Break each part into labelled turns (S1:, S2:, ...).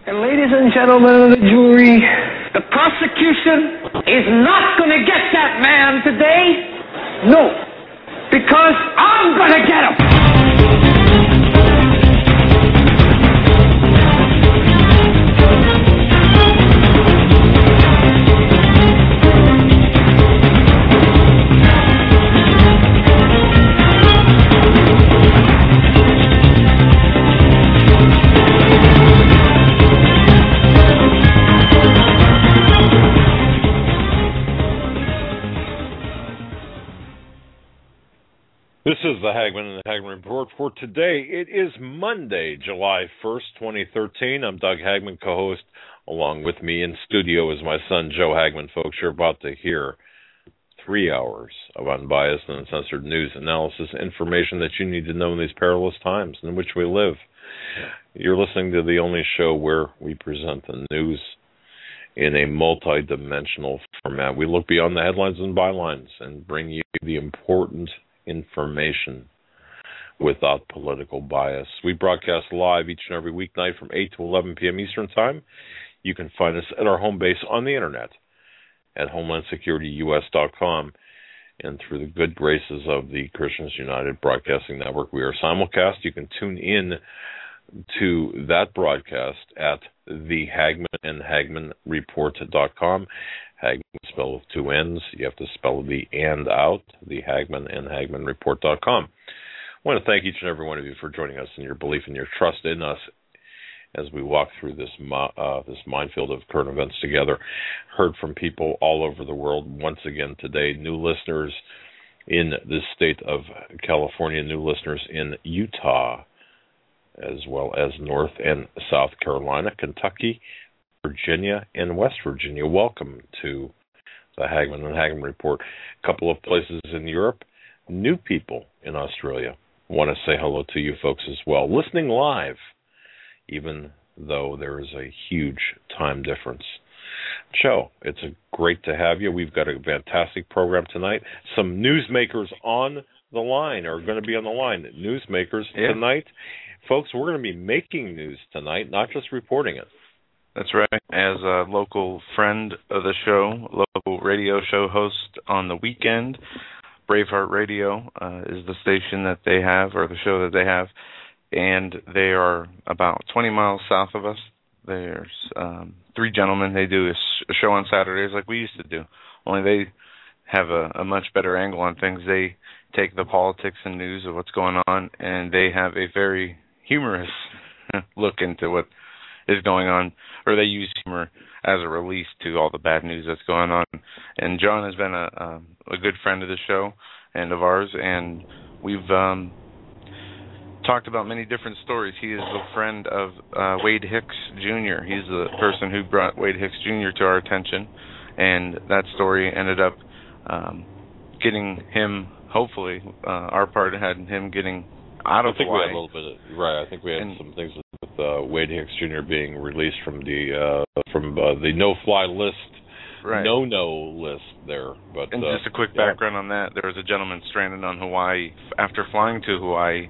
S1: And ladies and gentlemen of the jury, the prosecution is not going to get that man today. No, because I'm going to get him.
S2: This is the Hagmann and the Hagmann Report for today. It is Monday, July 1st, 2013. I'm Doug Hagmann, co-host. Along with me in studio is my son, Joe Hagmann. Folks, you're about to hear 3 hours of unbiased and uncensored news, analysis, information that you need to know in these perilous times in which we live. You're listening to the only show where we present the news in a multi-dimensional format. We look beyond the headlines and bylines and bring you the important information without political bias. We broadcast live each and every weeknight from 8 to 11 p.m. Eastern Time. You can find us at our home base on the internet at HomelandSecurityUS.com, and through the good graces of the Christians United Broadcasting Network, we are simulcast. You can tune in to that broadcast at the Hagmann and HagmannReport.com. Hagmann spelled with two N's. You have to spell the and out, the Hagmann and HagmannReport.com. I want to thank each and every one of you for joining us in your belief and your trust in us as we walk through this minefield of current events together. Heard from people all over the world once again today. New listeners in the state of California, new listeners in Utah, as well as North and South Carolina, Kentucky, Virginia, and West Virginia. Welcome to the Hagmann and Hagmann Report. A couple of places in Europe, new people in Australia. Want to say hello to you folks as well. Listening live, even though there is a huge time difference. Joe, it's great to have you. We've got a fantastic program tonight. Some newsmakers on the line are going to be on the line. Newsmakers tonight. Folks, we're going to be making news tonight, not just reporting it.
S3: That's right. As a local friend of the show, local radio show host on the weekend, Braveheart Radio is the station that they have, or the show that they have, and they are about 20 miles south of us. There's three gentlemen. They do a show on Saturdays like we used to do, only they have a much better angle on things. They take the politics and news of what's going on, and they have a very humorous look into what is going on, or they use humor as a release to all the bad news that's going on. And John has been a good friend of the show and of ours, and we've talked about many different stories. He is a friend of Wade Hicks Jr. He's the person who brought Wade Hicks Jr. to our attention, and that story ended up getting him, hopefully, our part had him getting out of Hawaii.
S2: We had a little bit of, right. I think we had some things with Wade Hicks Jr. being released from the no-fly list,
S3: right.
S2: no list there. But
S3: and just a quick background on that: there was a gentleman stranded on Hawaii after flying to Hawaii.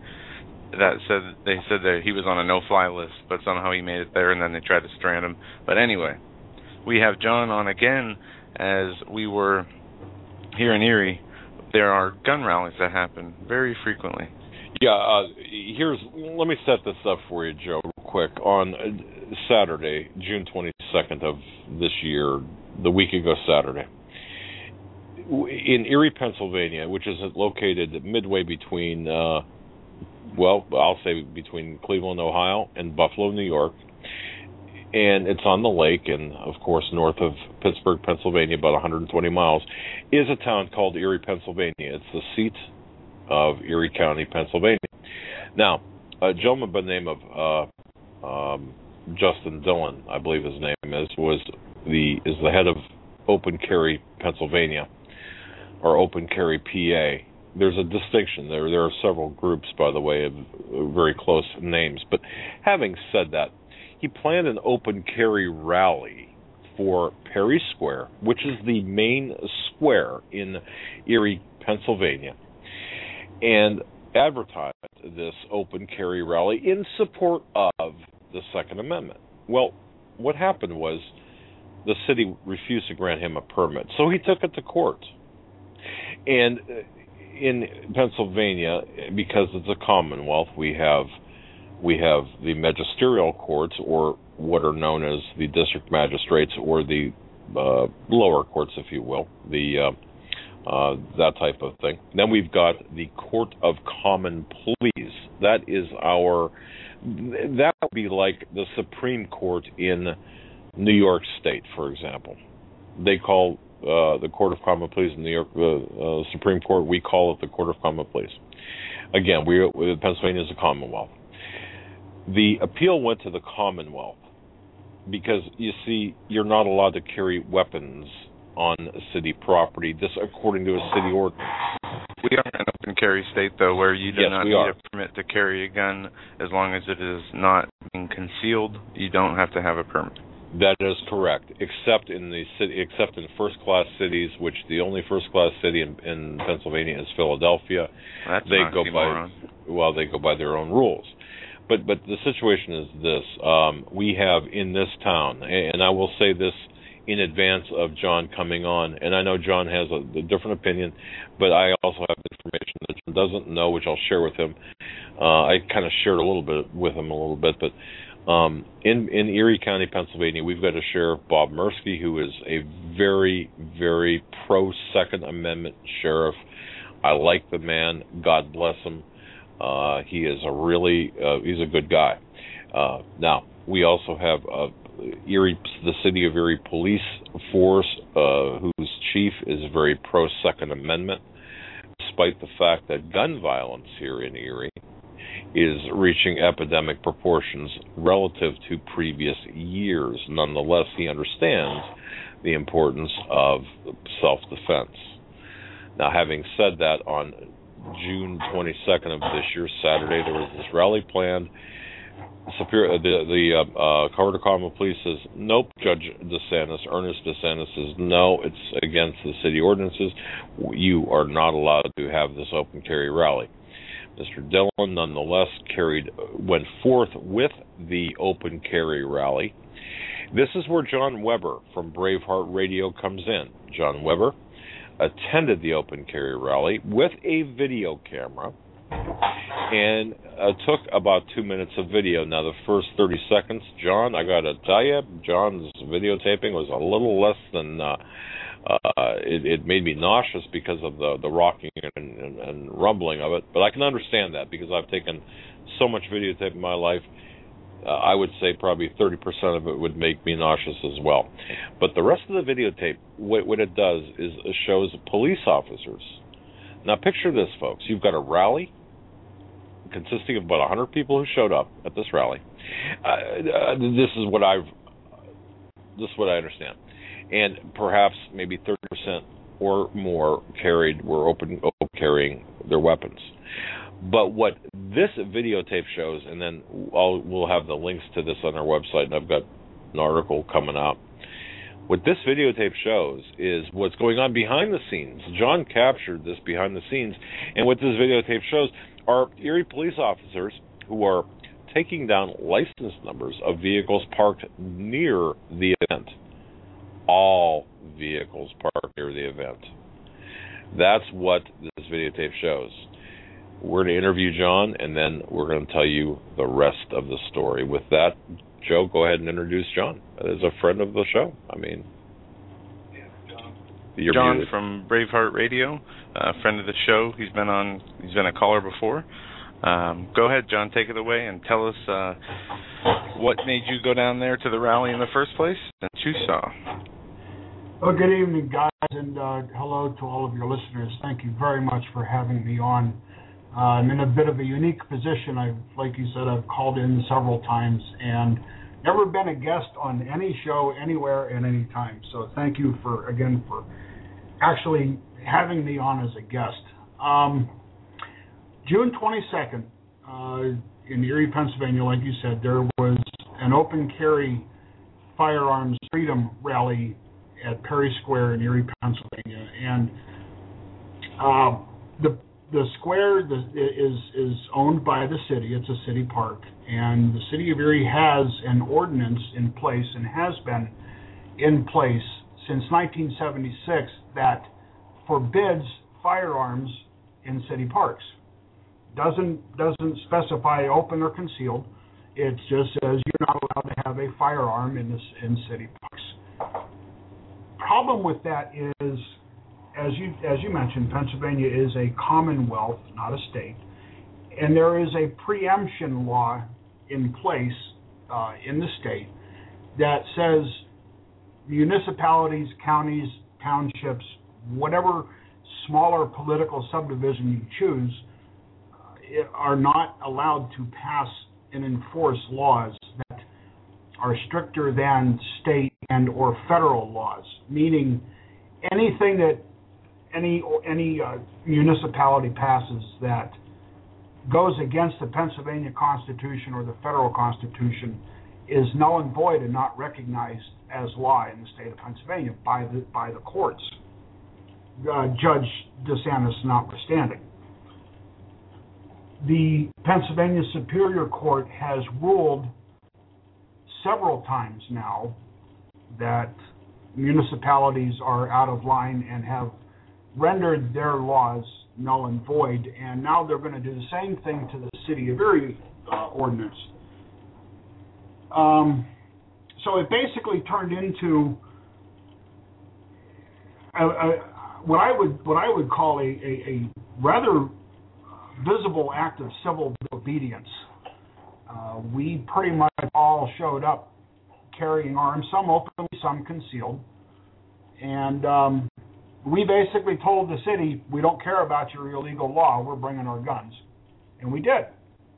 S3: They said that he was on a no-fly list, but somehow he made it there, and then they tried to strand him. But anyway, we have John on again, as we were here in Erie. There are gun rallies that happen very frequently.
S2: Yeah, let me set this up for you, Joe, real quick. On Saturday, June 22nd of this year, the week ago Saturday, in Erie, Pennsylvania, which is located midway between, between Cleveland, Ohio, and Buffalo, New York, and it's on the lake, and of course north of Pittsburgh, Pennsylvania, about 120 miles, is a town called Erie, Pennsylvania. It's the seat of Erie County, Pennsylvania. Now, a gentleman by the name of Justin Dillon, I believe his name is the head of Open Carry Pennsylvania, or Open Carry PA. There's a distinction there. There are several groups, by the way, of very close names. But having said that, he planned an open carry rally for Perry Square, which is the main square in Erie, Pennsylvania, and advertised this open carry rally in support of the Second Amendment. Well, what happened was the city refused to grant him a permit, so he took it to court. And in Pennsylvania, because it's a Commonwealth, we have the magisterial courts, or what are known as the district magistrates, or the lower courts, if you will, that type of thing. Then we've got the Court of Common Pleas. That would be like the Supreme Court in New York State, for example. They call the Court of Common Pleas in New York Supreme Court. We call it the Court of Common Pleas. Again, Pennsylvania is a Commonwealth. The appeal went to the Commonwealth because, you see, you're not allowed to carry weapons on city property, this according to a city ordinance.
S3: We are an open carry state, though, where you do not need a permit to carry a gun. As long as it is not being concealed, you don't have to have a permit.
S2: That is correct, except in first-class cities, which the only first-class city in Pennsylvania is Philadelphia. They go by their own rules. But the situation is this: we have in this town, and I will say this in advance of John coming on, and I know John has a different opinion, but I also have information that John doesn't know, which I'll share with him. I kind of shared a little bit with him but in Erie County, Pennsylvania, we've got a sheriff, Bob Mursky, who is a very, very pro-Second Amendment sheriff. I like the man. God bless him. He is he's a good guy. Now, we also have the City of Erie Police Force, whose chief is very pro-Second Amendment, despite the fact that gun violence here in Erie is reaching epidemic proportions relative to previous years. Nonetheless, he understands the importance of self-defense. Now, having said that, on June 22nd of this year, Saturday, there was this rally planned. The Court of Common Pleas says, nope. Judge Ernest DeSantis says, no, it's against the city ordinances. You are not allowed to have this open carry rally. Mr. Dillon, nonetheless, went forth with the open carry rally. This is where John Weber from Braveheart Radio comes in. John Weber attended the open carry rally with a video camera and took about 2 minutes of video. Now, the first 30 seconds, John, I got to tell you, John's videotaping was a little less than... It made me nauseous because of the rocking and rumbling of it. But I can understand that because I've taken so much videotape in my life. I would say probably 30% of it would make me nauseous as well. But the rest of the videotape, what it does is it shows police officers. Now picture this, folks. You've got a rally consisting of about 100 people who showed up at this rally. This is what I understand. And perhaps maybe 30% or more were open carrying their weapons. But what this videotape shows, and then we'll have the links to this on our website, and I've got an article coming out. What this videotape shows is what's going on behind the scenes. John captured this behind the scenes, and what this videotape shows are Erie police officers who are taking down license numbers of vehicles parked near the event. All vehicles parked near the event. That's what this videotape shows. We're going to interview John, and then we're going to tell you the rest of the story. With that, Joe, go ahead and introduce John. As a friend of the show.
S3: John muted. From Braveheart Radio, a friend of the show. He's been a caller before. Go ahead, John, take it away and tell us what made you go down there to the rally in the first place and what you saw.
S4: Well, good evening, guys, and hello to all of your listeners. Thank you very much for having me on. I'm in a bit of a unique position. Like you said, I've called in several times and never been a guest on any show, anywhere, at any time. So thank you for actually having me on as a guest. June 22nd, in Erie, Pennsylvania, like you said, there was an open carry firearms freedom rally at Perry Square in Erie, Pennsylvania. And the square is owned by the city. It's a city park, and the city of Erie has an ordinance in place and has been in place since 1976 that forbids firearms in city parks. Doesn't specify open or concealed. It just says you're not allowed to have a firearm in city parks. Problem with that is, as you mentioned, Pennsylvania is a commonwealth, not a state, and there is a preemption law in place in the state that says municipalities, counties, townships, whatever smaller political subdivision you choose, are not allowed to pass and enforce laws that are stricter than state and or federal laws, meaning anything that any municipality passes that goes against the Pennsylvania Constitution or the federal Constitution is null and void and not recognized as law in the state of Pennsylvania by the courts, Judge DeSantis notwithstanding. The Pennsylvania Superior Court has ruled several times now that municipalities are out of line and have rendered their laws null and void, and now they're going to do the same thing to the City of Erie ordinance. So it basically turned into what I would call a rather visible act of civil disobedience. We pretty much all showed up carrying arms, some openly, some concealed, and we basically told the city, we don't care about your illegal law, we're bringing our guns. And we did.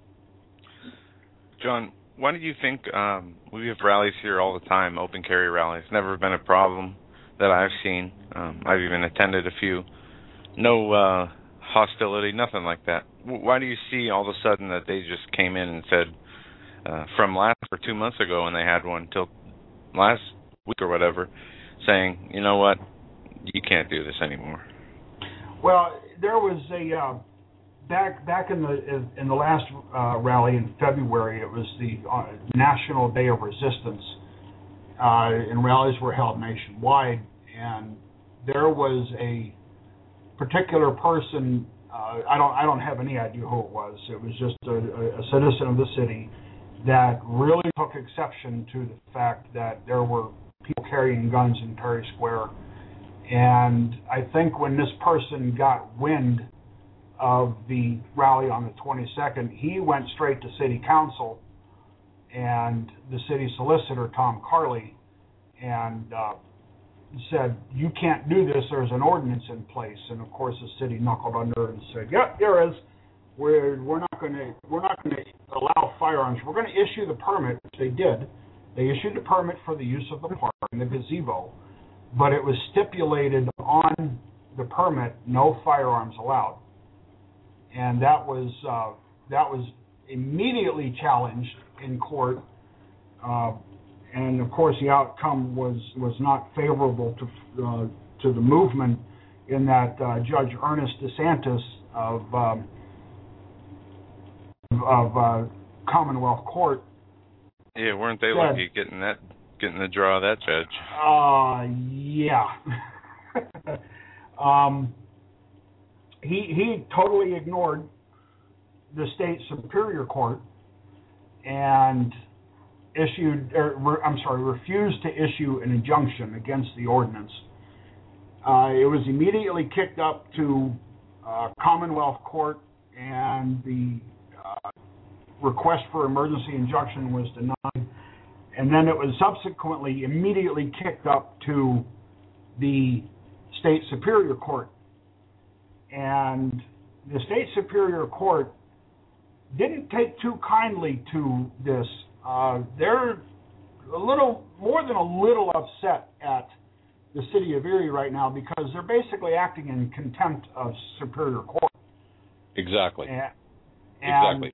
S3: John, why do you think we have rallies here all the time, open carry rallies? Never been a problem that I've seen. I've even attended a few. No hostility, nothing like that. Why do you see all of a sudden that they just came in and said, from last or 2 months ago when they had one till last week or whatever, saying, you know what, you can't do this anymore?
S4: Well, there was a back in the last rally in February. It was the National Day of Resistance, and rallies were held nationwide. And there was a particular person. I don't have any idea who it was. It was just a citizen of the city that really took exception to the fact that there were people carrying guns in Perry Square. And I think when this person got wind of the rally on the 22nd, he went straight to city council and the city solicitor, Tom Carley, and said, you can't do this, there's an ordinance in place. And of course the city knuckled under and said, yeah, there is. We're not going to allow firearms. We're going to issue the permit, which they did. They issued the permit for the use of the park and the gazebo, but it was stipulated on the permit, no firearms allowed. And that was immediately challenged in court, and of course the outcome was not favorable to the movement, in that Judge Ernest DeSantis of Commonwealth Court.
S3: Yeah, weren't they lucky getting the draw of that judge?
S4: Yeah. He totally ignored the state superior court and refused to issue an injunction against the ordinance. It was immediately kicked up to Commonwealth Court, and the request for emergency injunction was denied. And then it was subsequently immediately kicked up to the state superior court. And the state superior court didn't take too kindly to this. They're a little, more than a little upset at the city of Erie right now, because they're basically acting in contempt of superior court.
S2: Exactly.
S4: Exactly.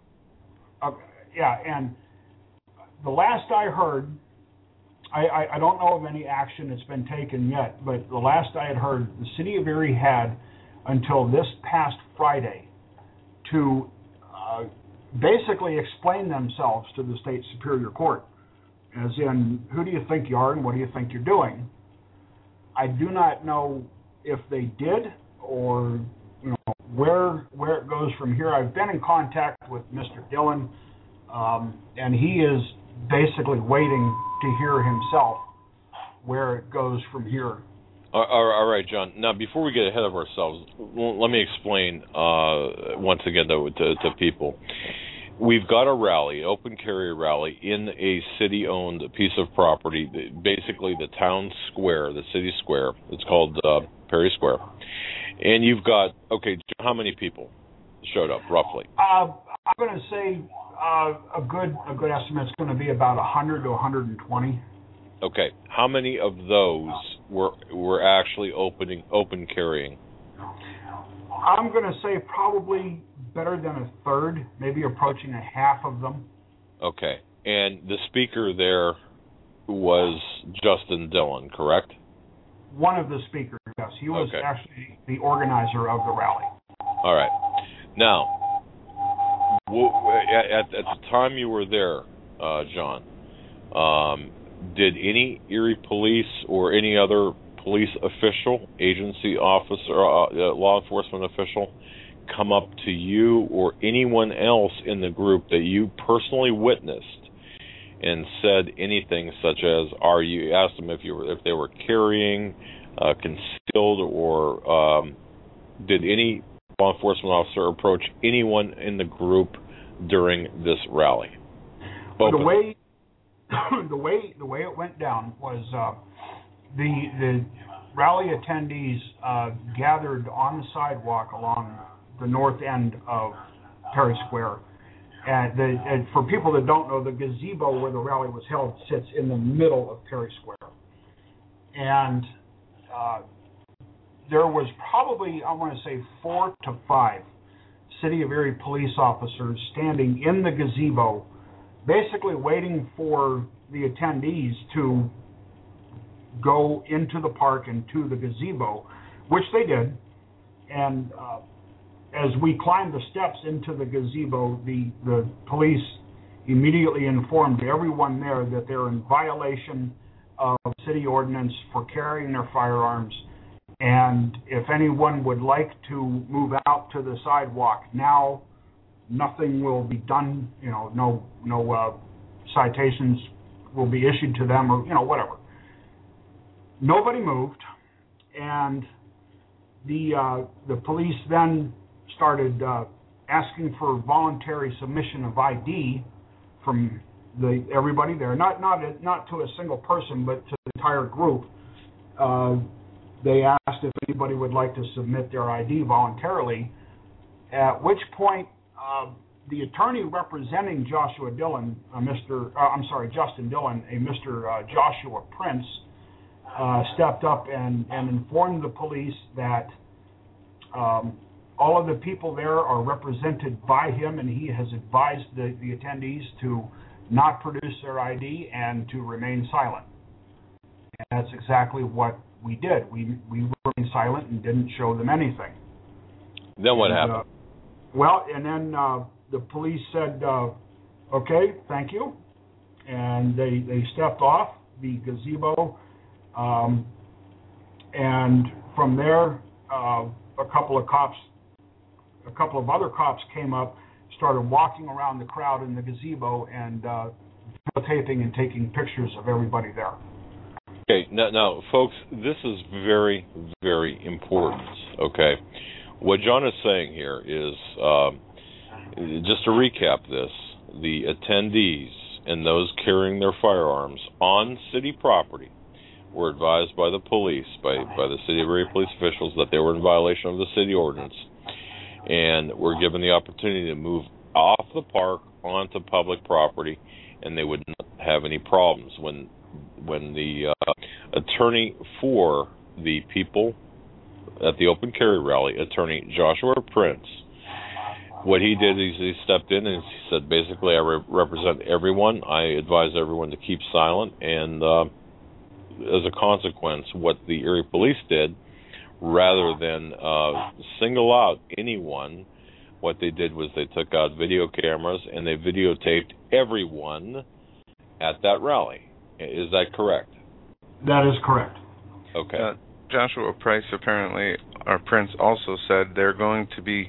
S4: And the last I heard, I don't know of any action that's been taken yet, but the last I had heard, the city of Erie had until this past Friday to basically explain themselves to the state Superior Court, as in, who do you think you are and what do you think you're doing? I do not know if they did or where it goes from here. I've been in contact with Mr. Dillon, and he is basically waiting to hear himself where it goes from here.
S2: All right, John. Now, before we get ahead of ourselves, let me explain once again to people. We've got a rally, open carry rally, in a city-owned piece of property, basically the town square, the city square. It's called Perry Square. And you've got, okay, how many people showed up, roughly?
S4: I'm going to say a good estimate is going to be about 100 to 120.
S2: Okay. How many of those were actually open carrying?
S4: I'm going to say probably better than a third, maybe approaching a half of them.
S2: Okay. And the speaker there was Justin Dillon, correct?
S4: One of the speakers, yes. He was actually the organizer of the rally.
S2: All right. Now, at the time you were there, John, did any Erie police or any other police official, agency officer, law enforcement official come up to you or anyone else in the group that you personally witnessed and said anything such as, asked them if they were carrying, concealed, or did any law enforcement officer approach anyone in the group during this rally?
S4: The way it went down was the rally attendees gathered on the sidewalk along the north end of Perry Square. And for people that don't know, the gazebo where the rally was held sits in the middle of Perry Square. And there was probably, I want to say, 4 to 5 City of Erie police officers standing in the gazebo, basically waiting for the attendees to go into the park and to the gazebo, which they did. And as we climbed the steps into the gazebo, the police immediately informed everyone there that they're in violation of city ordinance for carrying their firearms. And if anyone would like to move out to the sidewalk now, nothing will be done. No citations will be issued to them, or whatever. Nobody moved, and the police then started asking for voluntary submission of ID from everybody there, not to a single person, but to the entire group. They asked if anybody would like to submit their ID voluntarily, at which point the attorney representing Justin Dillon, a Mr. Joshua Prince, stepped up and informed the police that all of the people there are represented by him, and he has advised the attendees to not produce their ID and to remain silent. And that's exactly what we did. We remained silent and didn't show them anything.
S2: Then what happened?
S4: And then the police said, okay, thank you. And they stepped off the gazebo. And from there, a couple of other cops came up, started walking around the crowd in the gazebo and videotaping and taking pictures of everybody there.
S2: Okay, now, folks, this is very, very important, okay? What John is saying here is, just to recap this, the attendees and those carrying their firearms on city property were advised by the police, by the City of Erie police officials, that they were in violation of the city ordinance, and were given the opportunity to move off the park onto public property, and they would not have any problems. When the attorney for the people at the open carry rally, Attorney Joshua Prince, what he did is he stepped in and he said, basically, I represent everyone. I advise everyone to keep silent, and as a consequence, what the Erie police did, rather than single out anyone. What they did was they took out video cameras and they videotaped everyone at that rally. Is that correct?
S4: That is correct.
S2: Okay.
S3: Joshua Price, apparently, our Prince, also said they're going to be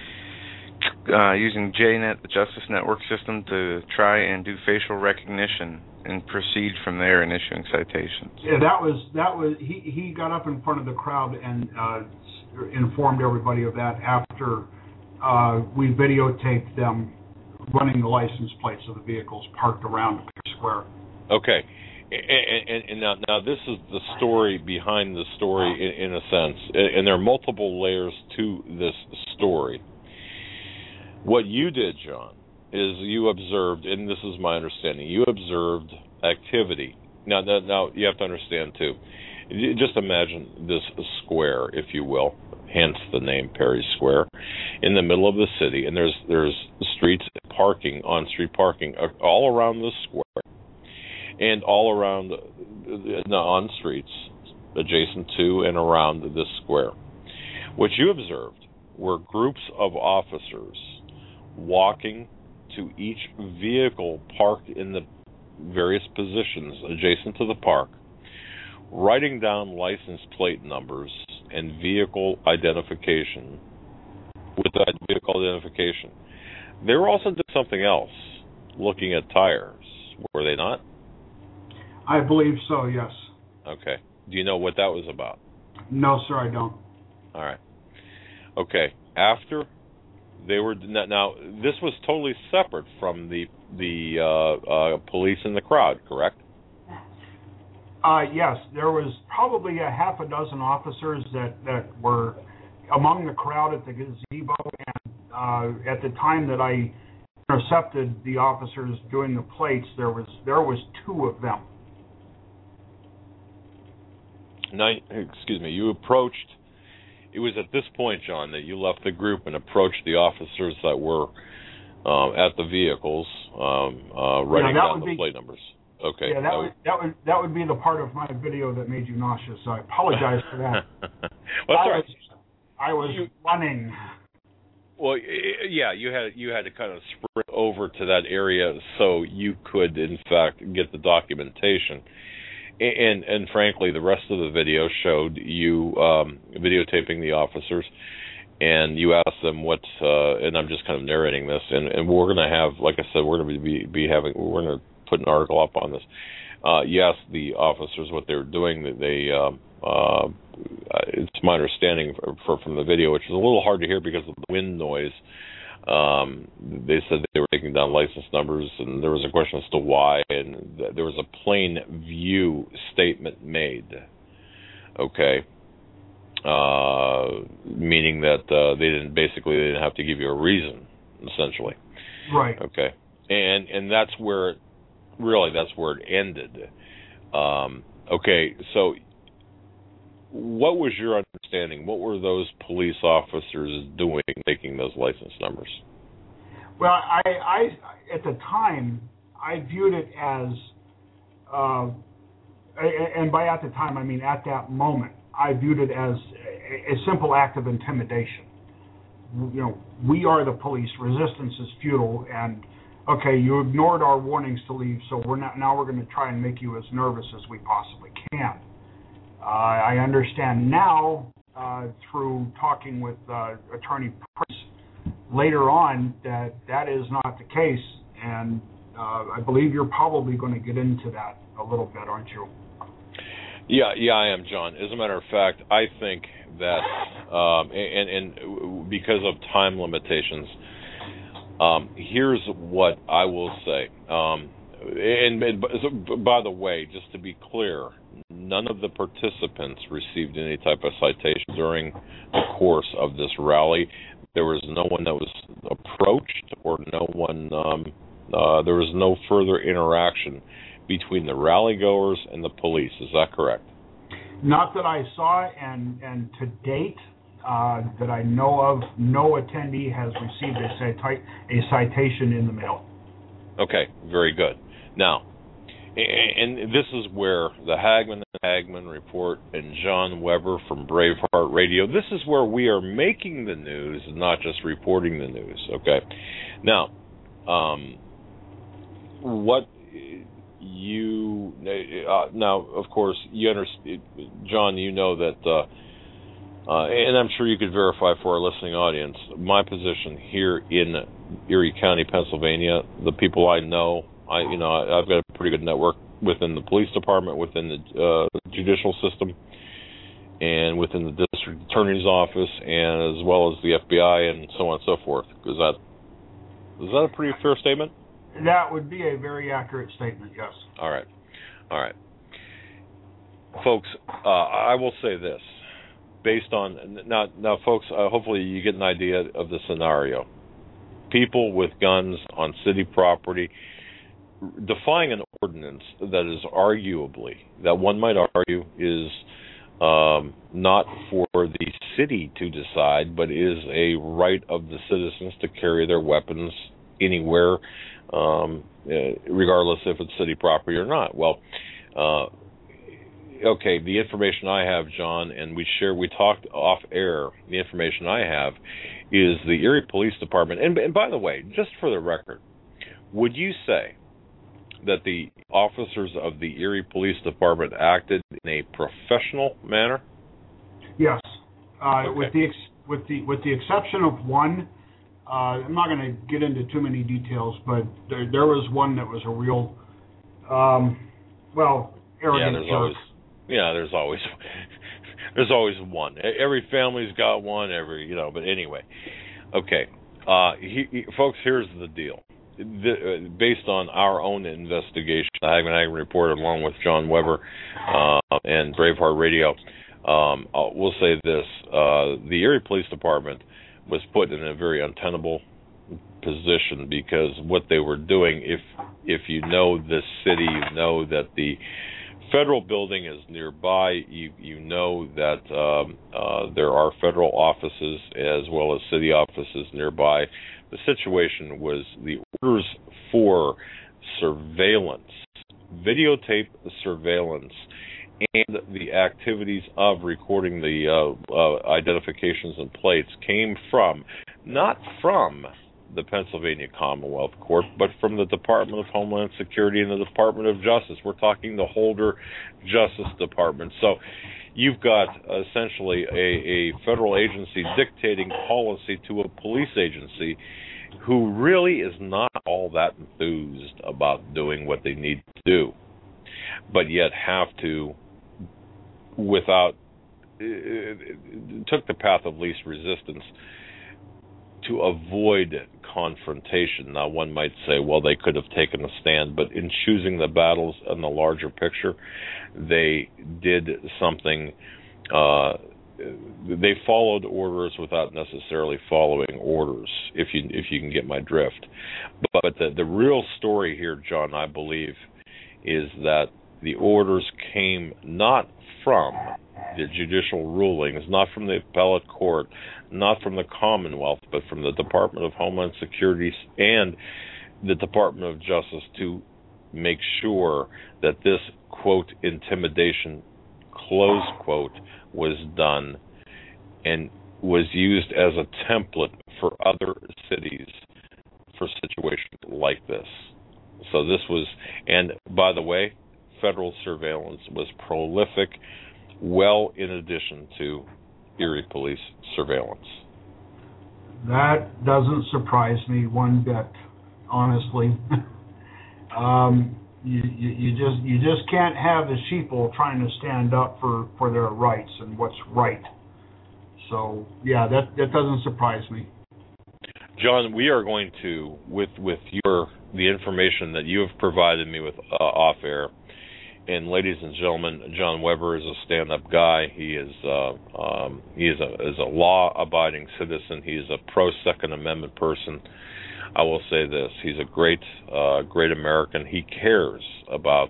S3: using JNet, the Justice Network system, to try and do facial recognition and proceed from there in issuing citations.
S4: Yeah, that was he got up in front of the crowd and informed everybody of that after we videotaped them running the license plates of the vehicles parked around Pierce Square.
S2: Okay. And now this is the story behind the story in a sense, and there are multiple layers to this story. What you did, John, is you observed, and this is my understanding, you observed activity. Now you have to understand too. Just imagine this square, if you will, hence the name Perry Square, in the middle of the city, and there's streets parking, on-street parking all around the square. And all around on streets adjacent to and around this square. What you observed were groups of officers walking to each vehicle parked in the various positions adjacent to the park, writing down license plate numbers and vehicle identification. With that vehicle identification, they were also doing something else, looking at tires, were they not?
S4: I believe so, yes.
S2: Okay. Do you know what that was about?
S4: No, sir, I don't.
S2: All right. Okay. After they were now, this was totally separate from the police in the crowd, correct?
S4: Yes, there was probably a half a dozen officers that were among the crowd at the gazebo, and at the time that I intercepted the officers doing the plates, there was two of them.
S2: Now, excuse me, you approached, it was at this point, John, that you left the group and approached the officers that were at the vehicles, writing down the plate numbers. Okay.
S4: Yeah, that would be the part of my video that made you nauseous, so I apologize for that.
S2: Well,
S4: I was running.
S2: Well, yeah, you had to kind of sprint over to that area so you could, in fact, get the documentation. And frankly, the rest of the video showed you videotaping the officers, and you asked them what. And I'm just kind of narrating this, and we're going to have, like I said, we're going to we're going to put an article up on this. You asked the officers what they were doing. That they, it's my understanding from the video, which is a little hard to hear because of the wind noise. They said they were taking down license numbers, and there was a question as to why, and there was a plain view statement made. Okay, meaning that they didn't have to give you a reason, essentially.
S4: Right.
S2: Okay, and that's where it ended. Okay, so what was your understanding? What were those police officers doing, taking those license numbers?
S4: Well, I at the time, I viewed it as, and by at the time, I mean at that moment, I viewed it as a simple act of intimidation. You know, we are the police. Resistance is futile, and okay, you ignored our warnings to leave, so now we're going to try and make you as nervous as we possibly can. I understand now, through talking with Attorney Price later on, that is not the case, and I believe you're probably going to get into that a little bit, aren't you?
S2: Yeah, I am, John. As a matter of fact, I think that, and because of time limitations, here's what I will say. And by the way, just to be clear, none of the participants received any type of citation during the course of this rally. There was no one that was approached, or no one. There was no further interaction between the rally goers and the police. Is that correct?
S4: Not that I saw, and to date, that I know of, no attendee has received a citation in the mail.
S2: Okay, very good. Now, And this is where the Hagman Report and John Weber from Braveheart Radio, this is where we are making the news and not just reporting the news, okay? Now, what you... now, of course, you understand, John, you know that... and I'm sure you could verify for our listening audience, my position here in Erie County, Pennsylvania, the people I know, I've got a pretty good network within the police department, within the judicial system, and within the district attorney's office, and as well as the FBI, and so on and so forth. Is that a pretty fair statement?
S4: That would be a very accurate statement, yes.
S2: All right. Folks, I will say this. Based on now, folks, hopefully you get an idea of the scenario. People with guns on city property defying an ordinance that is arguably, that one might argue is not for the city to decide, but is a right of the citizens to carry their weapons anywhere, regardless if it's city property or not. Well, okay, the information I have, John, and we talked off air, the information I have is the Erie Police Department, and by the way, just for the record, would you say that the officers of the Erie Police Department acted in a professional manner?
S4: Yes.
S2: Okay.
S4: With the exception of one, I'm not going to get into too many details, but there was one that was a real, arrogant jerk. There's always one.
S2: Every family's got one. But anyway, okay, folks. Here's the deal. Based on our own investigation, the Hagman Report, along with John Weber and Braveheart Radio, we'll say this: the Erie Police Department was put in a very untenable position because what they were doing. If you know this city, you know that the federal building is nearby. You know that there are federal offices as well as city offices nearby. The situation was the orders for surveillance, videotape surveillance, and the activities of recording the identifications and plates came not from the Pennsylvania Commonwealth Court, but from the Department of Homeland Security and the Department of Justice. We're talking the Holder Justice Department. So you've got essentially a federal agency dictating policy to a police agency who really is not all that enthused about doing what they need to do, but yet have to, took the path of least resistance to avoid confrontation. Now, one might say, well, they could have taken a stand, but in choosing the battles in the larger picture, they did something. They followed orders without necessarily following orders, if you can get my drift. But the real story here, John, I believe, is that the orders came not from the judicial rulings, not from the appellate court, not from the Commonwealth, but from the Department of Homeland Security and the Department of Justice to make sure that this, quote, intimidation, close quote, was done and was used as a template for other cities for situations like this. So this was, and by the way, federal surveillance was prolific, well in addition to Erie police surveillance.
S4: That doesn't surprise me one bit, honestly. You just can't have the sheeple trying to stand up for their rights and what's right. So yeah, that doesn't surprise me.
S2: John, we are going to, with the information that you have provided me with off air, and ladies and gentlemen, John Weber is a stand-up guy. He is a law-abiding citizen. He is a pro-Second Amendment person. I will say this: he's a great American. He cares about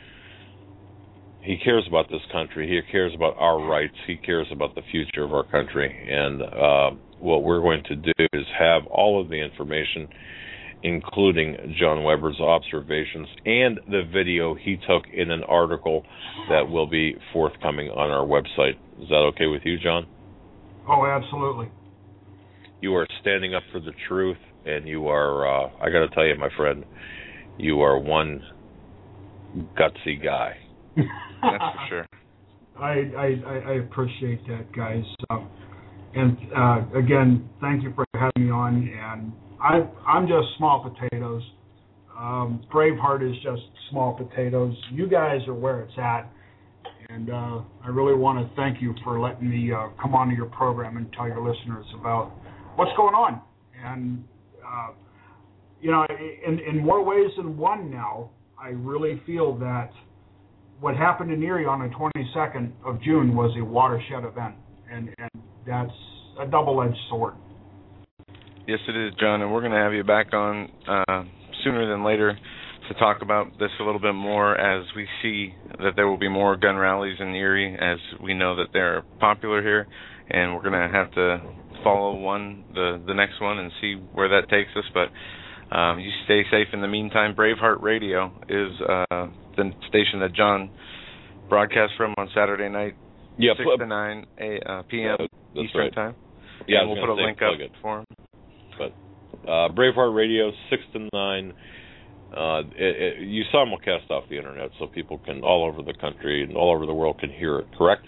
S2: this country. He cares about our rights. He cares about the future of our country. And what we're going to do is have all of the information including John Weber's observations and the video he took in an article that will be forthcoming on our website. Is that okay with you, John?
S4: Oh, absolutely.
S2: You are standing up for the truth, and you are, I got to tell you, my friend, you are one gutsy guy.
S3: That's for sure.
S4: I appreciate that, guys. And again, thank you for having me on. And I'm just small potatoes. Braveheart is just small potatoes. You guys are where it's at. And I really want to thank you for letting me come onto your program and tell your listeners about what's going on. And, in more ways than one now, I really feel that what happened in Erie on the 22nd of June was a watershed event. And that's a double-edged sword.
S3: Yes, it is, John, and we're going to have you back on sooner than later to talk about this a little bit more, as we see that there will be more gun rallies in Erie, as we know that they're popular here, and we're going to have to follow the next one and see where that takes us. But you stay safe in the meantime. Braveheart Radio is the station that John broadcasts from on Saturday night, 6 to 9 p.m. Eastern time.
S2: Yeah,
S3: and we'll put a link up for him.
S2: But Braveheart Radio, 6 to 9. You simulcast off the internet, so people can all over the country and all over the world can hear it. Correct?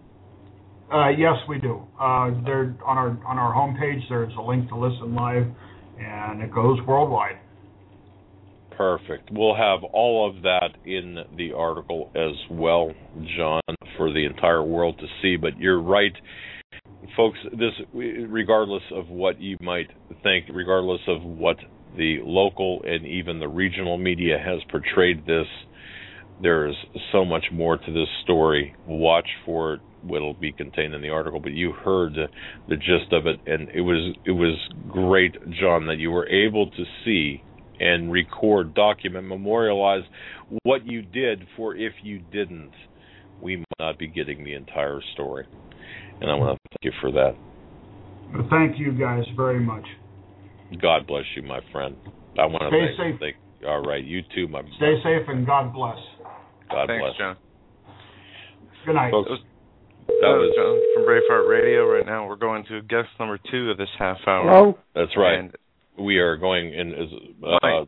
S4: Yes, we do. There on our homepage, there's a link to listen live, and it goes worldwide.
S2: Perfect. We'll have all of that in the article as well, John, for the entire world to see. But you're right, folks, this, regardless of what you might think, regardless of what the local and even the regional media has portrayed this, there is so much more to this story. Watch for it, what'll be contained in the article, but you heard the gist of it, and it was great, John, that you were able to see and record, document, memorialize what you did, for if you didn't, we might not be getting the entire story. And I want to thank you for that.
S4: Thank you guys very much.
S2: God bless you, my friend. I want to
S4: stay safe.
S2: All right, you too, my friend.
S4: Stay safe and God bless.
S2: God
S3: Thanks,
S2: bless.
S3: John.
S4: Good night.
S2: Folks,
S3: that was John from Braveheart Radio. Right now, we're going to guest number 2 of this half hour.
S5: Hello?
S2: That's right.
S3: And
S2: we are going in as
S3: Mike.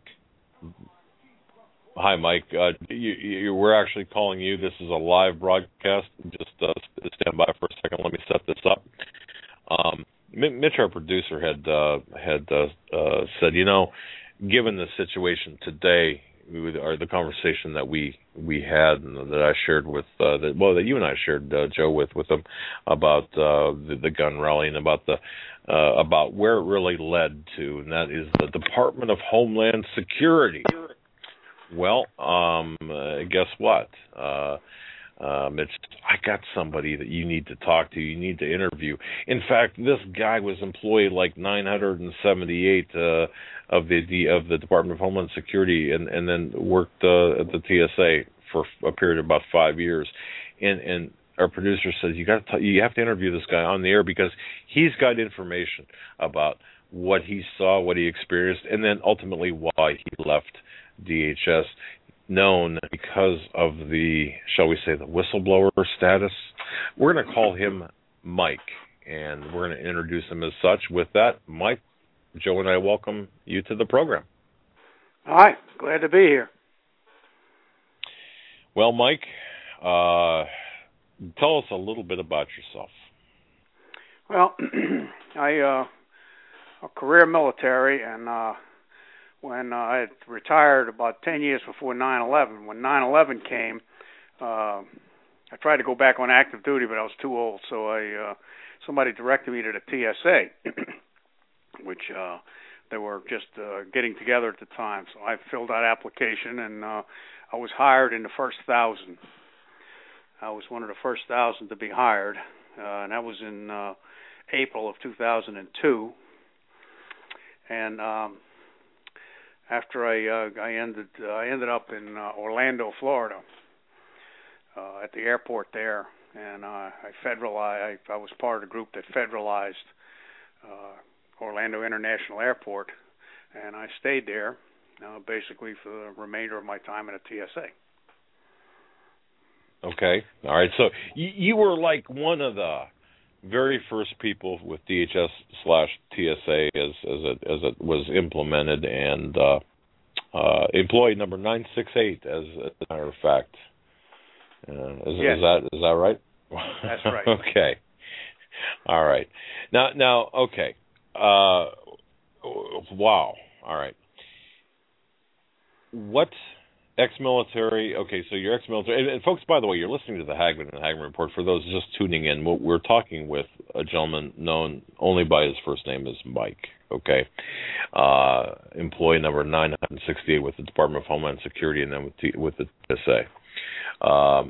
S2: Hi, Mike. We're actually calling you. This is a live broadcast. Just stand by for a second. Let me set this up. Mitch, our producer, had said, given the situation today, or the conversation that we had and that I shared with that you and I shared, Joe, with them about the gun rally and about where it really led to, and that is the Department of Homeland Security. Well, guess what, Mitch? I got somebody that you need to talk to. You need to interview. In fact, this guy was employed like 978 of the Department of Homeland Security, and then worked at the TSA for a period of about 5 years. And our producer says you have to interview this guy on the air, because he's got information about what he saw, what he experienced, and then ultimately why he left DHS, known because of the, shall we say, the whistleblower status. We're going to call him Mike, and we're going to introduce him as such. With that, Mike, Joe and I welcome you to the program.
S5: Hi, glad to be here.
S2: Well, Mike, tell us a little bit about yourself.
S5: Well, a career military, and when I had retired about 10 years before 9/11. When 9/11 came, I tried to go back on active duty, but I was too old, so somebody directed me to the TSA, which they were just getting together at the time. So I filled out application, and I was hired in the first 1,000. I was one of the first 1,000 to be hired, and that was in April of 2002. And after I ended up in Orlando, Florida, at the airport there, and I was part of the group that federalized Orlando International Airport and I stayed there basically for the remainder of my time in a TSA.
S2: Okay. All right. So you were like one of the very first people with DHS/TSA as it was implemented, and employee number 968, as a matter of fact.
S5: Yes.
S2: Is that right?
S5: That's right.
S2: Okay. All right. Now. Okay. Wow. All right. What ex-military? Okay, so you're ex-military, and folks, by the way, you're listening to the Hagman and Hagman Report. For those just tuning in, we're talking with a gentleman known only by his first name as Mike. Okay, employee number 968 with the Department of Homeland Security, and then with the TSA.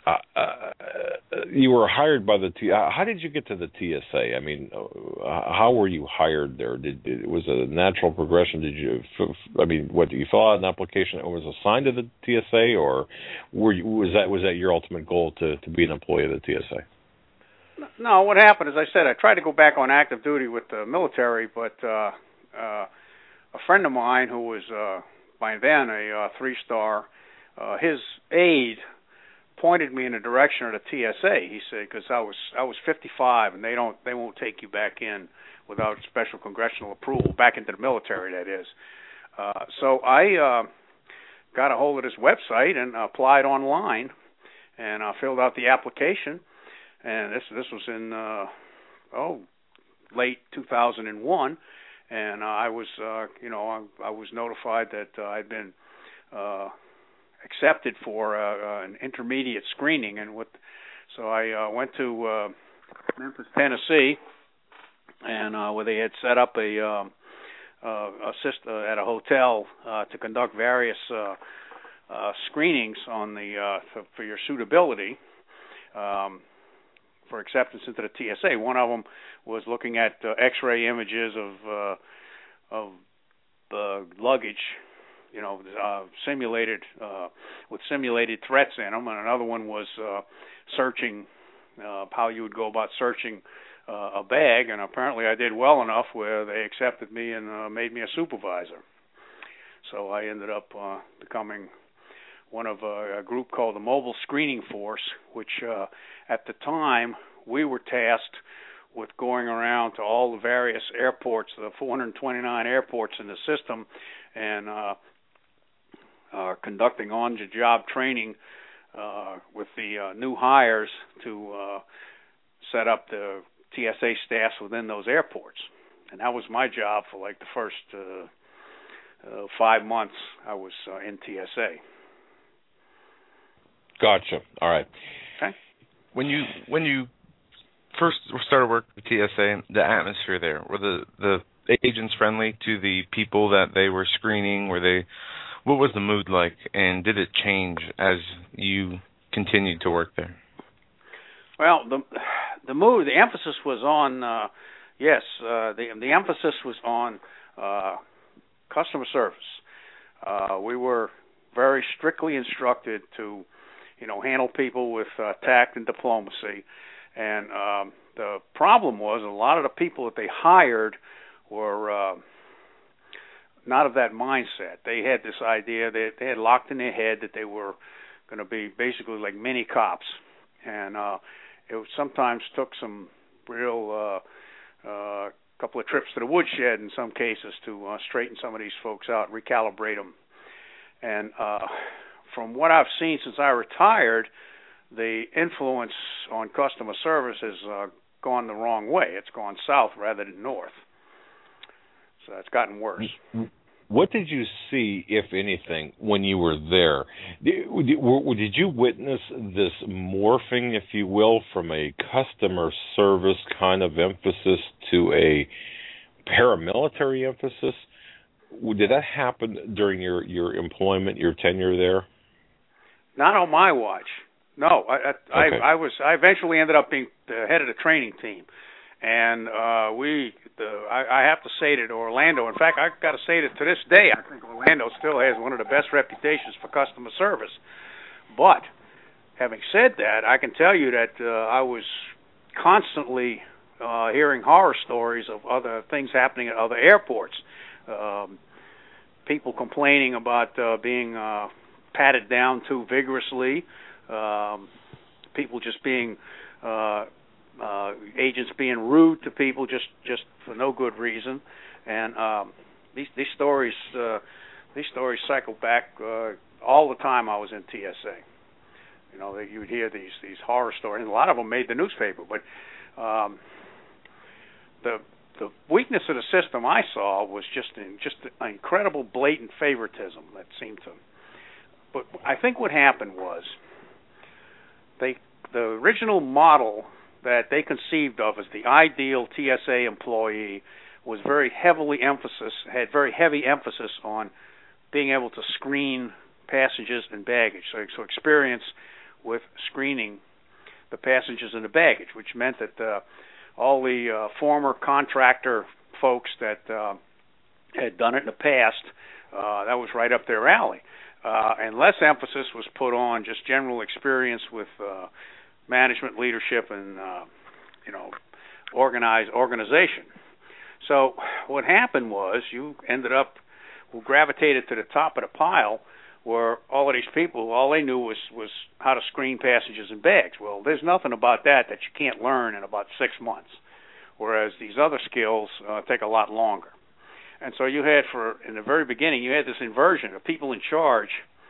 S2: You were hired by the TSA. How did you get to the TSA? I mean, how were you hired there? Was it a natural progression? Did you? Did you fill out an application that was assigned to the TSA, or was that your ultimate goal to be an employee of the TSA?
S5: No, what happened is, I said, I tried to go back on active duty with the military, but a friend of mine who was by then a 3-star, his aide pointed me in the direction of the TSA. He said, because I was 55, and they won't take you back in without special congressional approval, back into the military, that is. So I got a hold of this website and applied online, and I filled out the application. And this was in late 2001, and I was I was notified that I'd been accepted for an intermediate screening, so I went to Memphis, Tennessee, and where they had set up a at a hotel to conduct various screenings on for your suitability for acceptance into the TSA. One of them was looking at X-ray images of luggage, simulated with simulated threats in them, and another one was searching how you would go about searching a bag. And apparently, I did well enough where they accepted me and made me a supervisor. So I ended up becoming one of a group called the Mobile Screening Force, which at the time we were tasked with going around to all the various airports, the 429 airports in the system, and conducting on-the-job training with the new hires to set up the TSA staffs within those airports. And that was my job for like the first 5 months I was in TSA.
S2: Gotcha. All right.
S5: Okay.
S3: When you first started working with TSA, the atmosphere there, were the agents friendly to the people that they were screening? What was the mood like, and did it change as you continued to work there?
S5: Well, the mood, the emphasis was on the emphasis was on customer service. We were very strictly instructed to handle people with tact and diplomacy. And the problem was a lot of the people that they hired were not of that mindset. They had this idea that they had locked in their head that they were going to be basically like mini cops. And it sometimes took some real couple of trips to the woodshed in some cases to straighten some of these folks out, recalibrate them. And from what I've seen since I retired, the influence on customer service has gone the wrong way. It's gone south rather than north. So it's gotten worse.
S2: What did you see, if anything, when you were there? Did you witness this morphing, if you will, from a customer service kind of emphasis to a paramilitary emphasis? Did that happen during your employment, your tenure there?
S5: Not on my watch. No,
S2: Okay.
S5: I eventually ended up being the head of the training team, and I have to say that Orlando. In fact, I've got to say that to this day, I think Orlando still has one of the best reputations for customer service. But having said that, I can tell you that I was constantly hearing horror stories of other things happening at other airports. people complaining about being patted down too vigorously, people just being agents being rude to people just for no good reason, and these stories cycle back all the time I was in TSA. You know, you'd hear these horror stories, and a lot of them made the newspaper. But the weakness of the system I saw was just an incredible blatant favoritism that seemed to. But I think what happened was the original model that they conceived of as the ideal TSA employee was had very heavy emphasis on being able to screen passengers and baggage. So experience with screening the passengers and the baggage, which meant that all the former contractor folks that had done it in the past, that was right up their alley. And less emphasis was put on just general experience with management, leadership, and organization. So what happened was you ended up gravitated to the top of the pile, where all of these people, all they knew was how to screen passengers and bags. Well, there's nothing about that you can't learn in about 6 months, whereas these other skills take a lot longer. And so you had, in the very beginning, you had this inversion of people in charge,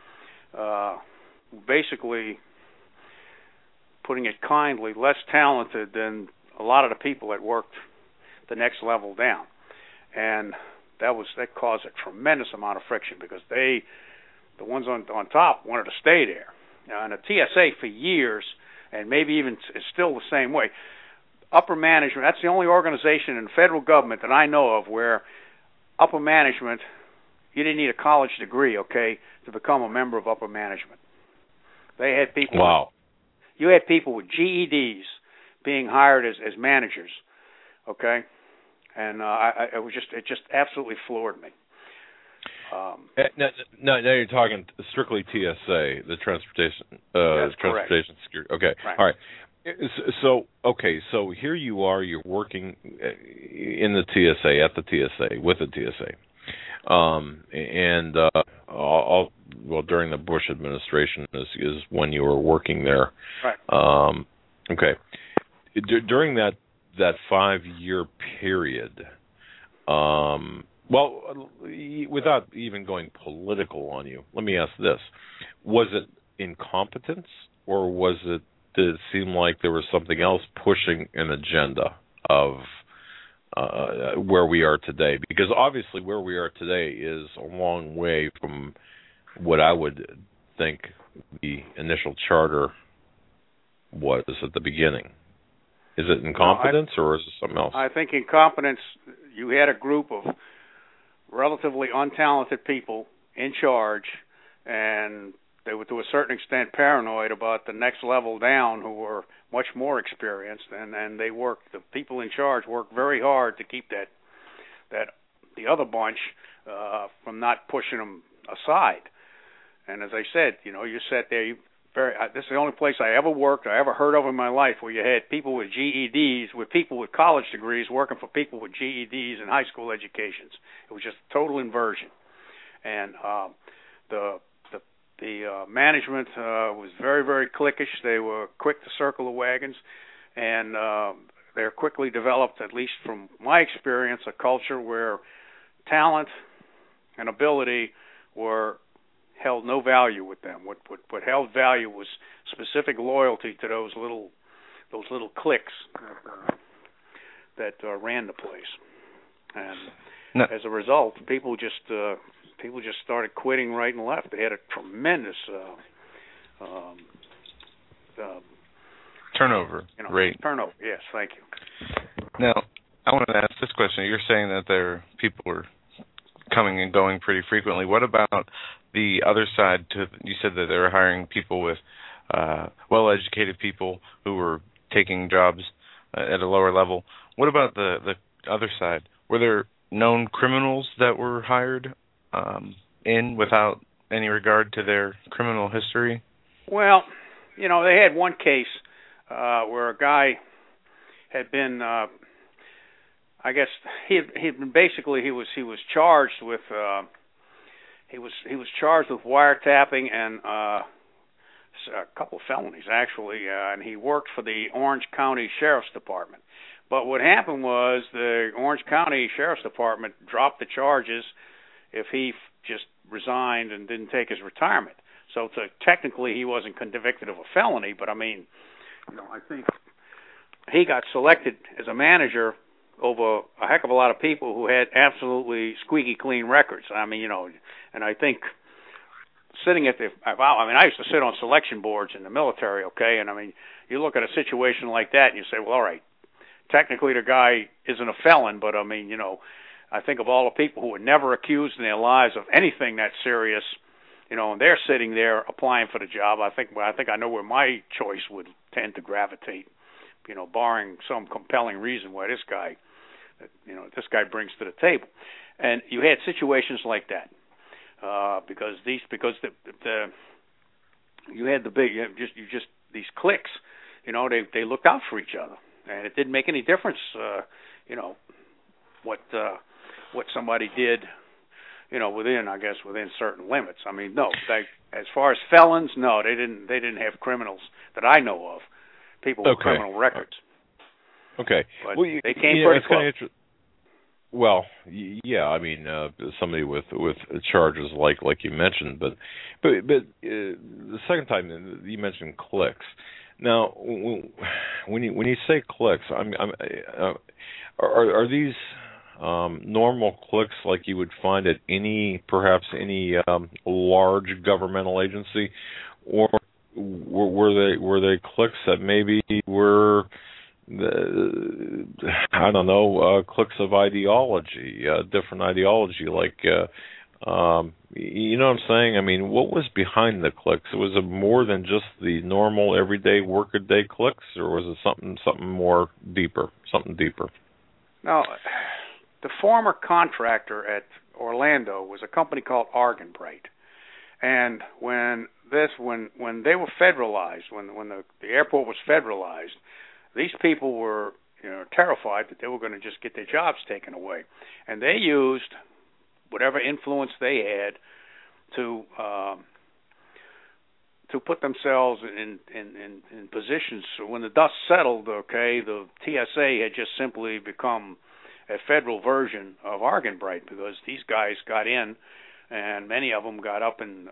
S5: basically, putting it kindly, less talented than a lot of the people that worked the next level down. And that caused a tremendous amount of friction, because the ones on top wanted to stay there. Now, in the TSA for years, and maybe even it's still the same way, upper management, that's the only organization in the federal government that I know of where upper management, you didn't need a college degree, okay, to become a member of upper management. They had people.
S2: Wow.
S5: You had people with GEDs being hired as managers, okay, and it just absolutely floored me.
S2: Now you're talking strictly TSA, the transportation security. Okay,
S5: right.
S2: All right. So here you are. You're working in the TSA, at the TSA, with the TSA, during the Bush administration is when you were working there.
S5: Right.
S2: Okay. During that 5-year period, without even going political on you, let me ask this: was it incompetence, or did it seem like there was something else pushing an agenda of where we are today? Because obviously where we are today is a long way from what I would think the initial charter was at the beginning. Is it incompetence, or is it something else?
S5: I think incompetence, you had a group of relatively untalented people in charge, and they were to a certain extent paranoid about the next level down, who were much more experienced, and the people in charge worked very hard to keep that the other bunch from not pushing them aside. And as I said, you sat there. This is the only place I ever heard of in my life, where you had people with GEDs, with people with college degrees working for people with GEDs and high school educations. It was just a total inversion. And the management was very, very cliquish. They were quick to circle the wagons, and they quickly developed, at least from my experience, a culture where talent and ability held no value with them. What held value was specific loyalty to those little cliques that ran the place. And as a result, people just started quitting right and left. They had a tremendous
S3: turnover rate.
S5: Turnover, yes, thank you.
S3: Now, I wanted to ask this question. You're saying that people were coming and going pretty frequently. What about the other side? You said that they were hiring people with well-educated people who were taking jobs at a lower level. What about the other side? Were there known criminals that were hired in without any regard to their criminal history?
S5: Well, they had one case where a guy had been, I guess he was charged with he was charged with wiretapping and a couple of felonies actually, and he worked for the Orange County Sheriff's Department. But what happened was the Orange County Sheriff's Department dropped the charges if he just resigned and didn't take his retirement. So technically he wasn't convicted of a felony, but I mean, I think he got selected as a manager over a heck of a lot of people who had absolutely squeaky clean records. I mean, and I think sitting at I used to sit on selection boards in the military, okay, and I mean, you look at a situation like that and you say, well, all right, technically the guy isn't a felon, but I mean, I think of all the people who were never accused in their lives of anything that serious, and they're sitting there applying for the job. I think I know where my choice would tend to gravitate, barring some compelling reason why this guy brings to the table. And you had situations like that because you had these cliques, they looked out for each other, and it didn't make any difference, what somebody did, within certain limits. I mean, no, as far as felons, no, they didn't have criminals that I know of, people with criminal records.
S2: Okay.
S5: But they came pretty close.
S2: Well, yeah, I mean, somebody with charges like you mentioned, but the second time you mentioned cliques. Now, when you say cliques, are these normal cliques like you would find at perhaps any large governmental agency, or were they cliques that maybe were cliques of ideology, different ideology, like you know what I'm saying? I mean, what was behind the cliques? Was it more than just the normal everyday workaday cliques, or was it something more deeper, something deeper?
S5: No, the former contractor at Orlando was a company called Argenbright, and when they were federalized, when the airport was federalized, these people were terrified that they were going to just get their jobs taken away, and they used whatever influence they had to put themselves in positions. So when the dust settled, the TSA had just simply become a federal version of Argenbright, because these guys got in, and many of them got up in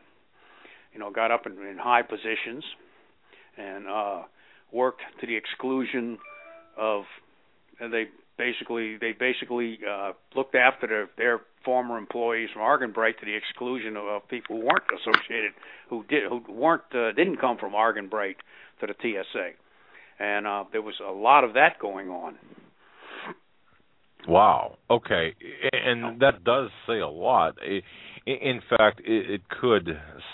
S5: high positions, and worked to the exclusion of, and they basically looked after their former employees from Argenbright to the exclusion of people who weren't associated, who didn't come from Argenbright to the TSA, and there was a lot of that going on.
S2: Wow. Okay, and that does say a lot. In fact, it could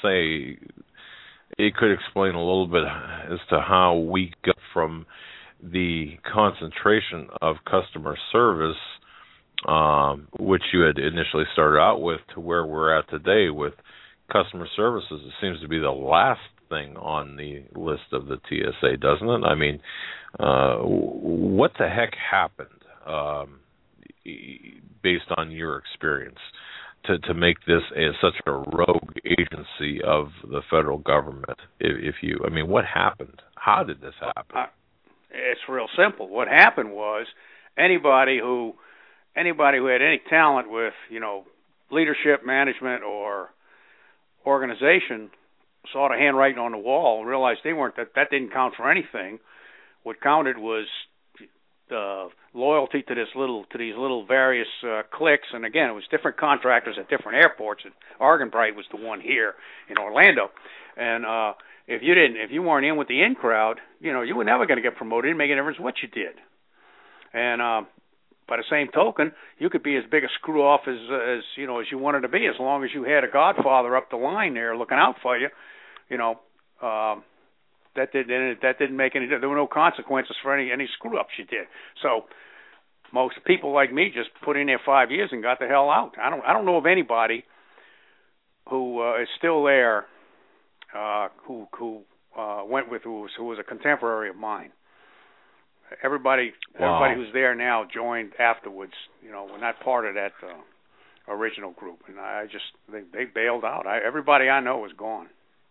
S2: explain a little bit as to how we got from the concentration of customer service, which you had initially started out with, to where we're at today with customer services. It seems to be the last thing on the list of the TSA, doesn't it? I mean, what the heck happened, based on your experience, to make this such a rogue agency of the federal government? What happened? How did this happen?
S5: It's real simple. What happened was anybody who had any talent with leadership, management, or organization saw the handwriting on the wall and realized that didn't count for anything. What counted was loyalty to these little various cliques, and again, it was different contractors at different airports. And Argenbright was the one here in Orlando, and if you weren't in with the in crowd, you were never going to get promoted. It didn't make any difference what you did. And by the same token, you could be as big a screw off as you wanted to be, as long as you had a godfather up the line there looking out for you. That didn't make any. There were no consequences for any screw ups you did. So most people like me just put in there 5 years and got the hell out. I don't know of anybody who is still there who was a contemporary of mine. Everybody who's there now joined afterwards. We're not part of that original group, and they bailed out. Everybody I know is gone.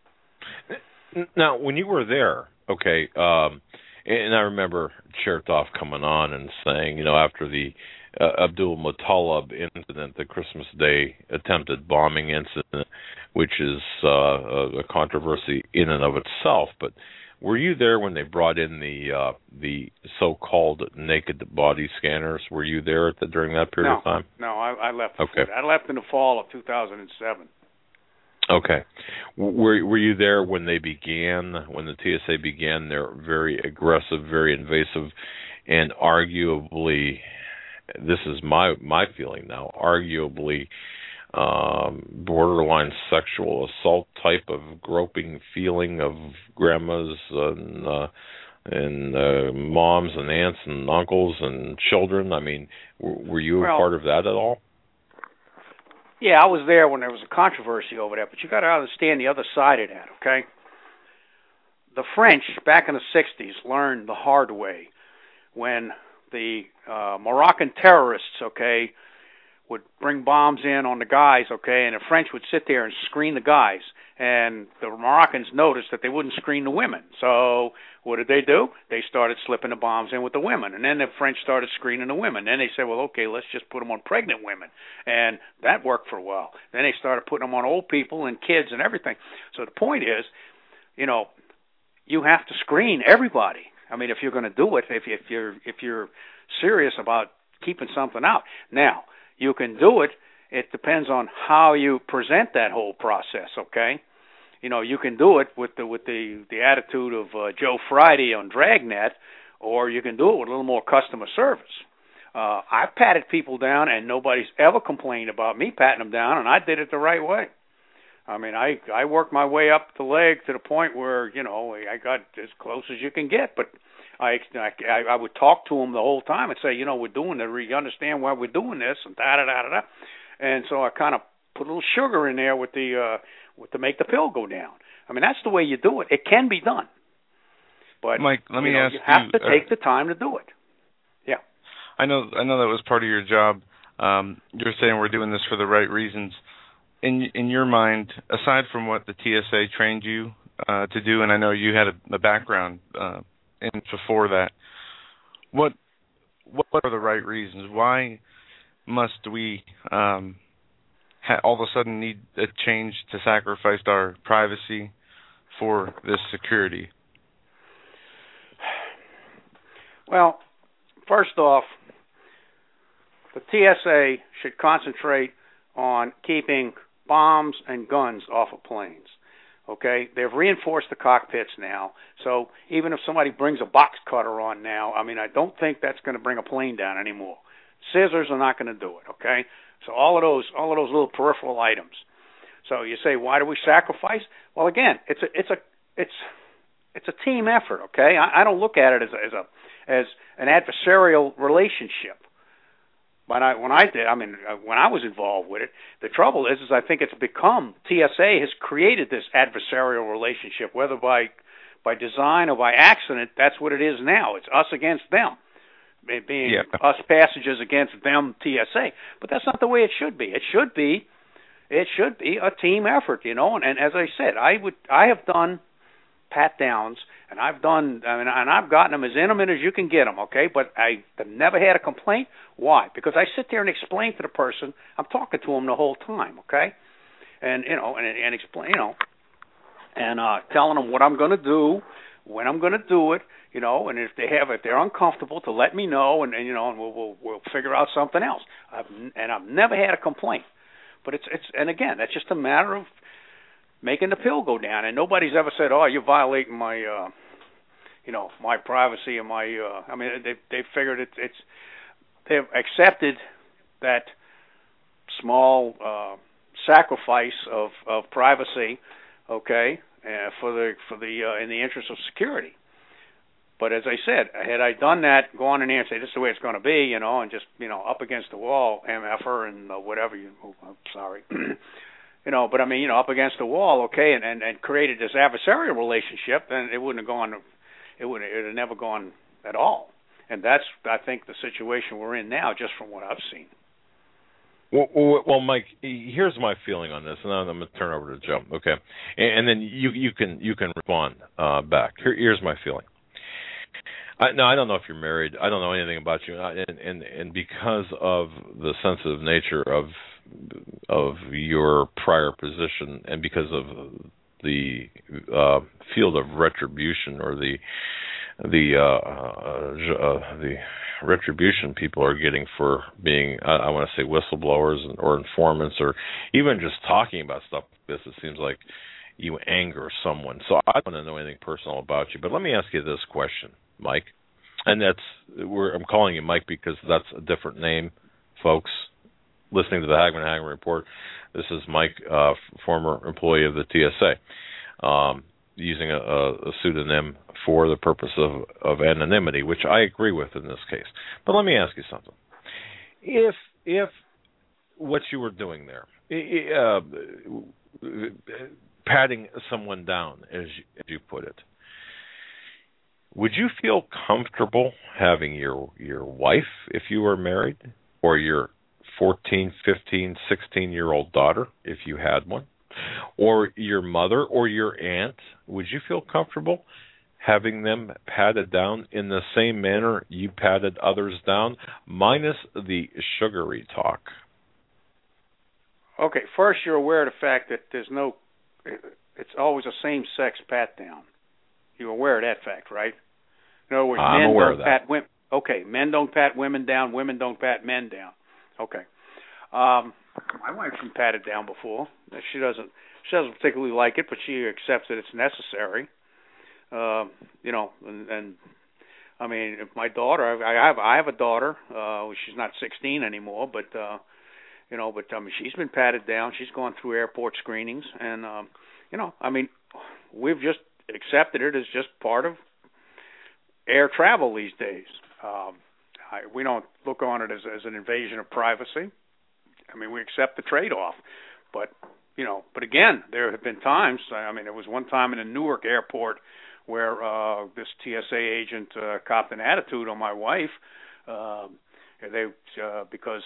S2: Now, when you were there, okay, and I remember Chertoff coming on and saying, after the Abdul Muttalib incident, the Christmas Day attempted bombing incident, which is a controversy in and of itself, but were you there when they brought in the so-called naked body scanners? Were you there during that period of time?
S5: No, I left.
S2: Okay.
S5: I left in the fall of 2007.
S2: Okay. Were you there when they began, when the TSA began their very aggressive, very invasive, and arguably, this is my feeling now, arguably borderline sexual assault type of groping feeling of grandmas and moms and aunts and uncles and children? I mean, were you a part of that at all?
S5: Yeah, I was there when there was a controversy over that, but you got to understand the other side of that, okay? The French, back in the 60s, learned the hard way when the Moroccan terrorists, okay, would bring bombs in on the guys, okay, and the French would sit there and screen the guys, and the Moroccans noticed that they wouldn't screen the women. So what did they do? They started slipping the bombs in with the women, and then the French started screening the women. Then they said, well, okay, let's just put them on pregnant women, and that worked for a while. Then they started putting them on old people and kids and everything. So the point is, you have to screen everybody. I mean, if you're going to do it, if you're serious about keeping something out. Now, you can do it. It depends on how you present that whole process, okay? You can do it with the attitude of Joe Friday on Dragnet, or you can do it with a little more customer service. I've patted people down, and nobody's ever complained about me patting them down, and I did it the right way. I mean, I worked my way up the leg to the point where, I got as close as you can get, but I would talk to them the whole time and say, we're doing it. You understand why we're doing this, and da-da-da-da-da. And so I kind of put a little sugar in there to make the pill go down. I mean, that's the way you do it. It can be done. But,
S3: Mike, let me ask you.
S5: You have to take the time to do it. Yeah.
S3: I know that was part of your job. You're saying we're doing this for the right reasons. In your mind, aside from what the TSA trained you to do, and I know you had a background in before that, what are the right reasons? Why must we all of a sudden need a change to sacrifice our privacy for this security?
S5: Well, first off, the TSA should concentrate on keeping bombs and guns off of planes. Okay, they've reinforced the cockpits now, so even if somebody brings a box cutter on now, I mean, I don't think that's going to bring a plane down anymore. Scissors are not going to do it. Okay, so all of those little peripheral items. So you say, why do we sacrifice? Well, again, it's a team effort. Okay, I don't look at it as an adversarial relationship. When I was involved with it, the trouble is I think it's become, TSA has created this adversarial relationship, whether by design or by accident. That's what it is now. It's us against them, being us passengers against them, TSA. But that's not the way it should be. It should be a team effort, And as I said, I have done pat downs, and I've gotten them as intimate as you can get them, okay? But I've never had a complaint. Why? Because I sit there and explain to the person, I'm talking to them the whole time, okay? And explain, and telling them what I'm going to do, when I'm going to do it, and if they're uncomfortable, to let me know, and we'll figure out something else. I've never had a complaint. But and again, that's just a matter of making the pill go down, and nobody's ever said, "Oh, you're violating my, my privacy and my." They figured they've accepted that small sacrifice of privacy, okay, for the in the interest of security. But as I said, had I done that, go on in there and say this is the way it's going to be, and just up against the wall, MFer and whatever I'm sorry. But up against the wall, okay, and created this adversarial relationship, then it would have never gone at all. And that's, I think, the situation we're in now, just from what I've seen.
S2: Well, Mike, here's my feeling on this, and then I'm going to turn over to Joe. Okay, and then you can respond back. Here's my feeling. Now, I don't know if you're married. I don't know anything about you, and because of the sensitive nature of your prior position, and because of the field of retribution, or the retribution people are getting for being, I want to say, whistleblowers or informants, or even just talking about stuff like this, it seems like you anger someone. So I don't want to know anything personal about you, but let me ask you this question, Mike. And I'm calling you Mike because that's a different name, folks. Listening to the Hagmann Report, this is Mike, former employee of the TSA, using a pseudonym for the purpose of anonymity, which I agree with in this case. But let me ask you something. If what you were doing there, patting someone down, as you put it, would you feel comfortable having your wife, if you were married, or your 14, 15, 16-year-old daughter, if you had one, or your mother or your aunt, would you feel comfortable having them patted down in the same manner you patted others down, minus the sugary talk?
S5: Okay, first you're aware of the fact that it's always a same-sex pat down. You're aware of that fact, right? In other words,
S2: I'm aware of that.
S5: Pat women. Okay, men don't pat women down. Women don't pat men down. Okay. My wife's been patted down before. She doesn't particularly like it, but she accepts that it's necessary. And I mean, if my daughter, I have a daughter. She's not 16 anymore, but I mean, she's been patted down. She's gone through airport screenings, and I mean, we've just accepted it as just part of air travel these days. We don't look on it as an invasion of privacy. I mean, we accept the trade-off, but again, there have been times. I mean, there was one time in a Newark airport where this TSA agent copped an attitude on my wife. Because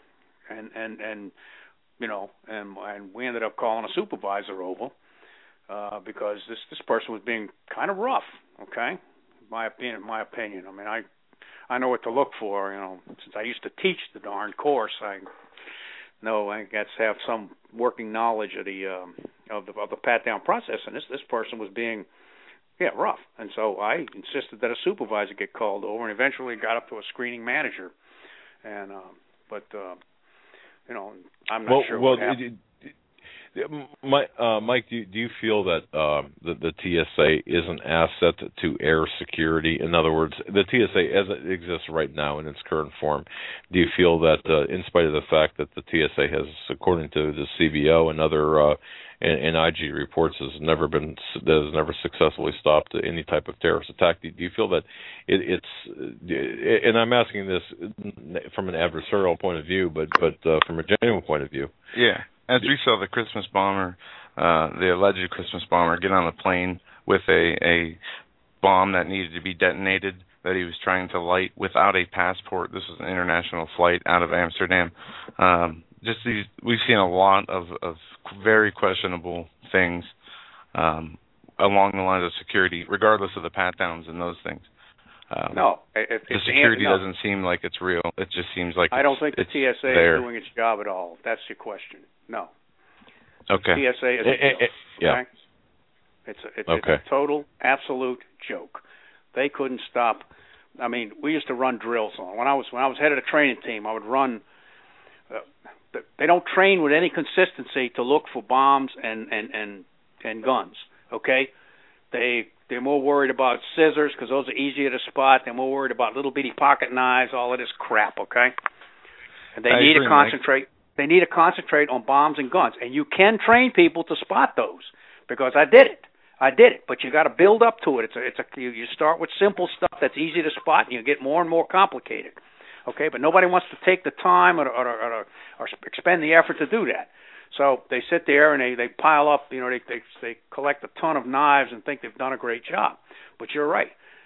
S5: we ended up calling a supervisor over because this person was being kind of rough. Okay, my opinion. I mean, I know what to look for. Since I used to teach the darn course, I guess have some working knowledge of the pat down process. And this person was being rough, and so I insisted that a supervisor get called over, and eventually got up to a screening manager. And I'm not sure what happened.
S2: Mike, do you feel that the TSA is an asset to air security? In other words, the TSA as it exists right now in its current form, do you feel that in spite of the fact that the TSA has, according to the CBO and other and IG reports, has never successfully stopped any type of terrorist attack, do you feel that it's and I'm asking this from an adversarial point of view, but from a genuine point of view?
S3: Yeah. As we saw the Christmas bomber, the alleged Christmas bomber, get on a plane with a bomb that needed to be detonated that he was trying to light without a passport. This was an international flight out of Amsterdam. We've seen a lot of very questionable things along the lines of security, regardless of the pat-downs and those things.
S5: The
S3: security doesn't seem like it's real. It just seems like
S5: I don't think the TSA
S3: there.
S5: is doing its job at all. That's your question. No.
S3: Okay.
S5: The TSA is a joke.
S2: Okay?
S5: It's a total, absolute joke. They couldn't stop. I mean, we used to run drills on. When I was head of the training team, I would run. They don't train with any consistency to look for bombs and guns. Okay, they're more worried about scissors because those are easier to spot. They're more worried about little bitty pocket knives, all of this crap. Okay, and they need to concentrate. They need to concentrate on bombs and guns, and you can train people to spot those because I did it. But you got to build up to it. You start with simple stuff that's easy to spot, and you get more and more complicated. Okay, but nobody wants to take the time or expend the effort to do that. So they sit there and they pile up. They collect a ton of knives and think they've done a great job. But you're right.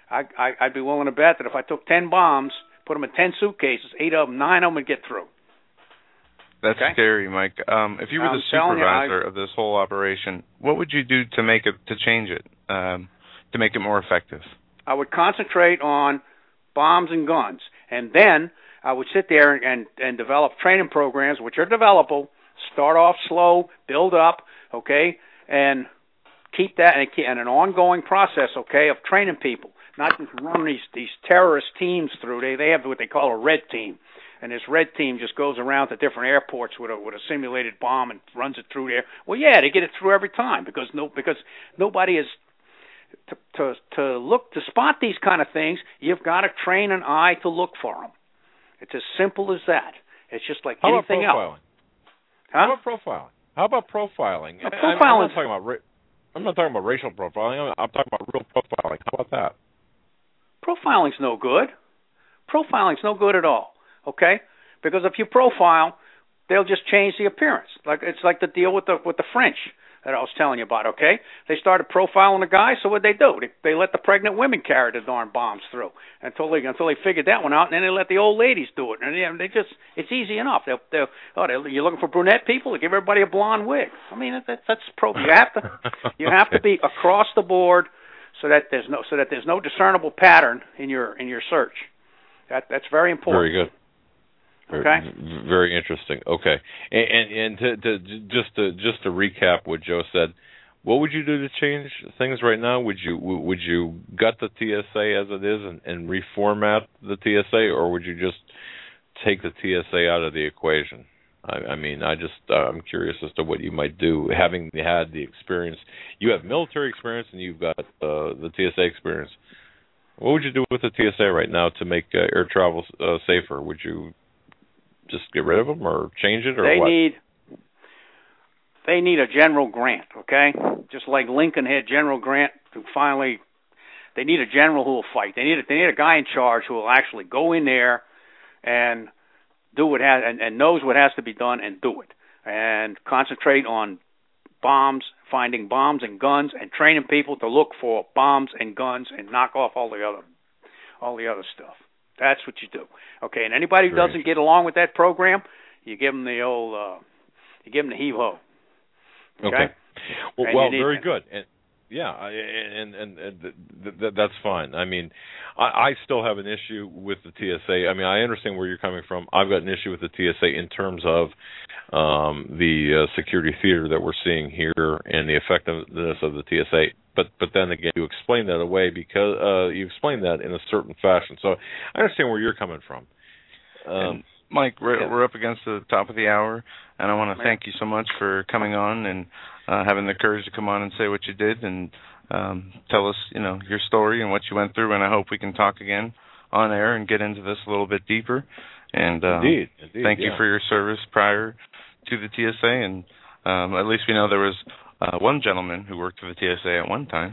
S5: I'd be willing to bet that if I took 10 bombs, put them in 10 suitcases, 9 of them would get through.
S3: That's
S5: okay?
S3: Scary, Mike. If you were the supervisor of this whole operation, what would you do to change it, to make it more effective?
S5: I would concentrate on bombs and guns, and then I would sit there and develop training programs, which are developable. Start off slow, build up, okay, and keep that and an ongoing process, okay, of training people, not just run these terrorist teams through. They have what they call a red team, and this red team just goes around to different airports with a simulated bomb and runs it through there. Well, yeah, they get it through every time because nobody is to spot these kind of things. You've got to train an eye to look for them. It's as simple as that. It's just like anything else.
S2: How about profiling? How about profiling? I'm not talking about racial profiling. I'm talking about real profiling. How about that?
S5: Profiling's no good. Profiling's no good at all. Okay? Because if you profile, they'll just change the appearance. It's like the deal with the French that I was telling you about. Okay? They started profiling the guys, so what'd they do? They let the pregnant women carry the darn bombs through until they figured that one out, and then they let the old ladies do it. And it's easy enough. You're looking for brunette people? They give everybody a blonde wig. I mean, that's You have to be across the board so that there's no discernible pattern in your search. That's very important.
S2: Very good.
S5: Okay.
S2: Very interesting. Okay, and just to recap what Joe said, what would you do to change things right now? Would you gut the TSA as it is and reformat the TSA, or would you just take the TSA out of the equation? I'm curious as to what you might do, having had the experience. You have military experience and you've got the TSA experience. What would you do with the TSA right now to make air travel safer? Would you just get rid of them or change it, or what?
S5: They need a General Grant, okay? Just like Lincoln had General Grant, they need a general who will fight. They need a guy in charge who will actually go in there and do what and knows what has to be done and do it, and concentrate on bombs, finding bombs and guns, and training people to look for bombs and guns and knock off all the other stuff. That's what you do. Okay, and anybody who doesn't get along with that program, you give them the old, the heave-ho. Okay.
S2: Well, very good. And that's fine. I mean, I still have an issue with the TSA. I mean, I understand where you're coming from. I've got an issue with the TSA in terms of the security theater that we're seeing here and the effectiveness of the TSA. But then again, you explain that away because you explain that in a certain fashion. So I understand where you're coming from.
S3: And Mike, we're up against the top of the hour, and I want to thank you so much for coming on and having the courage to come on and say what you did and tell us, your story and what you went through. And I hope we can talk again on air and get into this a little bit deeper. And
S2: indeed,
S3: thank you for your service prior to the TSA. And at least we know there was one gentleman who worked for the TSA at one time.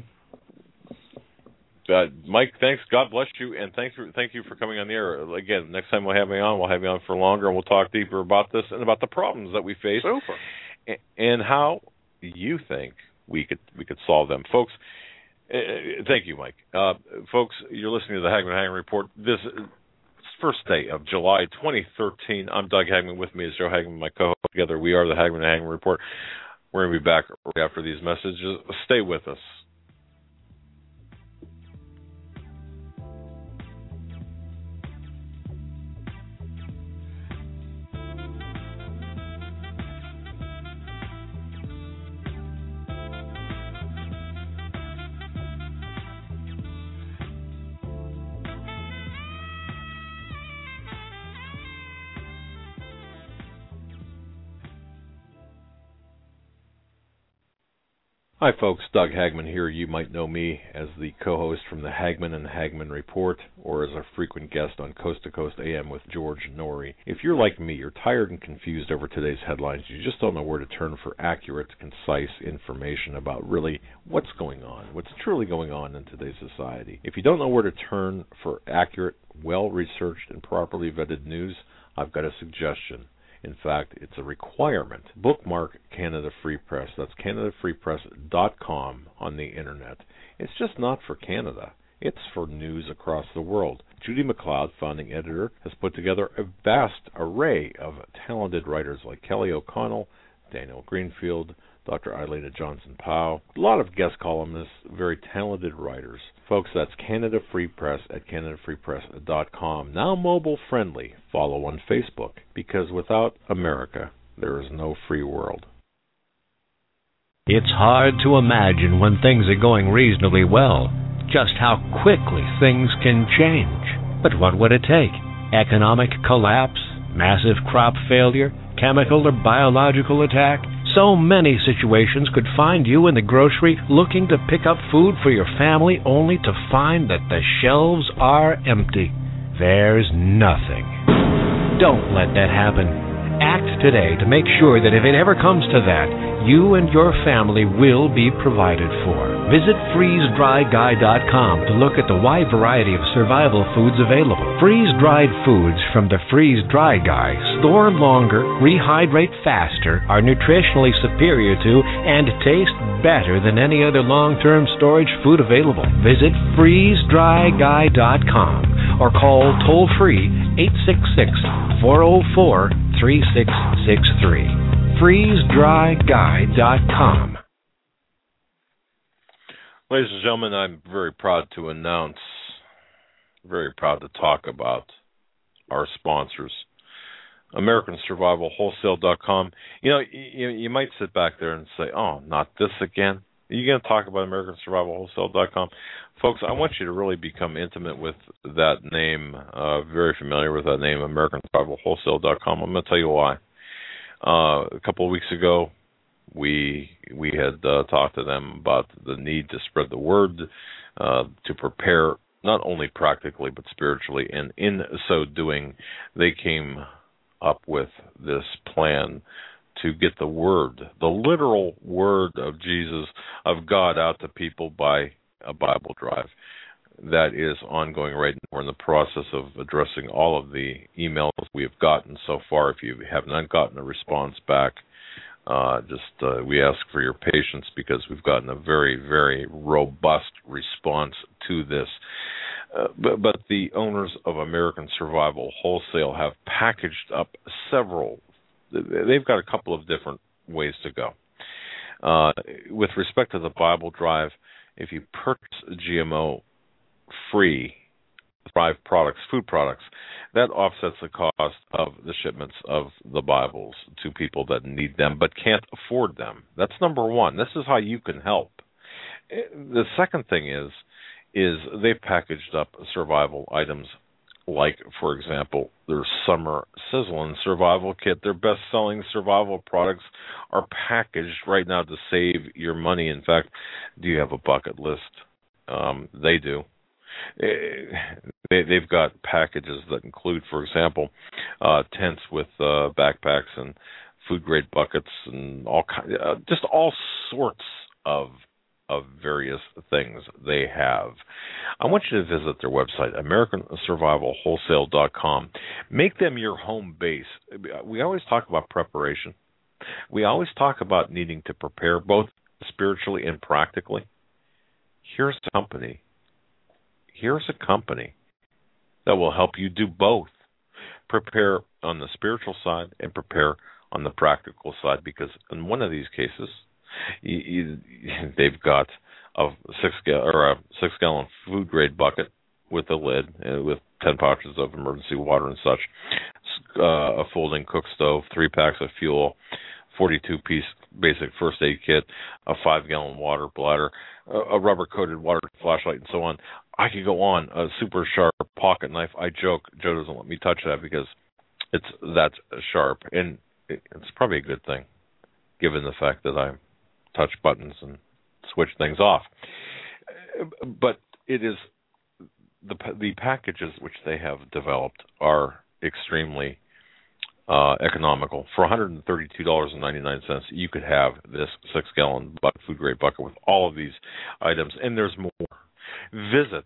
S2: Mike, thanks. God bless you, and thank you for coming on the air. Again, next time we'll have you on for longer, and we'll talk deeper about this and about the problems that we face.
S5: Super.
S2: And how you think we could solve them, folks. Thank you, Mike. Folks, you're listening to the Hagman Report. This first day of July 2013. I'm Doug Hagman. With me is Joe Hagman, my co-host. Together, we are the Hagman Report. We're going to be back right after these messages. Stay with us. Hi folks, Doug Hagman here. You might know me as the co-host from the Hagman and Hagman Report, or as a frequent guest on Coast to Coast AM with George Norrie. If you're like me, you're tired and confused over today's headlines. You just don't know where to turn for accurate, concise information about really what's going on, what's truly going on in today's society. If you don't know where to turn for accurate, well-researched, and properly vetted news, I've got a suggestion. In fact, it's a requirement. Bookmark Canada Free Press. That's CanadaFreePress.com on the Internet. It's just not for Canada. It's for news across the world. Judy McLeod, founding editor, has put together a vast array of talented writers like Kelly O'Connell, Daniel Greenfield, Dr. Eilena Johnson-Powell, a lot of guest columnists, very talented writers. Folks, that's Canada Free Press at CanadaFreePress.com. Now mobile friendly. Follow on Facebook, because without America, there is no free world.
S6: It's hard to imagine when things are going reasonably well, just how quickly things can change. But what would it take? Economic collapse? Massive crop failure? Chemical or biological attack? So many situations could find you in the grocery looking to pick up food for your family only to find that the shelves are empty. There's nothing. Don't let that happen. Act today to make sure that if it ever comes to that, you and your family will be provided for. Visit freezedryguy.com to look at the wide variety of survival foods available. Freeze-dried foods from the Freeze Dry Guy store longer, rehydrate faster, are nutritionally superior to, and taste better than any other long-term storage food available. Visit freezedryguy.com or call toll-free 866-404-3663. freezedryguy.com.
S2: Ladies and gentlemen, I'm very proud to talk about our sponsors. AmericanSurvivalWholesale.com. You might sit back there and say, oh, not this again. Are you going to talk about AmericanSurvivalWholesale.com? Folks, I want you to really become intimate with that name, very familiar with that name, AmericanSurvivalWholesale.com. I'm going to tell you why. A couple of weeks ago, we had talked to them about the need to spread the word, to prepare not only practically but spiritually, and in so doing, they came up with this plan to get the word, the literal word of Jesus, of God, out to people by a Bible drive. That is ongoing right now. We're in the process of addressing all of the emails we have gotten so far. If you have not gotten a response back, we ask for your patience, because we've gotten a very, very robust response to this. But the owners of American Survival Wholesale have packaged up several. They've got a couple of different ways to go. With respect to the Bible drive, if you purchase GMO-free Thrive products, food products, that offsets the cost of the shipments of the Bibles to people that need them but can't afford them. That's number one. This is how you can help. The second thing is they've packaged up survival items like, for example, their Summer Sizzlin' Survival Kit. Their best-selling survival products are packaged right now to save your money. In fact, do you have a bucket list? They do. They've got packages that include, for example, tents with backpacks and food-grade buckets and just all sorts of various things they have. I want you to visit their website, AmericanSurvivalWholesale.com. Make them your home base. We always talk about preparation. We always talk about needing to prepare both spiritually and practically. Here's a company that will help you do both. Prepare on the spiritual side and prepare on the practical side, because in one of these cases, they've got a 6-gallon food grade bucket with a lid with 10 pouches of emergency water and such, a folding cook stove, 3 packs of fuel, 42-piece basic first aid kit, a 5-gallon water bladder, a rubber-coated water flashlight, and so on. I could go on. A super sharp pocket knife. I joke, Joe doesn't let me touch that because it's that sharp, and it's probably a good thing, given the fact that I touch buttons and switch things off. But it is the packages which they have developed are extremely economical. For $132.99, you could have this 6-gallon food grade bucket with all of these items, and there's more. Visit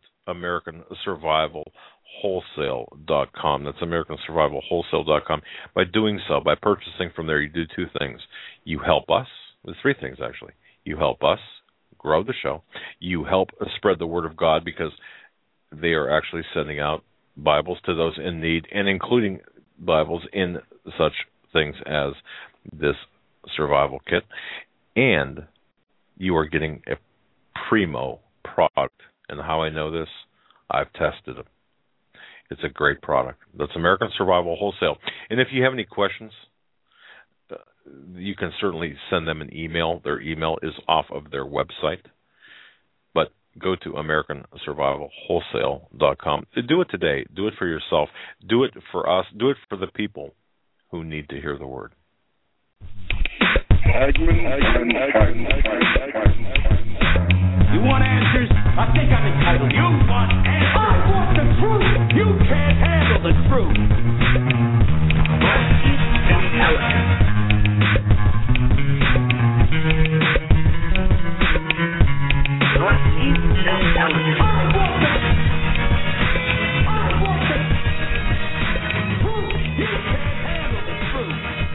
S2: AmericanSurvivalWholesale.com. That's AmericanSurvivalWholesale.com. By doing so, by purchasing from there, you do 2 things. You help us. There's 3 things, actually. You help us grow the show. You help spread the word of God, because they are actually sending out Bibles to those in need, and including Bibles in such things as this survival kit. And you are getting a primo product. And how I know this, I've tested them. It's a great product. That's American Survival Wholesale. And if you have any questions, you can certainly send them an email. Their email is off of their website. But go to AmericanSurvivalWholesale.com. Do it today. Do it for yourself. Do it for us. Do it for the people who need to hear the word.
S7: You want answers? I think I'm entitled. You want answers? I want the truth. You can't handle the truth. Northeast Intelligence. Northeast Intelligence. I want the truth. You can't handle the truth.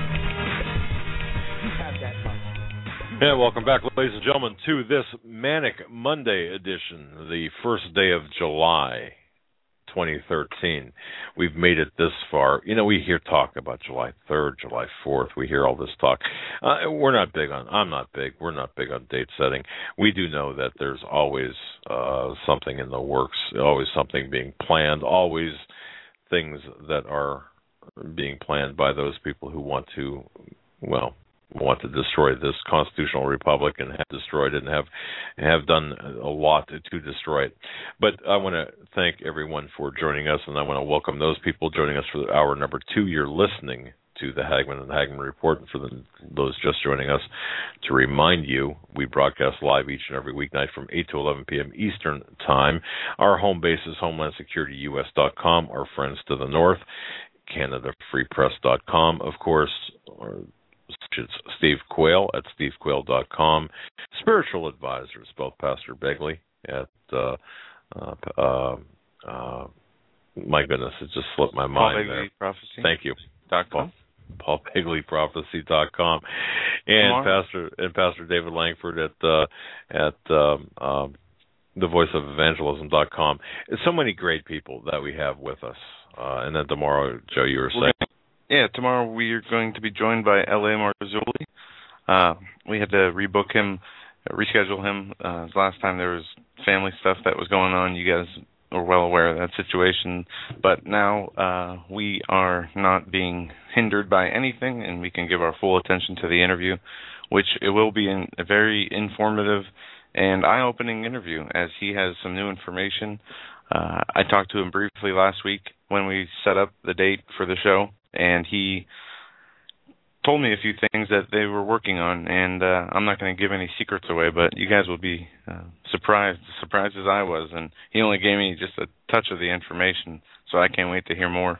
S7: You have that much.
S2: And welcome back, ladies and gentlemen, to this Manic Monday edition, the first day of July 2013. We've made it this far. You know, we hear talk about July 3rd, July 4th. We hear all this talk. We're not big on date setting. We do know that there's always something in the works, always something being planned, always things that are being planned by those people who want to destroy this constitutional republic and have destroyed it and have done a lot to destroy it. But I want to thank everyone for joining us, and I want to welcome those people joining us for hour number 2. You're listening to the Hagmann and Hagmann Report. And for those just joining us, to remind you, we broadcast live each and every weeknight from 8 to 11 p.m. Eastern Time. Our home base is HomelandSecurityUS.com. Our friends to the north, CanadaFreePress.com, of course, it's Steve Quayle at stevequayle.com. Spiritual advisors, both Pastor Begley at my goodness, it just slipped my mind there.
S3: Prophecy.
S2: Thank you.
S3: .com.
S2: PaulBegleyProphecy.com, and Pastor David Langford at the voiceofevangelism.com. So many great people that we have with us. And then tomorrow, Joe, you were saying.
S3: Yeah, tomorrow we are going to be joined by L.A. Marzulli. We had to reschedule him. Last time there was family stuff that was going on. You guys are well aware of that situation. But now we are not being hindered by anything, and we can give our full attention to the interview, which it will be a very informative and eye-opening interview, as he has some new information. I talked to him briefly last week when we set up the date for the show, and he told me a few things that they were working on, and I'm not going to give any secrets away, but you guys will be surprised as I was, and he only gave me just a touch of the information, so I can't wait to hear more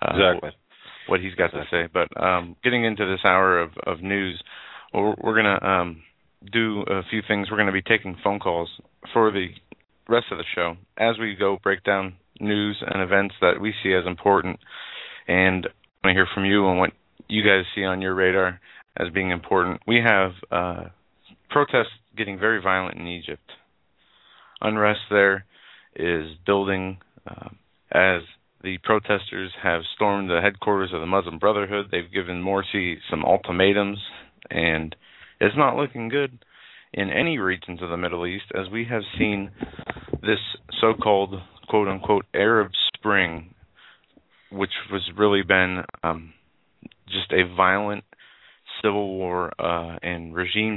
S3: what he's got to say. But getting into this hour of news, we're going to do a few things. We're going to be taking phone calls for the rest of the show as we go break down news and events that we see as important, and I want to hear from you on what you guys see on your radar as being important. We have protests getting very violent in Egypt. Unrest there is building as the protesters have stormed the headquarters of the Muslim Brotherhood. They've given Morsi some ultimatums, and it's not looking good in any regions of the Middle East, as we have seen this so-called, quote-unquote, Arab Spring, which was really been just a violent civil war and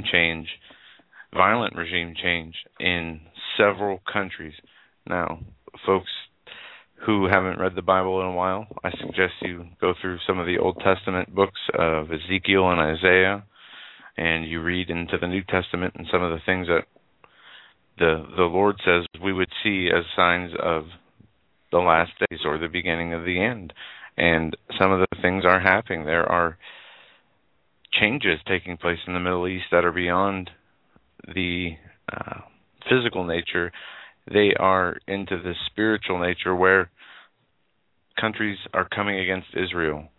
S3: violent regime change in several countries. Now, folks who haven't read the Bible in a while, I suggest you go through some of the Old Testament books of Ezekiel and Isaiah, and you read into the New Testament and some of the things that the Lord says we would see as signs of the last days or the beginning of the end. And some of the things are happening. There are changes taking place in the Middle East that are beyond the physical nature. They are into the spiritual nature, where countries are coming against Israel.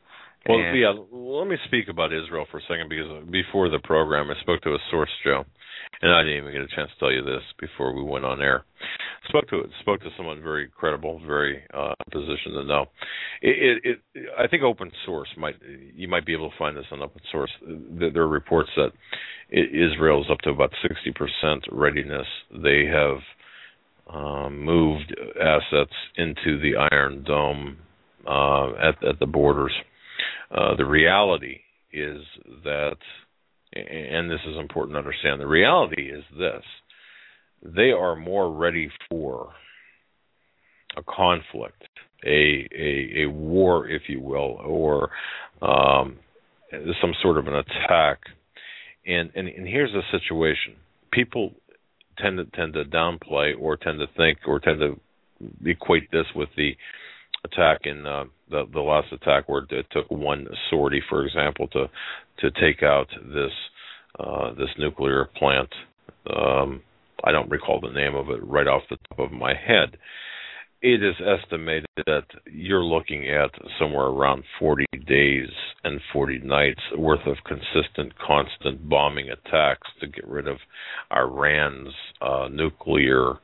S2: Well, let me speak about Israel for a second, because before the program I spoke to a source, Joe, and I didn't even get a chance to tell you this before we went on air. Spoke to someone very credible, very positioned to know. I think open source you might be able to find this on open source. There are reports that Israel is up to about 60% readiness. They have moved assets into the Iron Dome at the borders. The reality is that, and this is important to understand, the reality is this: they are more ready for a conflict, a war, if you will, or some sort of an attack. And here's the situation: people tend to downplay, or tend to think, or tend to equate this with the attack in the last attack, where it took one sortie, for example, to take out this nuclear plant. I don't recall the name of it right off the top of my head. It is estimated that you're looking at somewhere around 40 days and 40 nights worth of consistent, constant bombing attacks to get rid of Iran's nuclear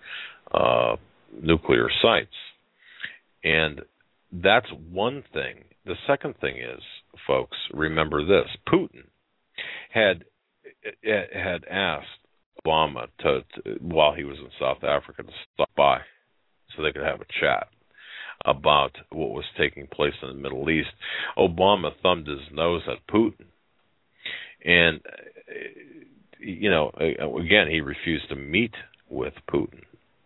S2: sites. And that's one thing. The second thing is, folks, remember this: Putin had asked Obama to while he was in South Africa, to stop by so they could have a chat about what was taking place in the Middle East. Obama thumbed his nose at Putin, and again, he refused to meet with Putin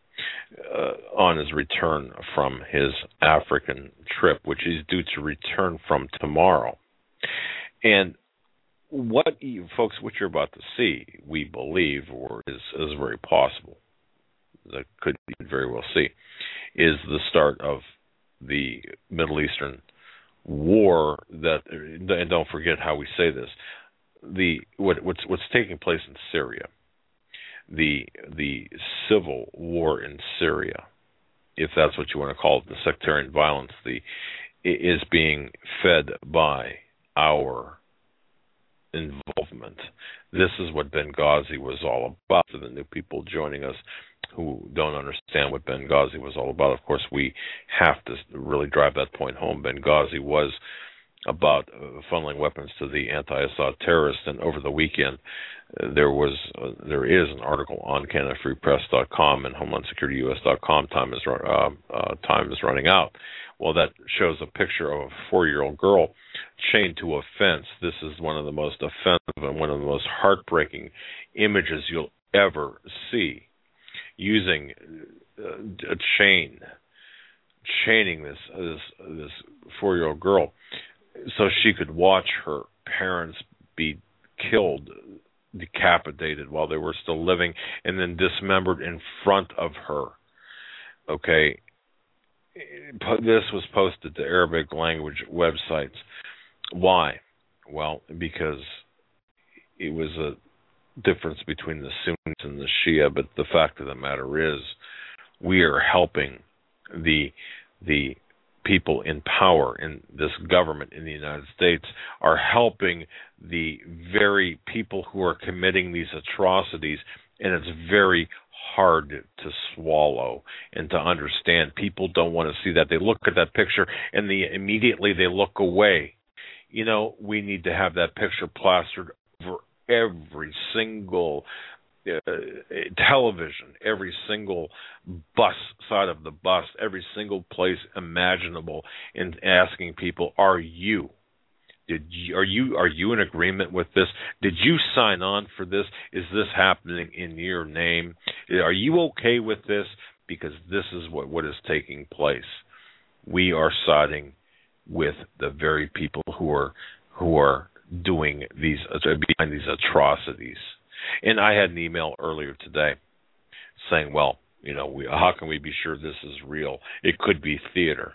S2: on his return from his African trip, which he's due to return from tomorrow. And what you're about to see, we believe, or is very possible, that could be very well see, is the start of the Middle Eastern war. That, and don't forget how we say this, what's taking place in Syria, the civil war in Syria, if that's what you want to call it, the sectarian violence, is being fed by our involvement. This is what Benghazi was all about. For the new people joining us who don't understand what Benghazi was all about, of course, we have to really drive that point home. Benghazi was about funneling weapons to the anti-Assad terrorists, and over the weekend there is an article on CanadaFreePress.com and HomelandSecurityUS.com. Time is running out. Well, that shows a picture of a 4-year-old girl chained to a fence. This is one of the most offensive and one of the most heartbreaking images you'll ever see. Using a chaining this 4-year-old girl so she could watch her parents be killed, decapitated while they were still living, and then dismembered in front of her. Okay, this was posted to Arabic language websites. Why? Well, because it was a difference between the Sunnis and the Shia, but the fact of the matter is, we are helping the people in power in this government in the United States, are helping the very people who are committing these atrocities, and it's very hard to swallow and to understand. People don't want to see that. They look at that picture and immediately they look away. We need to have that picture plastered over every single television, every single side of the bus, every single place imaginable, and asking people, are you in agreement with this? Did you sign on for this? Is this happening in your name? Are you okay with this? Because this is what is taking place. We are siding with the very people who are doing behind these atrocities. And I had an email earlier today saying, well, how can we be sure this is real? It could be theater.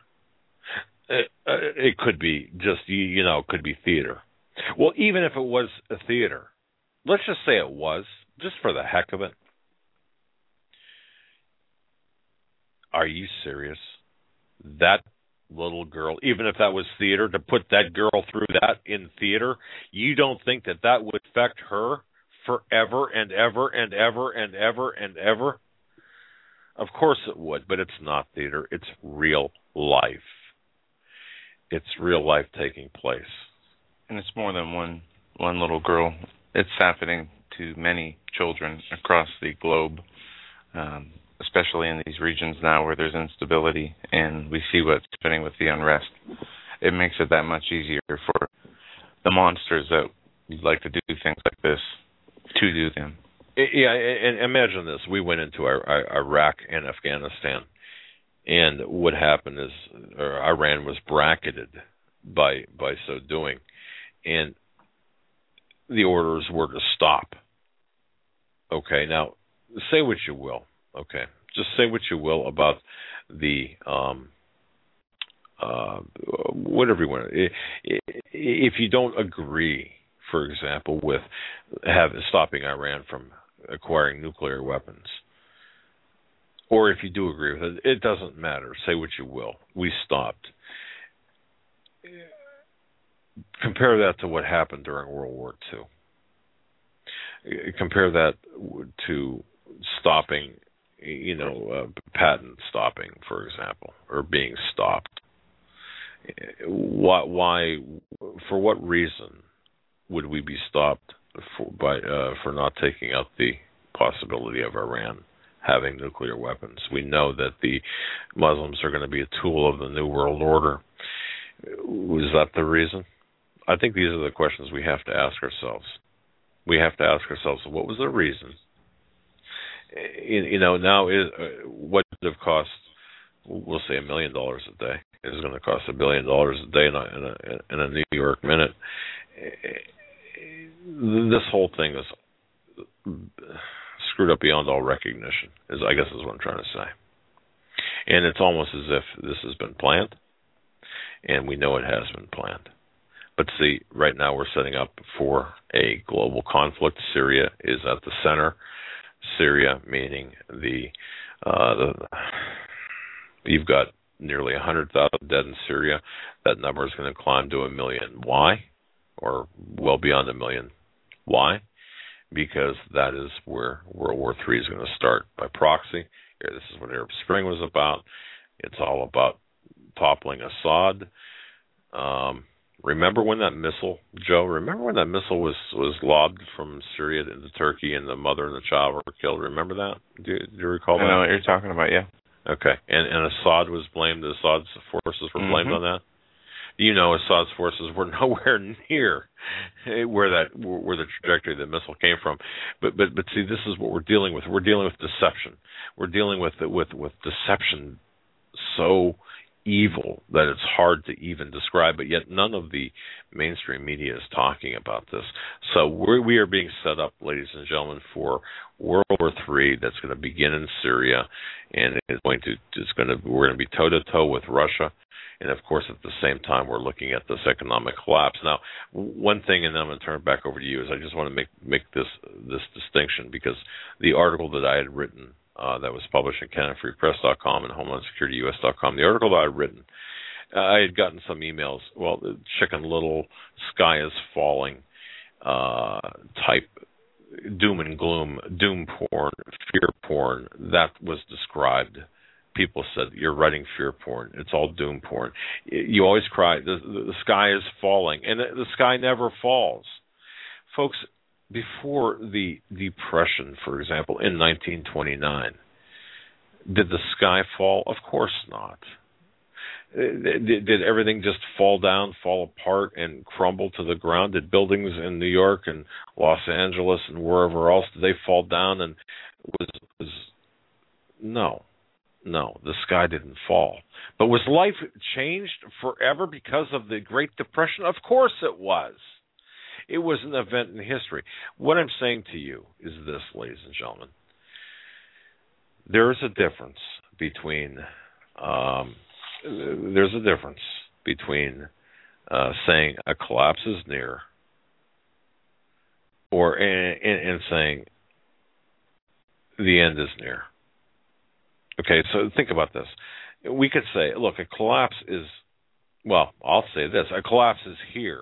S2: It could be just, it could be theater. Well, even if it was a theater, let's just say it was, just for the heck of it. Are you serious? That little girl, even if that was theater, to put that girl through that in theater, you don't think that that would affect her forever and ever and ever and ever and ever? Of course it would, but it's not theater. It's real life. It's real life taking place.
S3: And it's more than one little girl. It's happening to many children across the globe, especially in these regions now where there's instability, and we see what's happening with the unrest. It makes it that much easier for the monsters that like to do things like this to do them.
S2: Yeah, and imagine this. We went into Iraq and Afghanistan, and what happened is Iran was bracketed by so doing, and the orders were to stop. Okay, now say what you will. Okay, just say what you will about the whatever you want. If you don't agree, for example, with stopping Iran from acquiring nuclear weapons, or if you do agree with it, it doesn't matter. Say what you will. We stopped. Compare that to what happened during World War II. Compare that to stopping, patent stopping, for example, or being stopped. Why? For what reason would we be stopped for not taking out the possibility of Iran having nuclear weapons? We know that the Muslims are going to be a tool of the New World Order. Was that the reason? I think these are the questions we have to ask ourselves. We have to ask ourselves, what was the reason? Now what would have cost, we'll say $1 million a day, is going to cost $1 billion a day in a New York minute. This whole thing is screwed up beyond all recognition, I guess is what I'm trying to say. And it's almost as if this has been planned, and we know it has been planned. But see, right now we're setting up for a global conflict. Syria is at the center. Syria, meaning you've got nearly 100,000 dead in Syria. That number is going to climb to 1 million. Why? Or well beyond 1 million. Why? Because that is where World War III is going to start, by proxy. This is what Arab Spring was about. It's all about toppling Assad. Remember when that missile, Joe? Remember when that missile was lobbed from Syria into Turkey, and the mother and the child were killed? Remember that? Do you recall that?
S3: I know what you're talking about. Yeah.
S2: Okay, and Assad was blamed. Assad's forces were blamed on that. Assad's forces were nowhere near where the trajectory of the missile came from. But see, this is what we're dealing with. We're dealing with deception. We're dealing with deception so evil that it's hard to even describe, but yet none of the mainstream media is talking about this. So we are being set up, ladies and gentlemen, for World War III that's going to begin in Syria, and we're going to be toe to toe with Russia, and of course at the same time we're looking at this economic collapse. Now, one thing, and then I'm going to turn it back over to you, is I just want to make this distinction, because the article that I had written that was published in CanonFreePress.com and HomelandSecurityUS.com. The article that I had written, I had gotten some emails. Well, Chicken Little, sky is falling type doom and gloom, doom porn, fear porn. That was described. People said, you're writing fear porn. It's all doom porn. You always cry, the sky is falling. And the sky never falls. Folks, before the Depression, for example, in 1929, did the sky fall? Of course not. Did everything just fall down, fall apart, and crumble to the ground? Did buildings in New York and Los Angeles and wherever else, did they fall down and was No, the sky didn't fall. But was life changed forever because of the Great Depression? Of course it was. It was an event in history. What I'm saying to you is this, ladies and gentlemen. There is a difference between saying a collapse is near, and saying the end is near. Okay, so think about this. we could say, look, a collapse is, well, I'll say this, a collapse is here.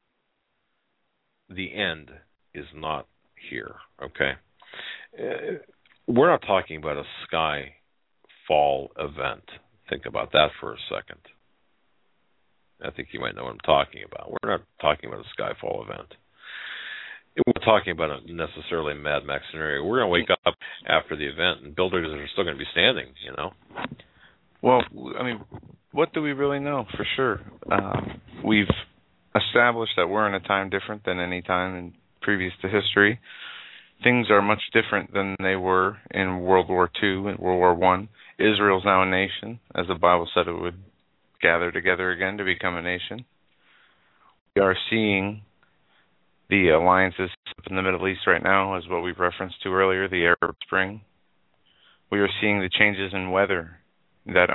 S2: The end is not here, okay? We're not talking about a sky fall event. Think about that for a second. I think you might know what I'm talking about. We're not talking about a skyfall event. We're talking about a necessarily Mad Max scenario. We're going to wake up after the event and buildings are still going to be standing, you know?
S3: Well, I mean, what do we really know for sure? We've established that we're in a time different than any time in previous to history. Things are much different than they were in World War II and World War I. Israel's now a nation, as the Bible said it would gather together again to become a nation. We are seeing the alliances in the Middle East right now, as what we've referenced to earlier, the Arab Spring. We are seeing the changes in weather that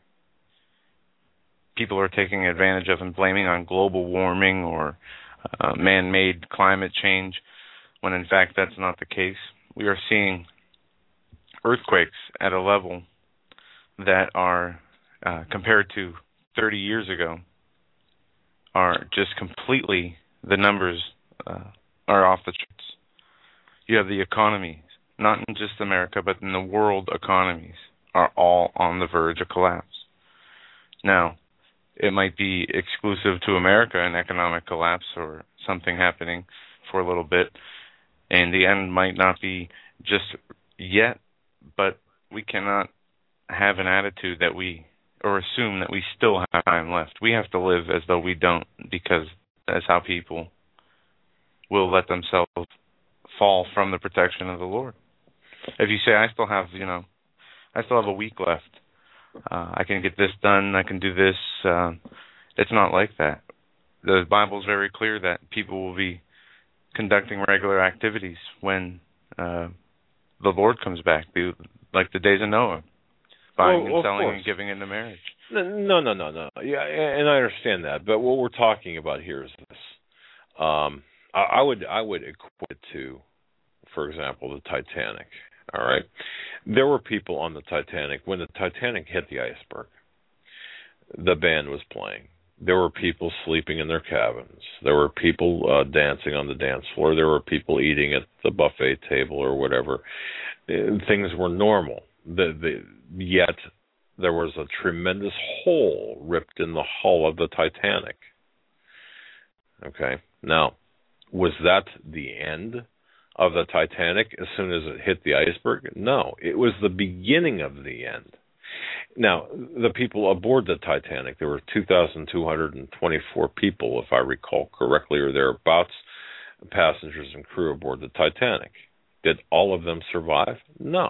S3: people are taking advantage of and blaming on global warming or man-made climate change, when in fact that's not the case. We are seeing earthquakes at a level that are, compared to 30 years ago, are just completely, the numbers are off the charts. You have the economies, not in just America, but in the world economies, are all on the verge of collapse. Now, it might be exclusive to America, an economic collapse or something happening for a little bit, and the end might not be just yet, but we cannot have an attitude that or assume that we still have time left. We have to live as though we don't, because that's how people will let themselves fall from the protection of the Lord. If you say, I still have a week left, I can get this done, I can do this, it's not like that. The Bible is very clear that people will be conducting regular activities when the Lord comes back, like the days of Noah, buying and selling and giving into marriage.
S2: No. Yeah, and I understand that, but what we're talking about here is this. I would equate it to, for example, the Titanic. All right, there were people on the Titanic when the Titanic hit the iceberg. The band was playing. There were people sleeping in their cabins. There were people dancing on the dance floor. There were people eating at the buffet table or whatever. Things were normal. Yet there was a tremendous hole ripped in the hull of the Titanic. Okay, now, was that the end of the Titanic as soon as it hit the iceberg? No, it was the beginning of the end. Now, the people aboard the Titanic, there were 2,224 people, if I recall correctly, or thereabouts, passengers and crew aboard the Titanic. Did all of them survive? No.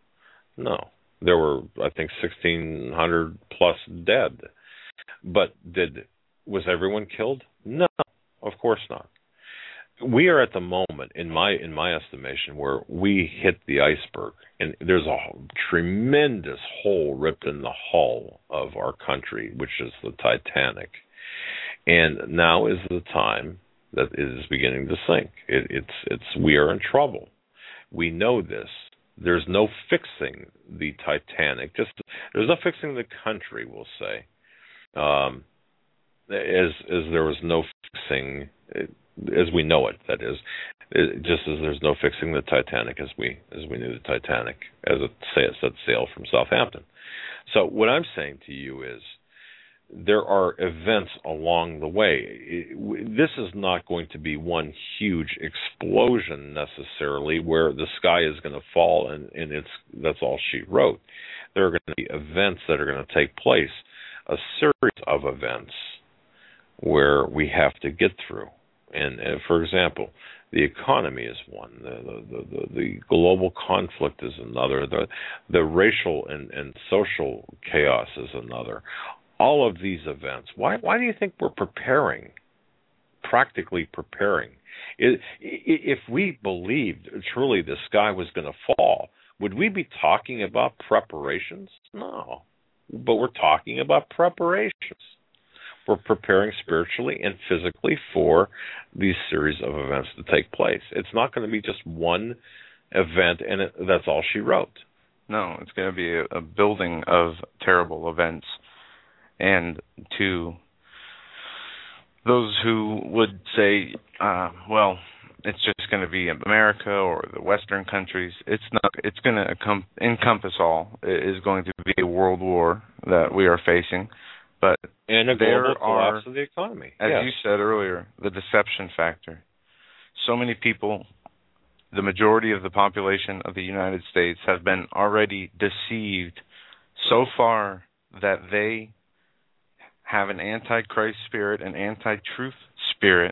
S2: There were, I think, 1,600 plus dead. But was everyone killed? No, of course not. We are at the moment, in my estimation, where we hit the iceberg, and there's a tremendous hole ripped in the hull of our country, which is the Titanic. And now is the time that it is beginning to sink. We are in trouble. We know this. There's no fixing the Titanic. There's no fixing the country, we'll say. As there was no fixing, as we know it, that is, just as there's no fixing the Titanic as we knew the Titanic, as it set sail from Southampton. So what I'm saying to you is, there are events along the way. This is not going to be one huge explosion necessarily, where the sky is going to fall and that's all she wrote. There are going to be events that are going to take place, a series of events where we have to get through. And for example, the economy is one. The global conflict is another. The racial and social chaos is another. All of these events. Why do you think we're practically preparing? If we believed truly the sky was going to fall, would we be talking about preparations? No. But we're talking about preparations. We're preparing spiritually and physically for these series of events to take place. It's not going to be just one event and that's all she wrote.
S3: No, it's going to be a building of terrible events. And to those who would say, well, it's just going to be America or the Western countries, it's not. It's going to encompass all. It is going to be a world war that we are facing. But
S2: and a global collapse of the economy.
S3: As you said earlier, the deception factor. So many people, the majority of the population of the United States, have been already deceived so far that they have an anti-Christ spirit, an anti-truth spirit,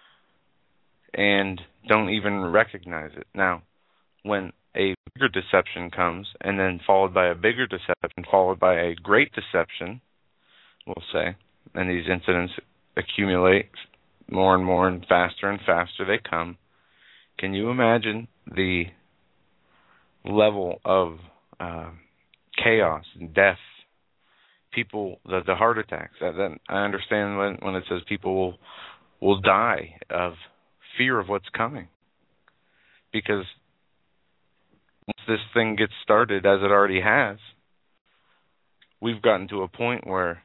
S3: and don't even recognize it. Now, when a bigger deception comes, and then followed by a bigger deception, followed by a great deception, we'll say, and these incidents accumulate more and more and faster they come, can you imagine the level of chaos and death? People, the heart attacks. That I understand when it says people will die of fear of what's coming. Because once this thing gets started, as it already has, we've gotten to a point where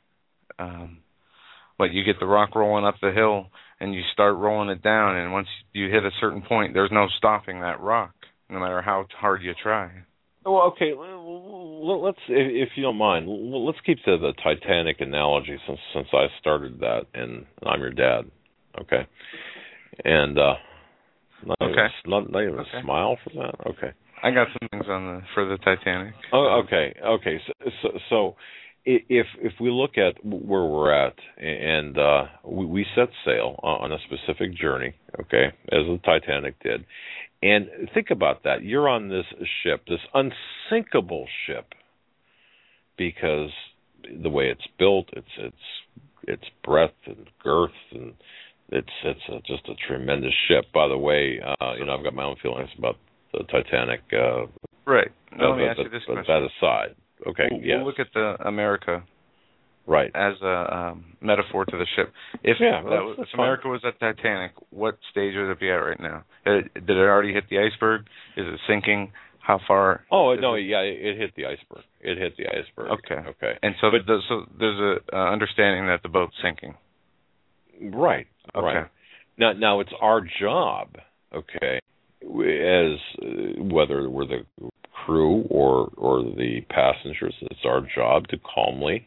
S3: you get the rock rolling up the hill and you start rolling it down, and once you hit a certain point, there's no stopping that rock, no matter how hard you try.
S2: Well, okay, let's, if you don't mind, let's keep to the Titanic analogy since I started that, and I'm your dad, okay? And not even a smile for that, okay?
S3: I got some things for the Titanic.
S2: Oh, okay. So if we look at where we're at, and we set sail on a specific journey, okay, as the Titanic did. And think about that. You're on this ship, this unsinkable ship, because the way it's built, its breadth and girth, and it's just a tremendous ship. By the way, I've got my own feelings about the Titanic.
S3: Right. Let me ask you this question.
S2: That aside, okay.
S3: We'll look at the America.
S2: Right.
S3: As a metaphor to the ship. If America was at Titanic, what stage would it be at right now? Did it already hit the iceberg? Is it sinking? How far?
S2: Oh, no, it hit the iceberg. It hit the iceberg.
S3: Okay. And so there's a understanding that the boat's sinking.
S2: Right.
S3: Okay.
S2: Right. Now it's our job, okay, as whether we're the crew or the passengers, it's our job to calmly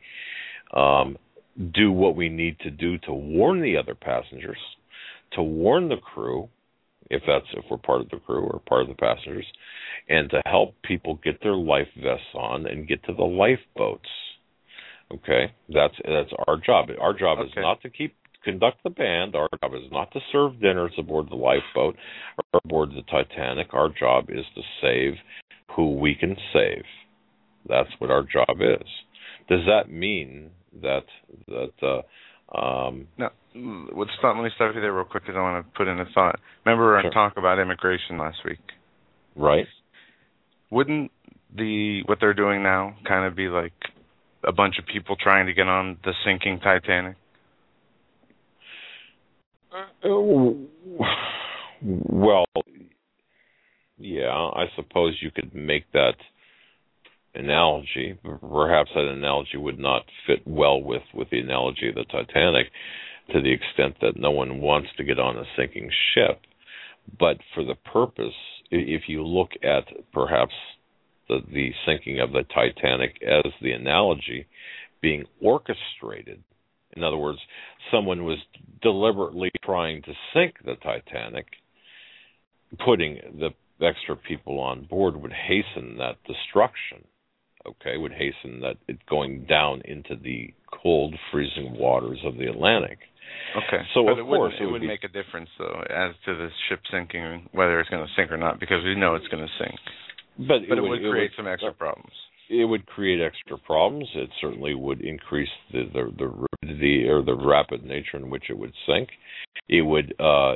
S2: do what we need to do to warn the other passengers, to warn the crew, if we're part of the crew or part of the passengers, and to help people get their life vests on and get to the lifeboats. Okay, that's our job. Our job is not to conduct the band. Our job is not to serve dinners aboard the lifeboat or aboard the Titanic. Our job is to save who we can save. That's what our job is. Does that mean that
S3: no? Let me stop you there real quick because I want to put in a thought. Remember our talk about immigration last week?
S2: Right.
S3: Wouldn't what they're doing now kind of be like a bunch of people trying to get on the sinking Titanic?
S2: Well, yeah, I suppose you could make that analogy. Perhaps that analogy would not fit well with the analogy of the Titanic, to the extent that no one wants to get on a sinking ship. But for the purpose, if you look at perhaps the sinking of the Titanic as the analogy being orchestrated, in other words, someone was deliberately trying to sink the Titanic, putting the extra people on board would hasten that destruction, okay, would hasten that it going down into the cold, freezing waters of the Atlantic.
S3: Okay.
S2: So,
S3: but
S2: of course,
S3: it would make a difference, though, as to the ship sinking, whether it's going to sink or not, because we know it's going to sink. But it would create some extra problems.
S2: It would create extra problems. It certainly would increase the rapidity or the rapid nature in which it would sink. It would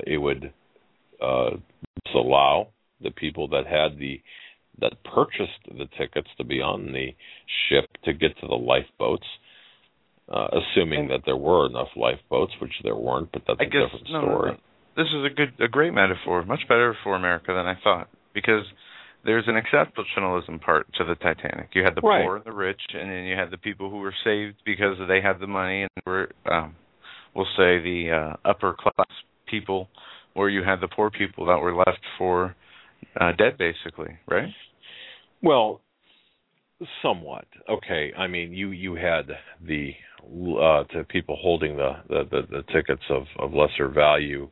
S2: disallow the people that purchased the tickets to be on the ship to get to the lifeboats, assuming that there were enough lifeboats, which there weren't, but that's a different story.
S3: No. This is a great metaphor, much better for America than I thought, because there's an exceptionalism part to the Titanic. You had the poor and the rich, and then you had the people who were saved because they had the money and were, we'll say, the upper class people, where you had the poor people that were left for dead, basically, right?
S2: Well, somewhat. Okay, I mean, you had the people holding the tickets of lesser value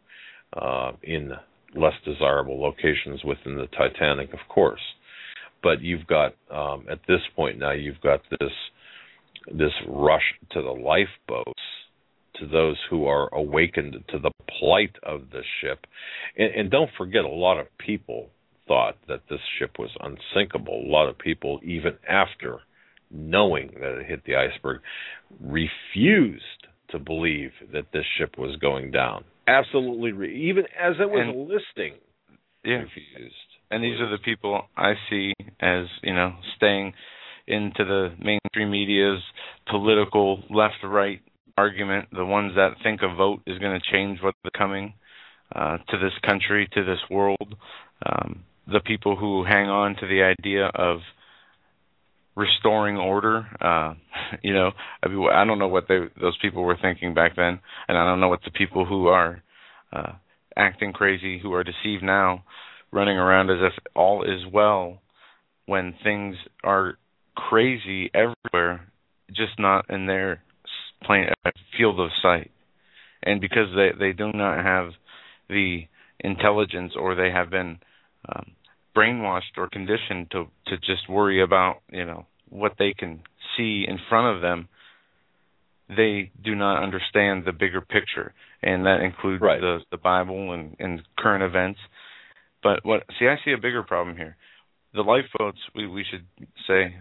S2: in less desirable locations within the Titanic, of course. But you've got at this point now, you've got this rush to the lifeboats, to those who are awakened to the plight of the ship, and don't forget, a lot of people thought that this ship was unsinkable. A lot of people, even after knowing that it hit the iceberg, refused to believe that this ship was going down. Absolutely, even as it was listing, refused.
S3: And these are the people I see as, staying into the mainstream media's political left-right argument, the ones that think a vote is going to change what's coming to this country, to this world. The people who hang on to the idea of restoring order. I don't know what those people were thinking back then, and I don't know what the people who are acting crazy, who are deceived now, running around as if all is well when things are crazy everywhere, just not in their field of sight. And because they do not have the intelligence, or they have been brainwashed or conditioned to just worry about what they can see in front of them, they do not understand the bigger picture, and that includes the Bible and current events. But I see a bigger problem here. The lifeboats, we should say,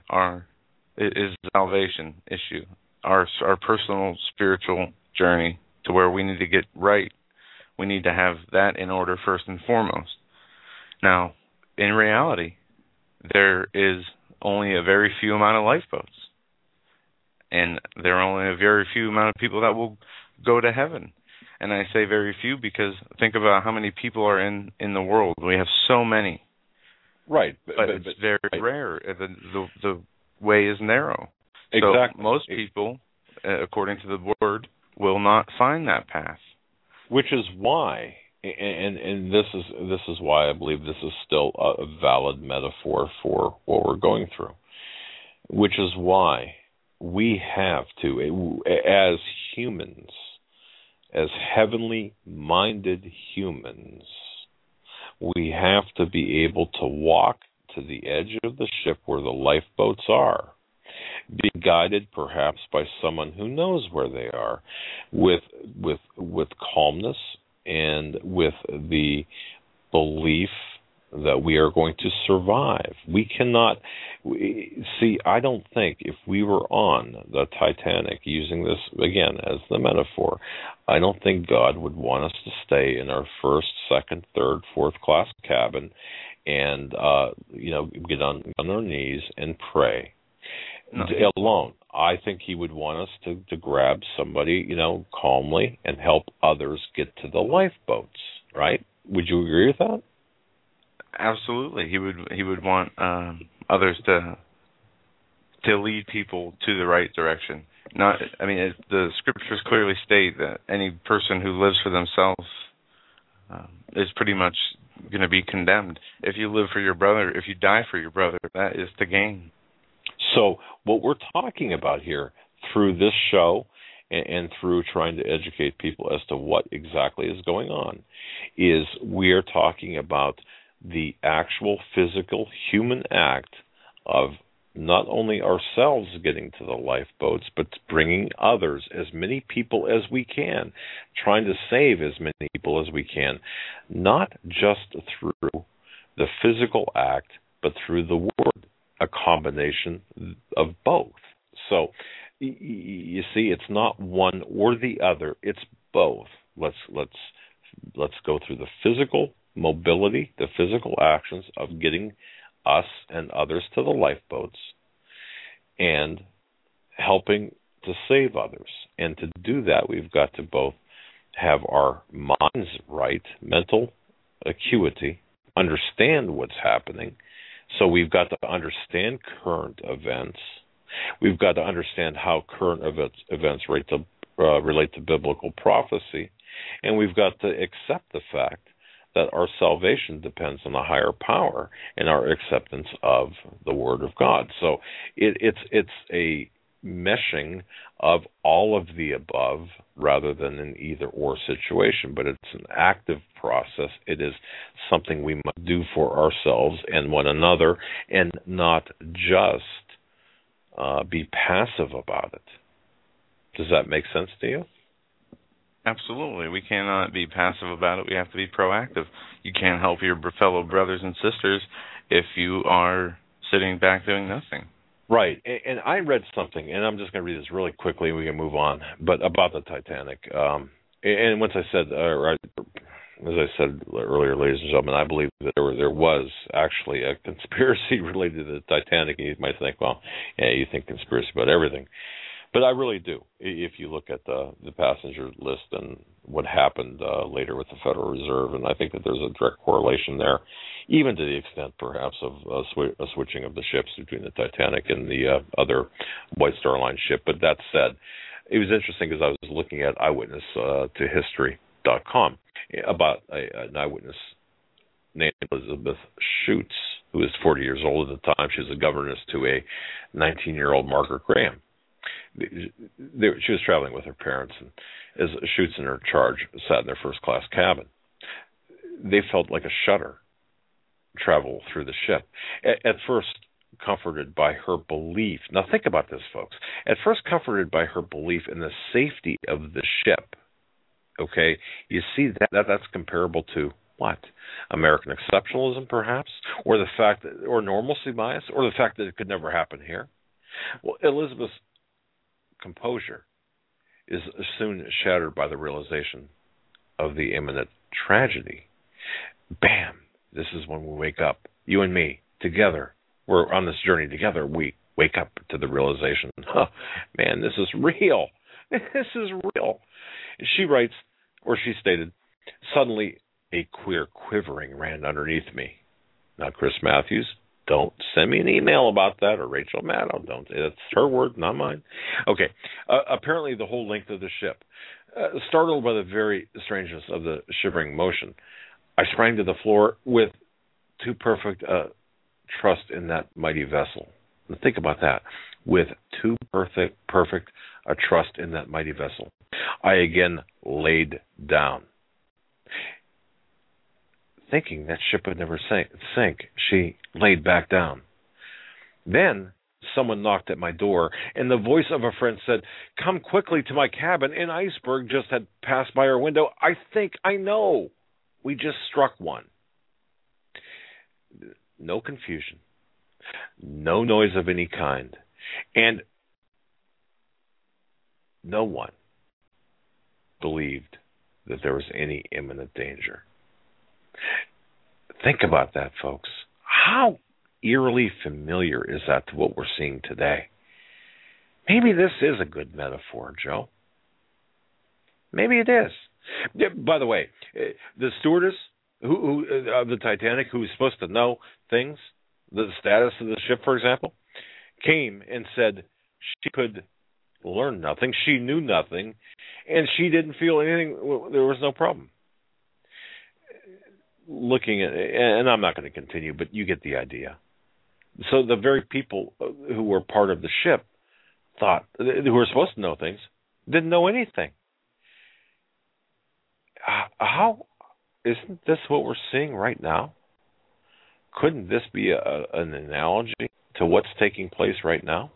S3: is a salvation issue, our personal spiritual journey to where we need to get right. We need to have that in order first and foremost. Now, in reality, there is only a very few amount of lifeboats, and there are only a very few amount of people that will go to heaven. And I say very few because think about how many people are in the world. We have so many.
S2: Right.
S3: But it's very rare. The way is narrow.
S2: Exactly.
S3: So most people, according to the word, will not find that path.
S2: Which is why, and this is why I believe this is still a valid metaphor for what we're going through. Which is why we have to, as humans, as heavenly minded humans, we have to be able to walk to the edge of the ship where the lifeboats are, be guided perhaps by someone who knows where they are, with calmness and with the belief that we are going to survive. We cannot see. I don't think if we were on the Titanic, using this again as the metaphor, I don't think God would want us to stay in our first, second, third, fourth class cabin and get on our knees and pray. No. Alone. I think he would want us to grab somebody, calmly and help others get to the lifeboats, right? Would you agree with that?
S3: Absolutely. He would want others to lead people to the right direction. The scriptures clearly state that any person who lives for themselves is pretty much going to be condemned. If you live for your brother, if you die for your brother, that is to gain.
S2: So what we're talking about here through this show and through trying to educate people as to what exactly is going on is we are talking about the actual physical human act of not only ourselves getting to the lifeboats, but bringing others, as many people as we can, trying to save as many people as we can, not just through the physical act, but through the word, a combination of both. So you see, it's not one or the other; it's both. Let's go through the physical mobility, the physical actions of getting us and others to the lifeboats, and helping to save others. And to do that, we've got to both have our minds right, mental acuity, understand what's happening, So we've got to understand current events. We've got to understand how current events relate to biblical prophecy. And we've got to accept the fact that our salvation depends on a higher power and our acceptance of the Word of God. So it's a meshing of all of the above rather than an either-or situation, but it's an active process. It is something we must do for ourselves and one another and not just be passive about it. Does that make sense to you?
S3: Absolutely. We cannot be passive about it. We have to be proactive. You can't help your fellow brothers and sisters if you are sitting back doing nothing.
S2: Right. And I read something, and I'm just going to read this really quickly and we can move on, but about the Titanic. And once I said, as I said earlier, ladies and gentlemen, I believe that there was actually a conspiracy related to the Titanic. You might think, well, yeah, you think conspiracy about everything. But I really do, if you look at the passenger list and what happened later with the Federal Reserve. And I think that there's a direct correlation there, even to the extent, perhaps, of a switching of the ships between the Titanic and the other White Star Line ship. But that said, it was interesting because I was looking at eyewitnesstohistory.com about an eyewitness named Elizabeth Schutz, who was 40 years old at the time. She was a governess to a 19-year-old Margaret Graham. She was traveling with her parents, and as Schutz and her charge sat in their first-class cabin, they felt like a shudder travel through the ship. At first, comforted by her belief. Now, think about this, folks. At first, comforted by her belief in the safety of the ship. Okay, you see that's comparable to what? American exceptionalism, perhaps, or the fact that, or normalcy bias, or the fact that it could never happen here. Well, Elizabeth's composure is soon shattered by the realization of the imminent tragedy. Bam! This is when we wake up, you and me, together. We're on this journey together. We wake up to the realization, man, this is real. This is real. She writes, or she stated, suddenly a queer quivering ran underneath me. Now, Chris Matthews, don't send me an email about that, or Rachel Maddow. Don't. It's her word, not mine. Okay. Apparently, the whole length of the ship. Startled by the very strangeness of the shivering motion, I sprang to the floor with too perfect trust in that mighty vessel. Now, think about that. With too perfect a trust in that mighty vessel, I again laid down. Thinking that ship would never sink, she laid back down. Then someone knocked at my door, and the voice of a friend said, "Come quickly to my cabin. An iceberg just had passed by our window. I think I know. We just struck one." No confusion, no noise of any kind, and no one believed that there was any imminent danger. Think about that, folks. How eerily familiar is that to what we're seeing today? Maybe this is a good metaphor, Joe. Maybe it is. By the way, the stewardess who of the Titanic, who was supposed to know things, the status of the ship, for example, came and said she could learn nothing, she knew nothing, and she didn't feel anything. There was no problem. Looking at, and I'm not going to continue, but you get the idea. So the very people who were part of the ship who were supposed to know things, didn't know anything. How isn't this what we're seeing right now? Couldn't this be an analogy to what's taking place right now?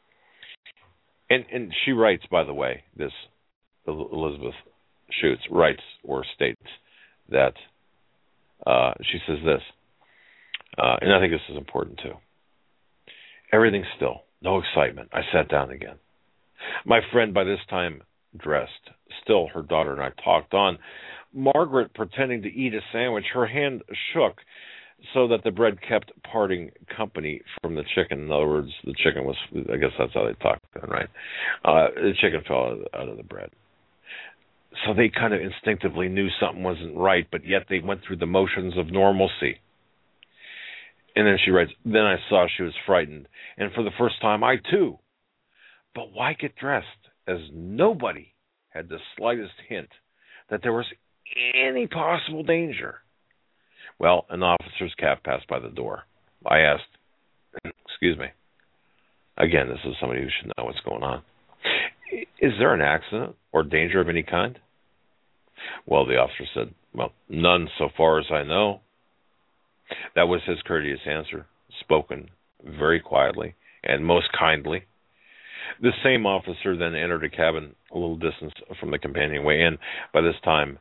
S2: And she writes, by the way, this Elizabeth Schutz writes or states that she says this, and I think this is important too. Everything's still, no excitement. I sat down again. My friend, by this time dressed, still her daughter and I talked on. Margaret pretending to eat a sandwich, her hand shook so that the bread kept parting company from the chicken. In other words, the chicken was, I guess that's how they talk then, right? The chicken fell out of the bread. So they kind of instinctively knew something wasn't right, but yet they went through the motions of normalcy. And then she writes, then I saw she was frightened, and for the first time, I too. But why get dressed, as nobody had the slightest hint that there was any possible danger? Well, an officer's cab passed by the door. I asked, excuse me. Again, this is somebody who should know what's going on. Is there an accident or danger of any kind? Well, the officer said, well, none so far as I know. That was his courteous answer, spoken very quietly and most kindly. The same officer then entered a cabin a little distance from the companionway, and by this time,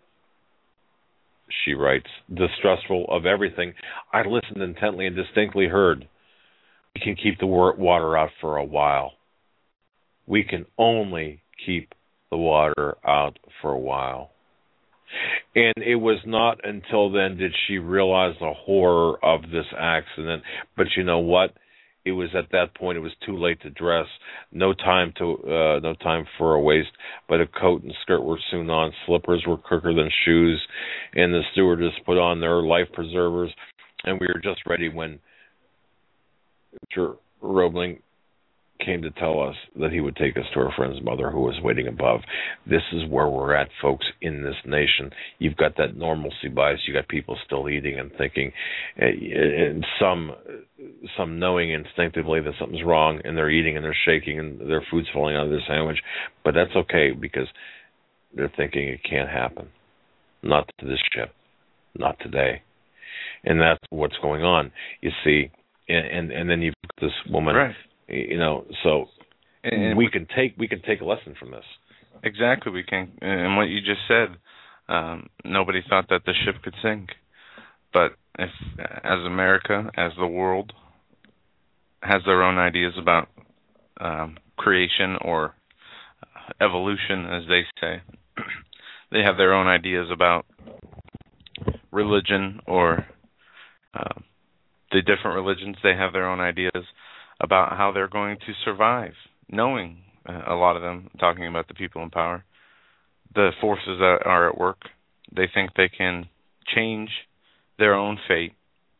S2: she writes, distrustful of everything, I listened intently and distinctly heard, we can keep the water out for a while. We can only keep the water out for a while. And it was not until then did she realize the horror of this accident. But you know what? It was at that point it was too late to dress. No time for a waist, but a coat and skirt were soon on. Slippers were quicker than shoes, and the stewardess put on their life preservers, and we were just ready when Mr. Roebling came to tell us that he would take us to our friend's mother who was waiting above. This is where we're at, folks, in this nation. You've got that normalcy bias. You got people still eating and thinking, and some knowing instinctively that something's wrong, and they're eating and they're shaking and their food's falling out of their sandwich. But that's okay because they're thinking it can't happen. Not to this ship. Not today. And that's what's going on. You see, and then you've got this woman.
S3: Right.
S2: You know, so and we can take a lesson from this.
S3: Exactly, we can. And what you just said, nobody thought that the ship could sink. But if, as America, as the world, has their own ideas about creation or evolution, as they say, they have their own ideas about religion or the different religions. They have their own ideas about how they're going to survive, knowing a lot of them, talking about the people in power, the forces that are at work. They think they can change their own fate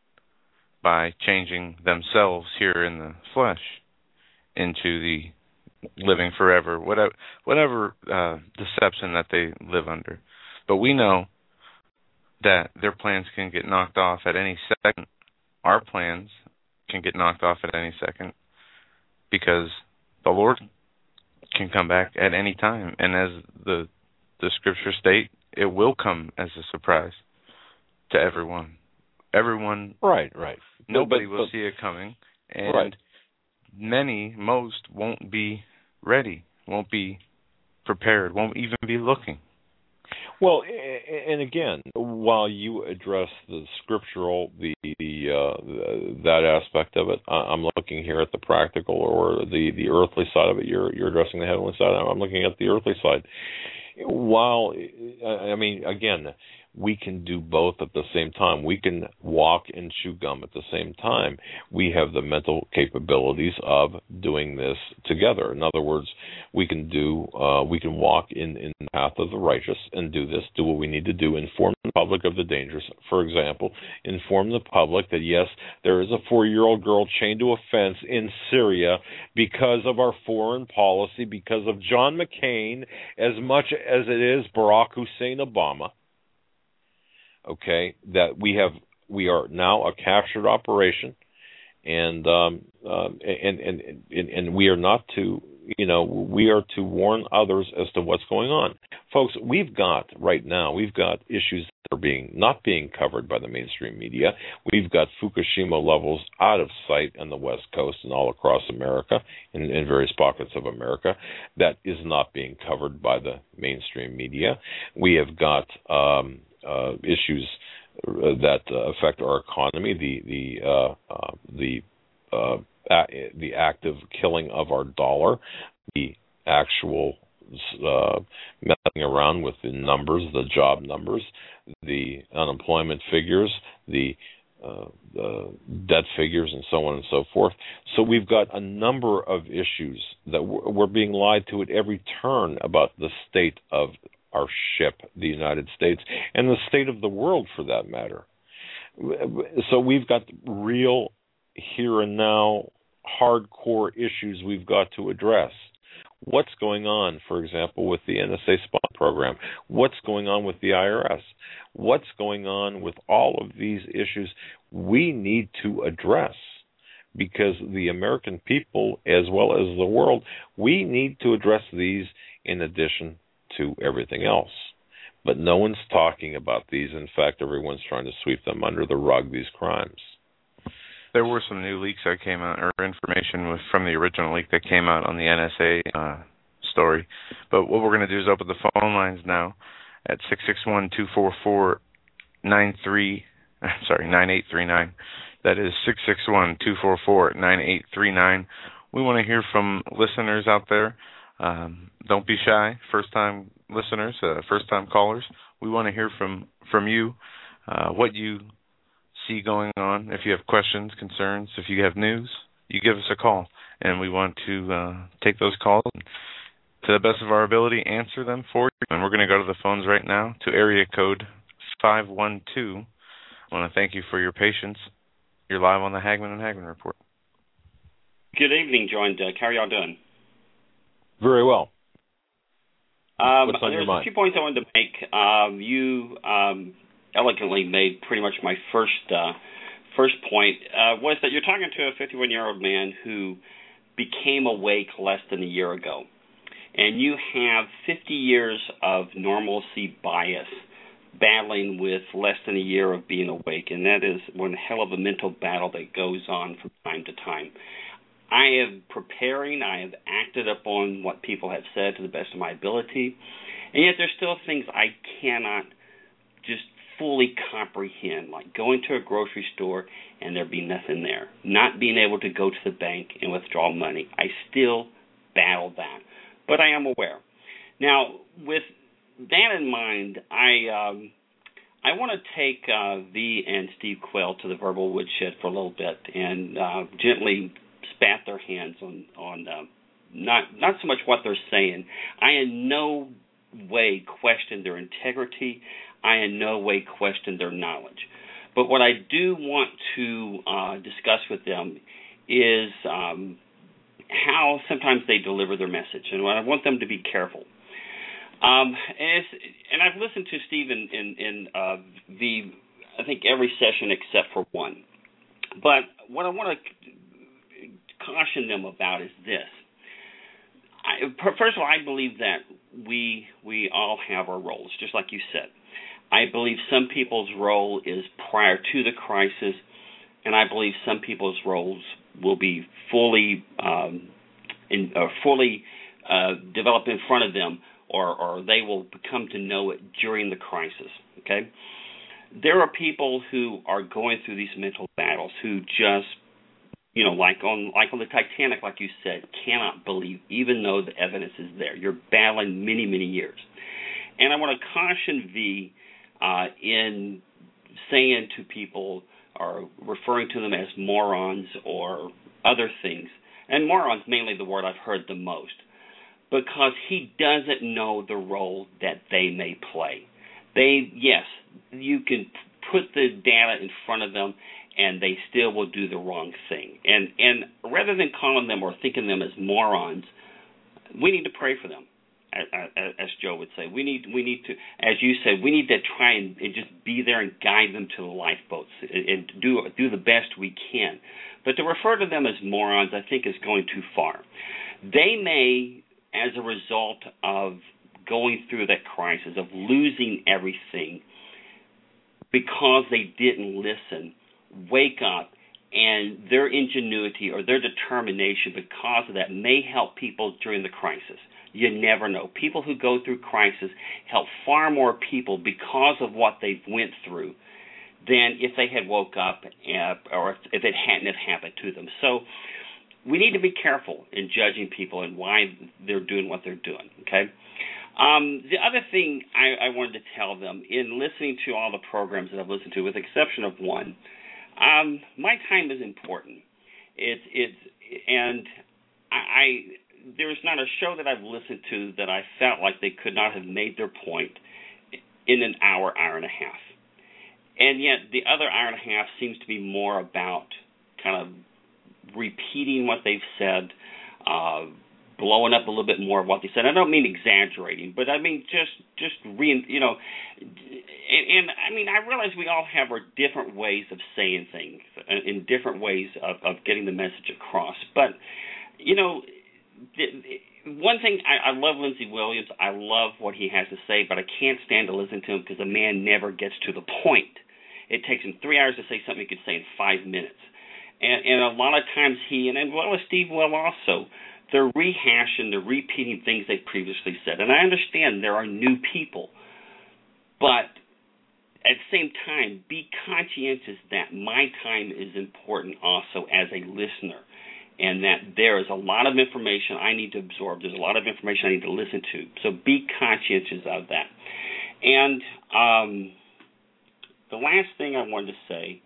S3: by changing themselves here in the flesh into the living forever, whatever deception that they live under. But we know that their plans can get knocked off at any second. Our plans can get knocked off at any second because the Lord can come back at any time. And as the scriptures state, it will come as a surprise to everyone. Everyone.
S2: Right.
S3: Nobody will see it coming. And most won't be ready, won't be prepared, won't even be looking.
S2: Well, and again, while you address the scriptural, that aspect of it, I'm looking here at the practical or the earthly side of it. You're addressing the heavenly side. I'm looking at the earthly side. While, I mean, again, we can do both at the same time. We can walk and chew gum at the same time. We have the mental capabilities of doing this together. In other words, we can walk in the path of the righteous and do what we need to do, inform the public of the dangers. For example, inform the public that yes, there is a 4-year-old girl chained to a fence in Syria because of our foreign policy, because of John McCain, as much as it is Barack Hussein Obama. Okay, that we are now a captured operation, and we are not to, we are to warn others as to what's going on, folks. We've got issues that are not being covered by the mainstream media. We've got Fukushima levels out of sight on the West Coast and all across America, in various pockets of America, that is not being covered by the mainstream media. We have got issues that affect our economy, the active killing of our dollar, the actual messing around with the numbers, the job numbers, the unemployment figures, the debt figures, and so on and so forth. So we've got a number of issues that we're being lied to at every turn about the state of our ship, the United States, and the state of the world for that matter. So we've got real here and now hardcore issues we've got to address. What's going on, for example, with the NSA spy program? What's going on with the IRS? What's going on with all of these issues we need to address? Because the American people, as well as the world, we need to address these in addition to everything else. But no one's talking about these. In fact, everyone's trying to sweep them under the rug, these crimes.
S3: There were some new leaks that came out, or information from the original leak that came out on the NSA story. But what we're going to do is open the phone lines now at 661-244-9839. That is 661-244-9839. We want to hear from listeners out there. Don't be shy, first-time listeners, first-time callers. We want to hear from you, what you see going on. If you have questions, concerns, if you have news, you give us a call, and we want to take those calls and, to the best of our ability, answer them for you. And we're going to go to the phones right now to area code 512. I want to thank you for your patience. You're live on the Hagmann and Hagmann Report.
S8: Good evening, Joe and Dick. How are y'all doing?
S2: Very well. What's on your mind?
S8: There's a few points I wanted to make. You elegantly made pretty much my first point, was that you're talking to a 51-year-old man who became awake less than a year ago. And you have 50 years of normalcy bias battling with less than a year of being awake, and that is one hell of a mental battle that goes on from time to time. I am preparing. I have acted upon what people have said to the best of my ability, and yet there's still things I cannot just fully comprehend, like going to a grocery store and there be nothing there, not being able to go to the bank and withdraw money. I still battle that, but I am aware. Now, with that in mind, I want to take V and Steve Quayle to the verbal woodshed for a little bit and gently spat their hands on not so much what they're saying. I in no way question their integrity. I in no way question their knowledge. But what I do want to discuss with them is how sometimes they deliver their message, and I want them to be careful. And I've listened to Steve in I think every session except for one. But what I want to caution them about is this. First of all, I believe that we all have our roles, just like you said. I believe some people's role is prior to the crisis, and I believe some people's roles will be fully developed in front of them, or they will come to know it during the crisis. Okay, there are people who are going through these mental battles who just, like on the Titanic, like you said, cannot believe, even though the evidence is there. You're battling many, many years. And I want to caution V in saying to people or referring to them as morons or other things. And morons mainly the word I've heard the most, because he doesn't know the role that they may play. Yes, you can put the data in front of them, and they still will do the wrong thing. And rather than calling them or thinking them as morons, we need to pray for them, as Joe would say. We need to, as you said, we need to try and just be there and guide them to the lifeboats and do the best we can. But to refer to them as morons, I think, is going too far. They may, as a result of going through that crisis, of losing everything because they didn't listen, wake up, and their ingenuity or their determination because of that may help people during the crisis. You never know. People who go through crisis help far more people because of what they've went through than if they had woke up or if it hadn't have happened to them. So we need to be careful in judging people and why they're doing what they're doing, okay? The other thing I wanted to tell them, in listening to all the programs that I've listened to, with the exception of one, my time is important. There's not a show that I've listened to that I felt like they could not have made their point in an hour and a half. And yet the other hour and a half seems to be more about kind of repeating what they've said, blowing up a little bit more of what they said. I don't mean exaggerating, but I mean just and I mean, I realize we all have our different ways of saying things and different ways of getting the message across. But, one thing, I love Lindsey Williams. I love what he has to say, but I can't stand to listen to him because the man never gets to the point. It takes him 3 hours to say something he could say in 5 minutes. And a lot of times as well as Steve Well also, they're rehashing, they're repeating things they previously said. And I understand there are new people, but at the same time, be conscientious that my time is important also as a listener, and that there is a lot of information I need to absorb. There's a lot of information I need to listen to. So be conscientious of that. And the last thing I wanted to say,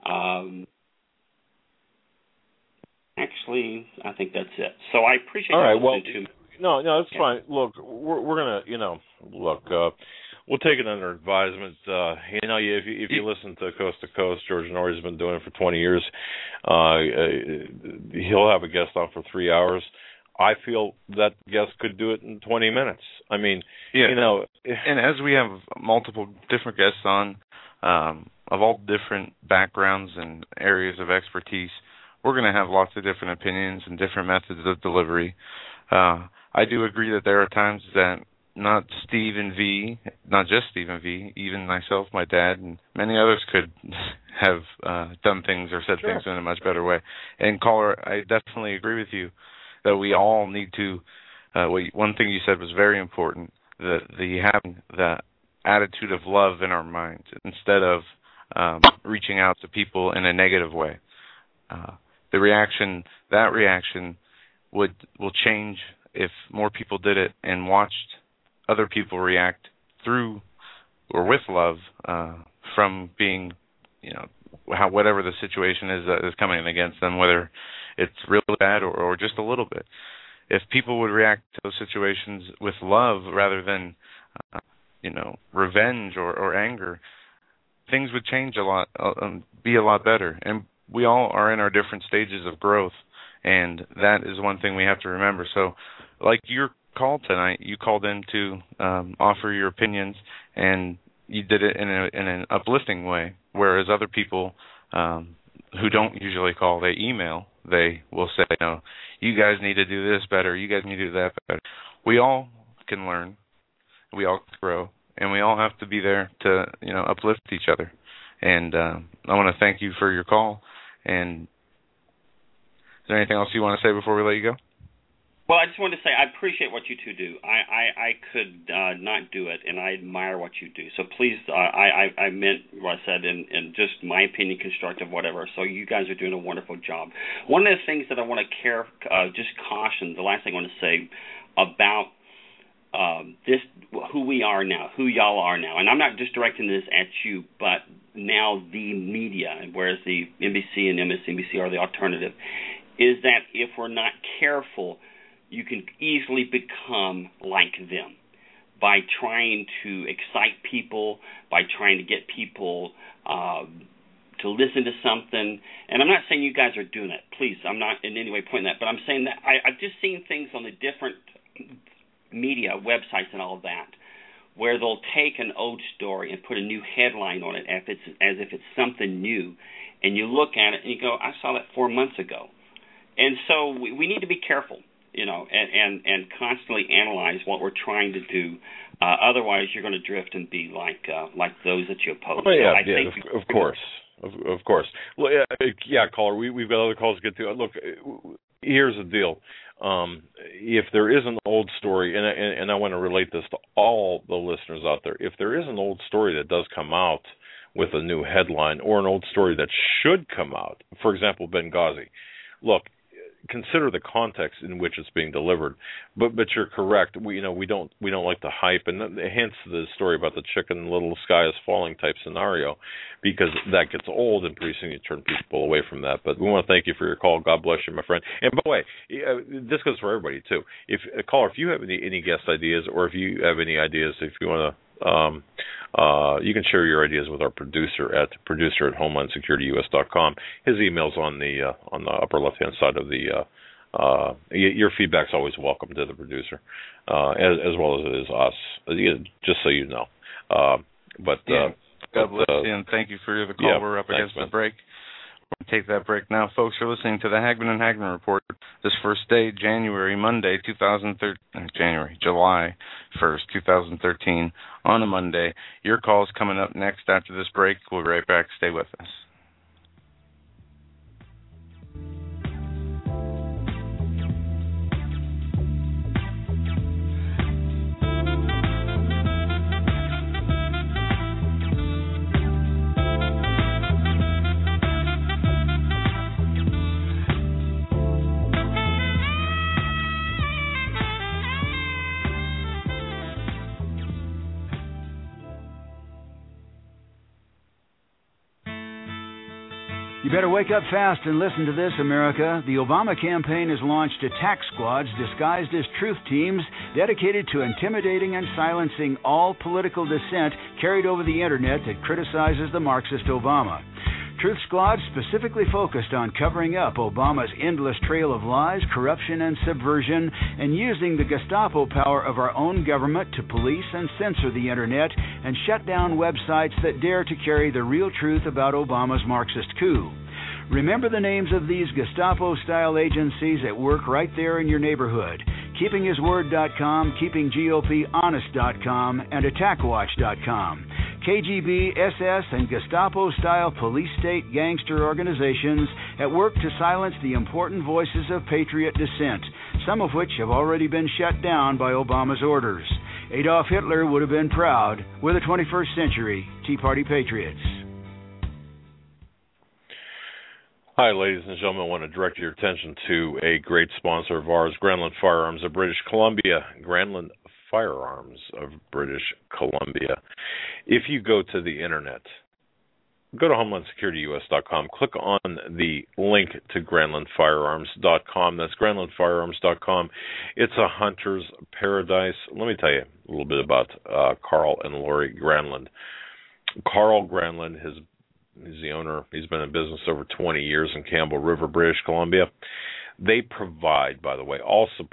S8: actually, I think that's it. So I appreciate you listening to me.
S2: No, it's fine. Look, we're gonna, we'll take it under advisement. If you listen to Coast, George Norrie's been doing it for 20 years. He'll have a guest on for 3 hours. I feel that guest could do it in 20 minutes. I mean,
S3: And as we have multiple different guests on, of all different backgrounds and areas of expertise, we're going to have lots of different opinions and different methods of delivery. I do agree that there are times that not just Stephen V, even myself, my dad, and many others could have done things or said things in a much better way. And caller, I definitely agree with you that we all need to. One thing you said was very important: that having the attitude of love in our minds instead of reaching out to people in a negative way. That reaction will change if more people did it and watched other people react through or with love from being, whatever the situation is coming against them, whether it's really bad or just a little bit. If people would react to those situations with love rather than, revenge or anger, things would change a lot, be a lot better. And we all are in our different stages of growth, and that is one thing we have to remember. So, like your call tonight, you called in to offer your opinions, and you did it in an uplifting way, whereas other people who don't usually call, they email, they will say, no, you guys need to do this better, you guys need to do that better. We all can learn, we all can grow, and we all have to be there to, uplift each other. And I want to thank you for your call. And is there anything else you want to say before we let you go?
S8: Well, I just wanted to say I appreciate what you two do. I could not do it, and I admire what you do. So please, I meant what I said, and just my opinion, constructive, whatever. So you guys are doing a wonderful job. One of the things that I want to just caution, the last thing I want to say about who we are now, who y'all are now, and I'm not just directing this at you, but now the media, whereas the NBC and MSNBC are the alternative, is that if we're not careful, you can easily become like them by trying to excite people, by trying to get people to listen to something. And I'm not saying you guys are doing that. Please, I'm not in any way pointing that. But I'm saying that I've just seen things on the different media, websites and all of that, where they'll take an old story and put a new headline on it as if it's something new. And you look at it and you go, I saw that 4 months ago. And so we need to be careful, and constantly analyze what we're trying to do. Otherwise, you're going to drift and be like those that you oppose.
S2: Well, of course. Well, caller, we've got other calls to get to. Look, here's the deal. If there is an old story, and I want to relate this to all the listeners out there, if there is an old story that does come out with a new headline, or an old story that should come out, for example, Benghazi, look, consider the context in which it's being delivered. But you're correct. We don't like the hype, and hence the story about the chicken little sky is falling type scenario, because that gets old and pretty soon you turn people away from that. But we want to thank you for your call. God bless you, my friend. And by the way, this goes for everybody too. If you have any guest ideas, or if you have any ideas, if you want You can share your ideas with our producer at homelandsecurityus.com. His email's on the upper left-hand side of the. Your feedback's always welcome to the producer, as well as it is us. Just so you know.
S3: God bless you, and thank you for the call. Yeah, we're up against the break. We're going to take that break now. Folks, you're listening to the Hagman and Hagman Report. This first day, July 1st, 2013, on a Monday. Your call's coming up next after this break. We'll be right back. Stay with us.
S9: You better wake up fast and listen to this, America. The Obama campaign has launched attack squads disguised as truth teams dedicated to intimidating and silencing all political dissent carried over the Internet that criticizes the Marxist Obama. Truth squads specifically focused on covering up Obama's endless trail of lies, corruption, and subversion, and using the Gestapo power of our own government to police and censor the Internet and shut down websites that dare to carry the real truth about Obama's Marxist coup. Remember the names of these Gestapo-style agencies at work right there in your neighborhood: KeepingHisWord.com, KeepingGOPHonest.com, and AttackWatch.com. KGB, SS, and Gestapo-style police-state gangster organizations at work to silence the important voices of patriot dissent, some of which have already been shut down by Obama's orders. Adolf Hitler would have been proud. We're the 21st century Tea Party patriots.
S2: Hi, ladies and gentlemen. I want to direct your attention to a great sponsor of ours, Granlund Firearms of British Columbia. Granlund Firearms of British Columbia. If you go to the Internet, go to homelandsecurityus.com, click on the link to GranlundFirearms.com. That's GranlundFirearms.com. It's a hunter's paradise. Let me tell you a little bit about Carl and Lori Granlund. Carl Granlund he's the owner. He's been in business over 20 years in Campbell River, British Columbia. They provide, by the way, all the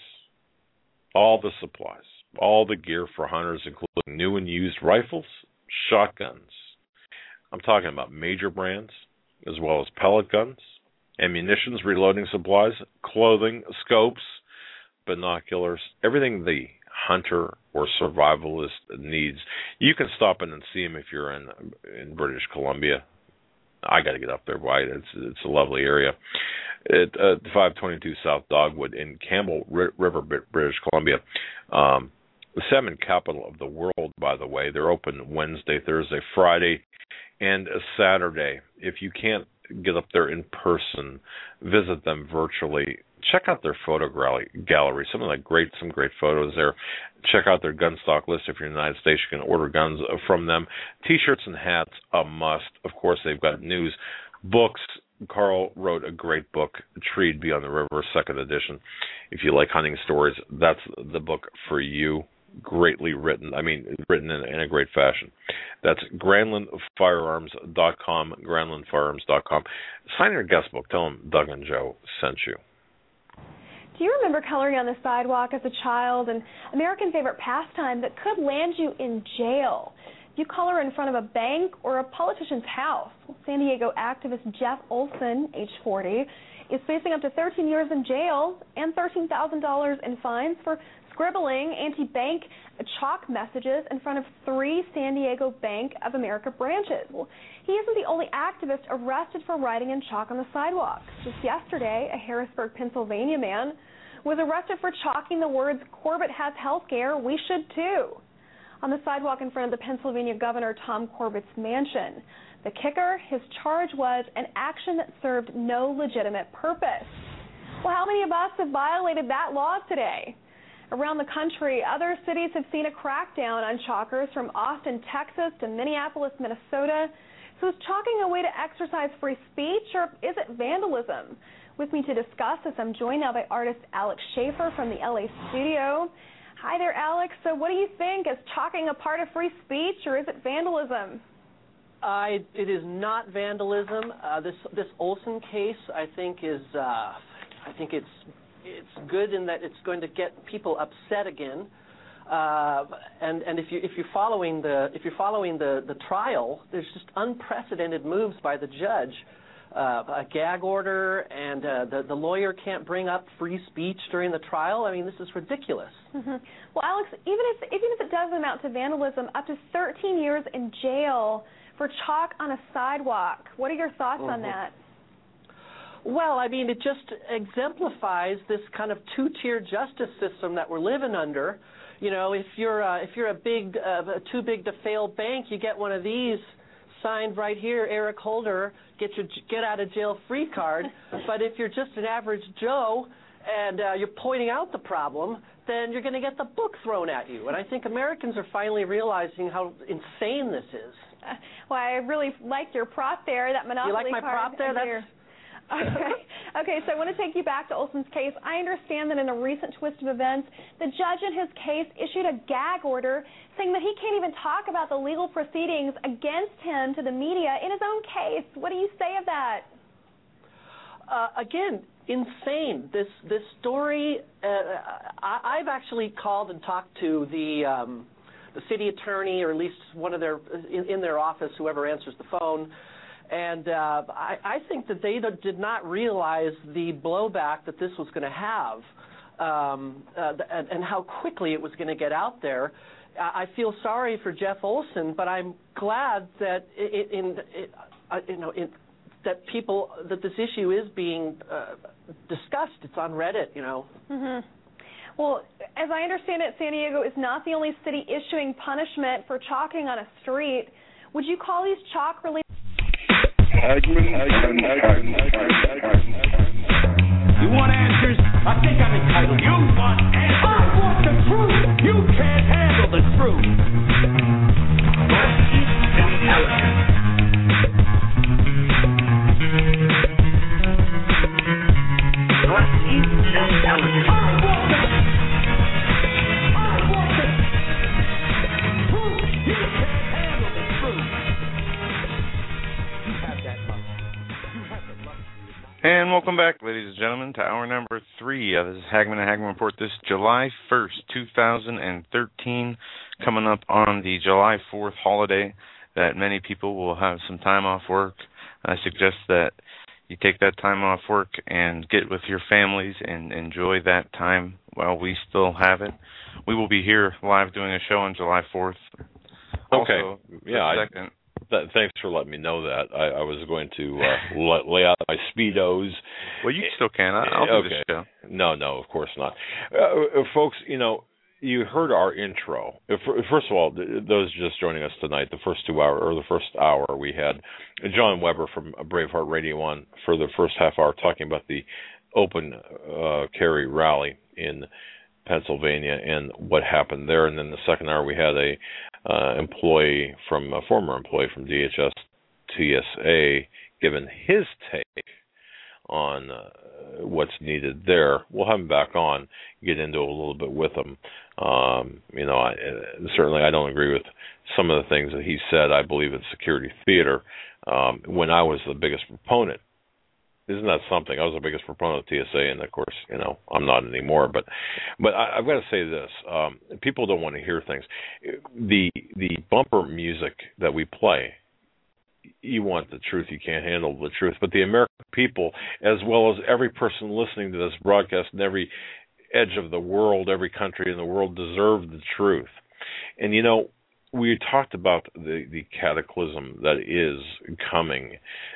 S2: supplies, all the gear for hunters, including new and used rifles, shotguns. I'm talking about major brands, as well as pellet guns, ammunitions, reloading supplies, clothing, scopes, binoculars, everything the hunter or survivalist needs. You can stop in and see him if you're in British Columbia. I got to get up there, boy. It's a lovely area. At 522 South Dogwood in Campbell River, British Columbia. The salmon capital of the world, by the way. They're open Wednesday, Thursday, Friday, and Saturday. If you can't get up there in person, visit them virtually. Check out their photo gallery. Some great photos there. Check out their gun stock list. If you're in the United States, you can order guns from them. T-shirts and hats, a must. Of course, they've got news, books. Carl wrote a great book, Treed Beyond the River, 2nd edition. If you like hunting stories, that's the book for you. Greatly written. Written in a great fashion. That's GranlundFirearms.com, GranlundFirearms.com. Sign your guest book. Tell them Doug and Joe sent you.
S10: Do you remember coloring on the sidewalk as a child, an American favorite pastime that could land you in jail? You color in front of a bank or a politician's house. San Diego activist Jeff Olson, age 40, is facing up to 13 years in jail and $13,000 in fines for scribbling anti-bank chalk messages in front of 3 San Diego Bank of America branches. Well, he isn't the only activist arrested for writing in chalk on the sidewalk. Just yesterday, a Harrisburg, Pennsylvania man was arrested for chalking the words, "Corbett has health care, we should too," on the sidewalk in front of the Pennsylvania Governor Tom Corbett's mansion. The kicker, his charge was an action that served no legitimate purpose. Well, how many of us have violated that law today? Around the country, other cities have seen a crackdown on chalkers, from Austin, Texas to Minneapolis, Minnesota. So is chalking a way to exercise free speech, or is it vandalism? With me to discuss this, I'm joined now by artist Alex Schaefer from the LA studio. Hi there, Alex. So what do you think? Is chalking a part of free speech, or is it vandalism?
S11: It is not vandalism. This Olson case, I think, is it's good in that it's going to get people upset again. And if you're following the trial, there's just unprecedented moves by the judge. A gag order, and the lawyer can't bring up free speech during the trial. I mean, this is ridiculous.
S10: Mm-hmm. Well, Alex, even if it does amount to vandalism, up to 13 years in jail for chalk on a sidewalk. What are your thoughts on that?
S11: Well, I mean, it just exemplifies this kind of two-tier justice system that we're living under. You know, if you're a too big to fail bank, you get one of these signed right here, Eric Holder, get out of jail free card. But if you're just an average Joe and you're pointing out the problem, then you're going to get the book thrown at you. And I think Americans are finally realizing how insane this is.
S10: Well, I really liked your prop there, that Monopoly card.
S11: You like my prop there?
S10: Okay, so I want to take you back to Olson's case. I understand that in a recent twist of events, the judge in his case issued a gag order saying that he can't even talk about the legal proceedings against him to the media in his own case. What do you say of that?
S11: Again, insane. This story, I've actually called and talked to the city attorney, or at least one of their, in their office, whoever answers the phone. And I think that they did not realize the blowback that this was going to have, and how quickly it was going to get out there. I feel sorry for Jeff Olson, but I'm glad that that this issue is being discussed. It's on Reddit, you know.
S10: Mm-hmm. Well, as I understand it, San Diego is not the only city issuing punishment for chalking on a street. Would you call these chalk-related?
S7: You want answers? I think I'm entitled. You want answers? I want the truth. You can't handle the truth. Northeast Intelligence. Northeast Intelligence. I want the truth. You can't handle the truth.
S3: And welcome back, ladies and gentlemen, to hour number 3 of this Hagman and Hagman Report. This July 1st, 2013, coming up on the July 4th holiday that many people will have some time off work. I suggest that you take that time off work and get with your families and enjoy that time while we still have it. We will be here live doing a show on July 4th.
S2: Okay.
S3: Also,
S2: yeah.
S3: Second.
S2: Thanks for letting me know that. I was going to lay out my Speedos.
S3: Well, you still can. I'll do the show.
S2: No, of course not. Folks, you know, you heard our intro. First of all, those just joining us tonight, the first hour, we had John Weber from Braveheart Radio on for the first half hour talking about the open carry rally in Pennsylvania and what happened there. And then the second hour, we had a former employee from DHS TSA giving his take on what's needed there. We'll have him back on, get into it a little bit with him. Certainly I don't agree with some of the things that he said. I believe in security theater when I was the biggest proponent. Isn't that something? I was the biggest proponent of TSA, and of course, you know, I'm not anymore. But I've got to say this: people don't want to hear things. The bumper music that we play, you want the truth. You can't handle the truth. But the American people, as well as every person listening to this broadcast in every edge of the world, every country in the world, deserve the truth. And you know, we talked about the cataclysm that is coming.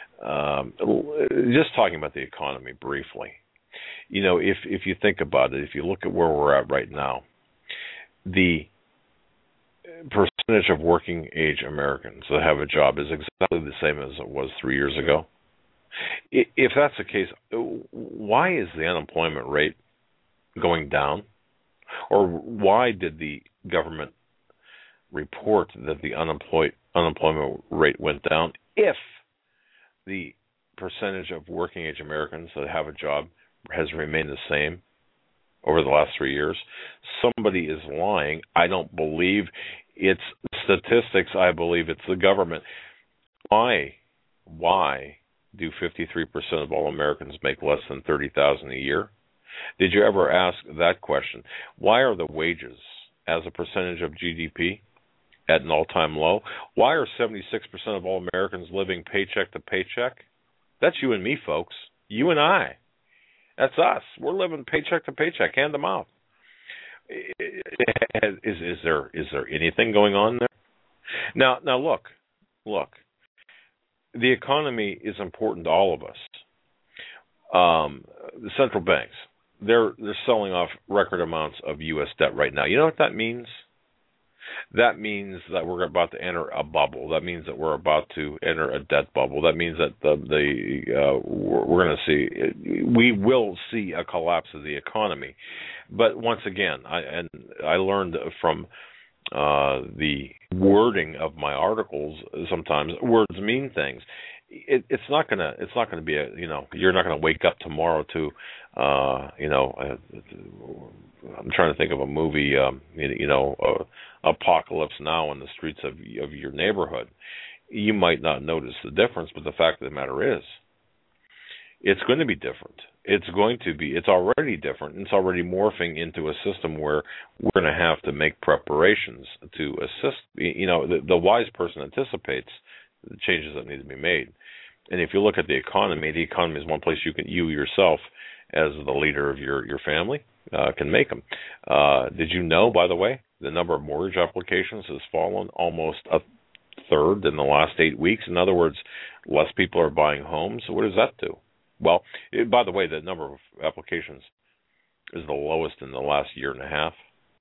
S2: Just talking about the economy briefly, you know, if you think about it, if you look at where we're at right now, the percentage of working age Americans that have a job is exactly the same as it was 3 years ago. If that's the case, why is the unemployment rate going down? Or why did the government report that the unemployment rate went down if the percentage of working age Americans that have a job has remained the same? over the last 3 years. Somebody is lying. I don't believe it's statistics. I believe it's the government. Why do 53% of all Americans make less than $30,000 a year? Did you ever ask that question? Why are the wages as a percentage of GDP at an all-time low? Why are 76% of all Americans living paycheck to paycheck? That's you and me, folks. You and I. That's us. We're living paycheck to paycheck, hand to mouth. Is there anything going on there? Now look. The economy is important to all of us. The central banks, they're selling off record amounts of U.S. debt right now. You know what that means? That means that we're about to enter a bubble. That means that we're about to enter a debt bubble. That means that we're going to see, we will see a collapse of the economy. But once again, I learned from the wording of my articles. Sometimes words mean things. It's not gonna be you're not gonna wake up tomorrow to I'm trying to think of a movie Apocalypse Now in the streets of your neighborhood. You might not notice the difference, but the fact of the matter is it's going to be different. It's already different. It's already morphing into a system where we're going to have to make preparations to assist. The wise person anticipates the changes that need to be made. And if you look at the economy is one place you yourself, as the leader of your family, can make them. Did you know, by the way, the number of mortgage applications has fallen almost a third in the last 8 weeks? In other words, less people are buying homes. So what does that do? Well, by the way, the number of applications is the lowest in the last year and a half.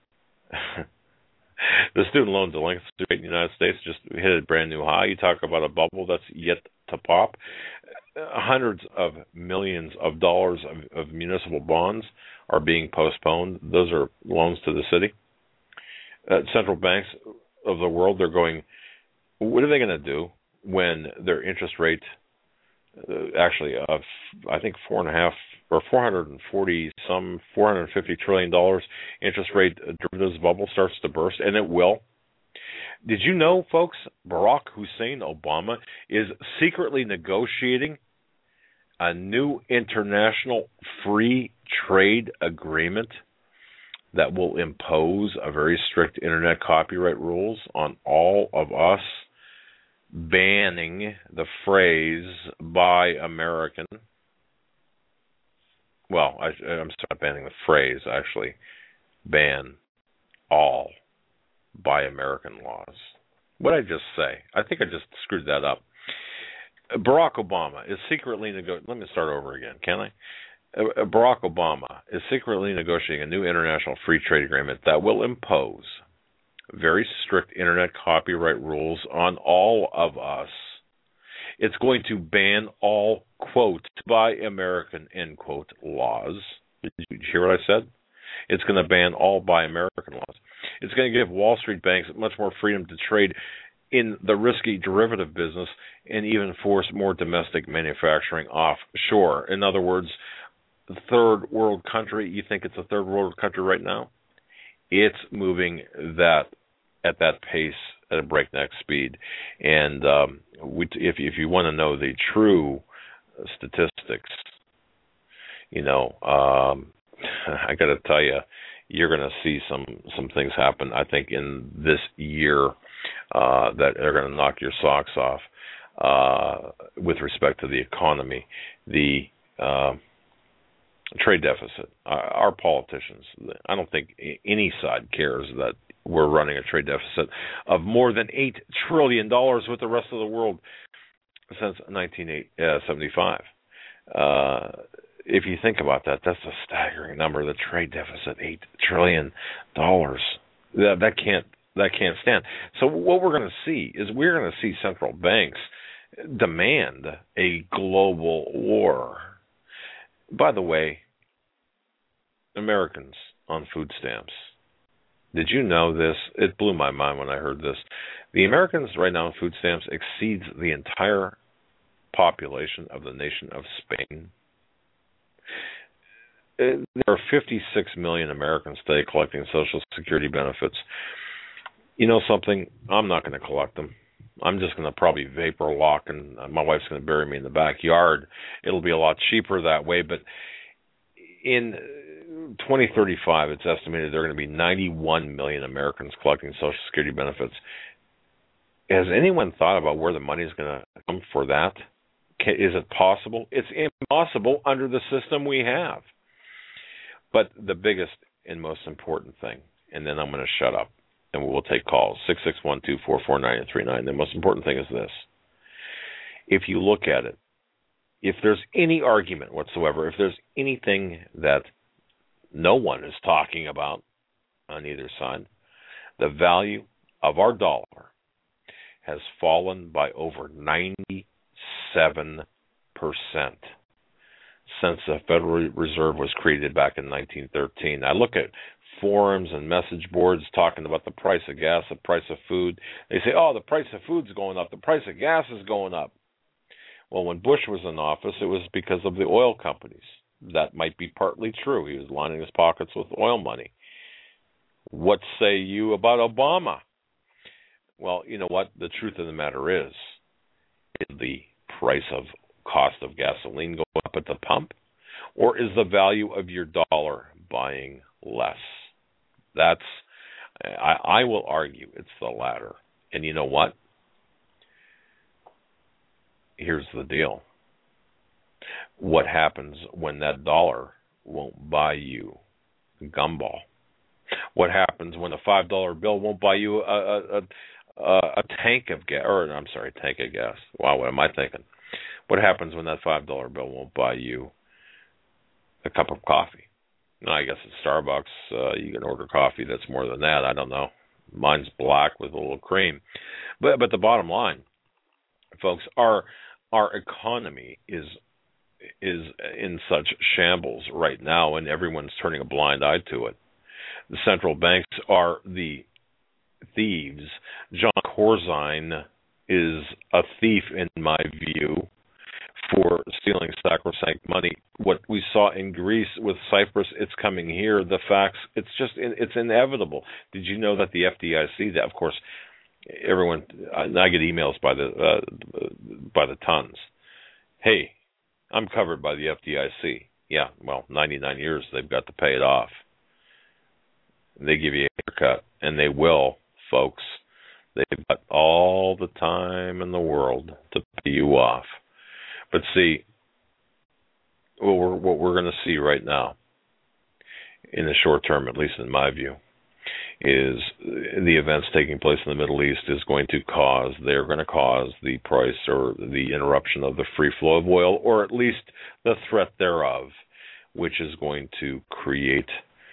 S2: The student loan delinquency rate in the United States just hit a brand new high. You talk about a bubble that's yet to pop. Hundreds of millions of dollars of municipal bonds are being postponed. Those are loans to the city. Central banks of the world, they're going, what are they going to do when their interest rate, I think $450 trillion interest rate derivatives bubble starts to burst, and it will. Did you know, folks, Barack Hussein Obama is secretly negotiating a new international free trade agreement that will impose a very strict internet copyright rules on all of us, banning the phrase "Buy American." Well, I'm not banning the phrase, actually ban all Buy American laws. What did I just say? I think I just screwed that up. Barack Obama is secretly let me start over again, can I? Barack Obama is secretly negotiating a new international free trade agreement that will impose very strict internet copyright rules on all of us. It's going to ban all, quote, Buy American, end quote, laws. Did you hear what I said? It's going to ban all Buy American laws. It's going to give Wall Street banks much more freedom to trade in the risky derivative business and even force more domestic manufacturing offshore. In other words, the third world country, you think it's a third world country right now? It's moving at that pace at a breakneck speed. And if you want to know the true statistics, I got to tell you, you're going to see some things happen, I think, in this year that are going to knock your socks off with respect to the economy. The trade deficit. Our politicians, I don't think any side cares that we're running a trade deficit of more than $8 trillion with the rest of the world since 1975. If you think about that, that's a staggering number. The trade deficit, $8 trillion. That can't stand. So what we're going to see is we're going to see central banks demand a global war. By the way, Americans on food stamps. Did you know this? It blew my mind when I heard this. The Americans right now on food stamps exceeds the entire population of the nation of Spain. there are 56 million Americans today collecting Social Security benefits. You know something? I'm not going to collect them. I'm just going to probably vapor lock, and my wife's going to bury me in the backyard. It'll be a lot cheaper that way, but in 2035, it's estimated there are going to be 91 million Americans collecting Social Security benefits. Has anyone thought about where the money is going to come for that? Is it possible? It's impossible under the system we have. But the biggest and most important thing, and then I'm going to shut up, and we'll take calls, 661-244-9839. The most important thing is this. If you look at it, if there's any argument whatsoever, if there's anything that no one is talking about on either side, the value of our dollar has fallen by over 97% since the Federal Reserve was created back in 1913. I look at forums and message boards talking about the price of gas, the price of food. They say, oh, the price of food's going up, the price of gas is going up. Well, when Bush was in office, it was because of the oil companies. That might be partly true. He was lining his pockets with oil money. What say you about Obama? Well, you know what? The truth of the matter is the cost of gasoline going up at the pump, or is the value of your dollar buying less? I will argue it's the latter. And you know what? Here's the deal. What happens when that dollar won't buy you a gumball? What happens when a $5 bill won't buy you a tank of gas? Or I'm sorry, tank of gas. Wow, what am I thinking? What happens when that $5 bill won't buy you a cup of coffee? No, I guess at Starbucks you can order coffee that's more than that. I don't know. Mine's black with a little cream. But the bottom line, folks, our economy is in such shambles right now, and everyone's turning a blind eye to it. The central banks are the thieves. John Corzine is a thief, in my view, for stealing sacrosanct money. What we saw in Greece with Cyprus, it's coming here. The facts, it's inevitable. Did you know that the FDIC, that of course, everyone, I get emails by the tons. Hey, I'm covered by the FDIC. Yeah, well, 99 years they've got to pay it off. They give you a haircut, and they will, folks. They've got all the time in the world to pay you off. But see, what we're going to see right now, in the short term, at least in my view, is the events taking place in the Middle East they're going to cause the price or the interruption of the free flow of oil, or at least the threat thereof, which is going to create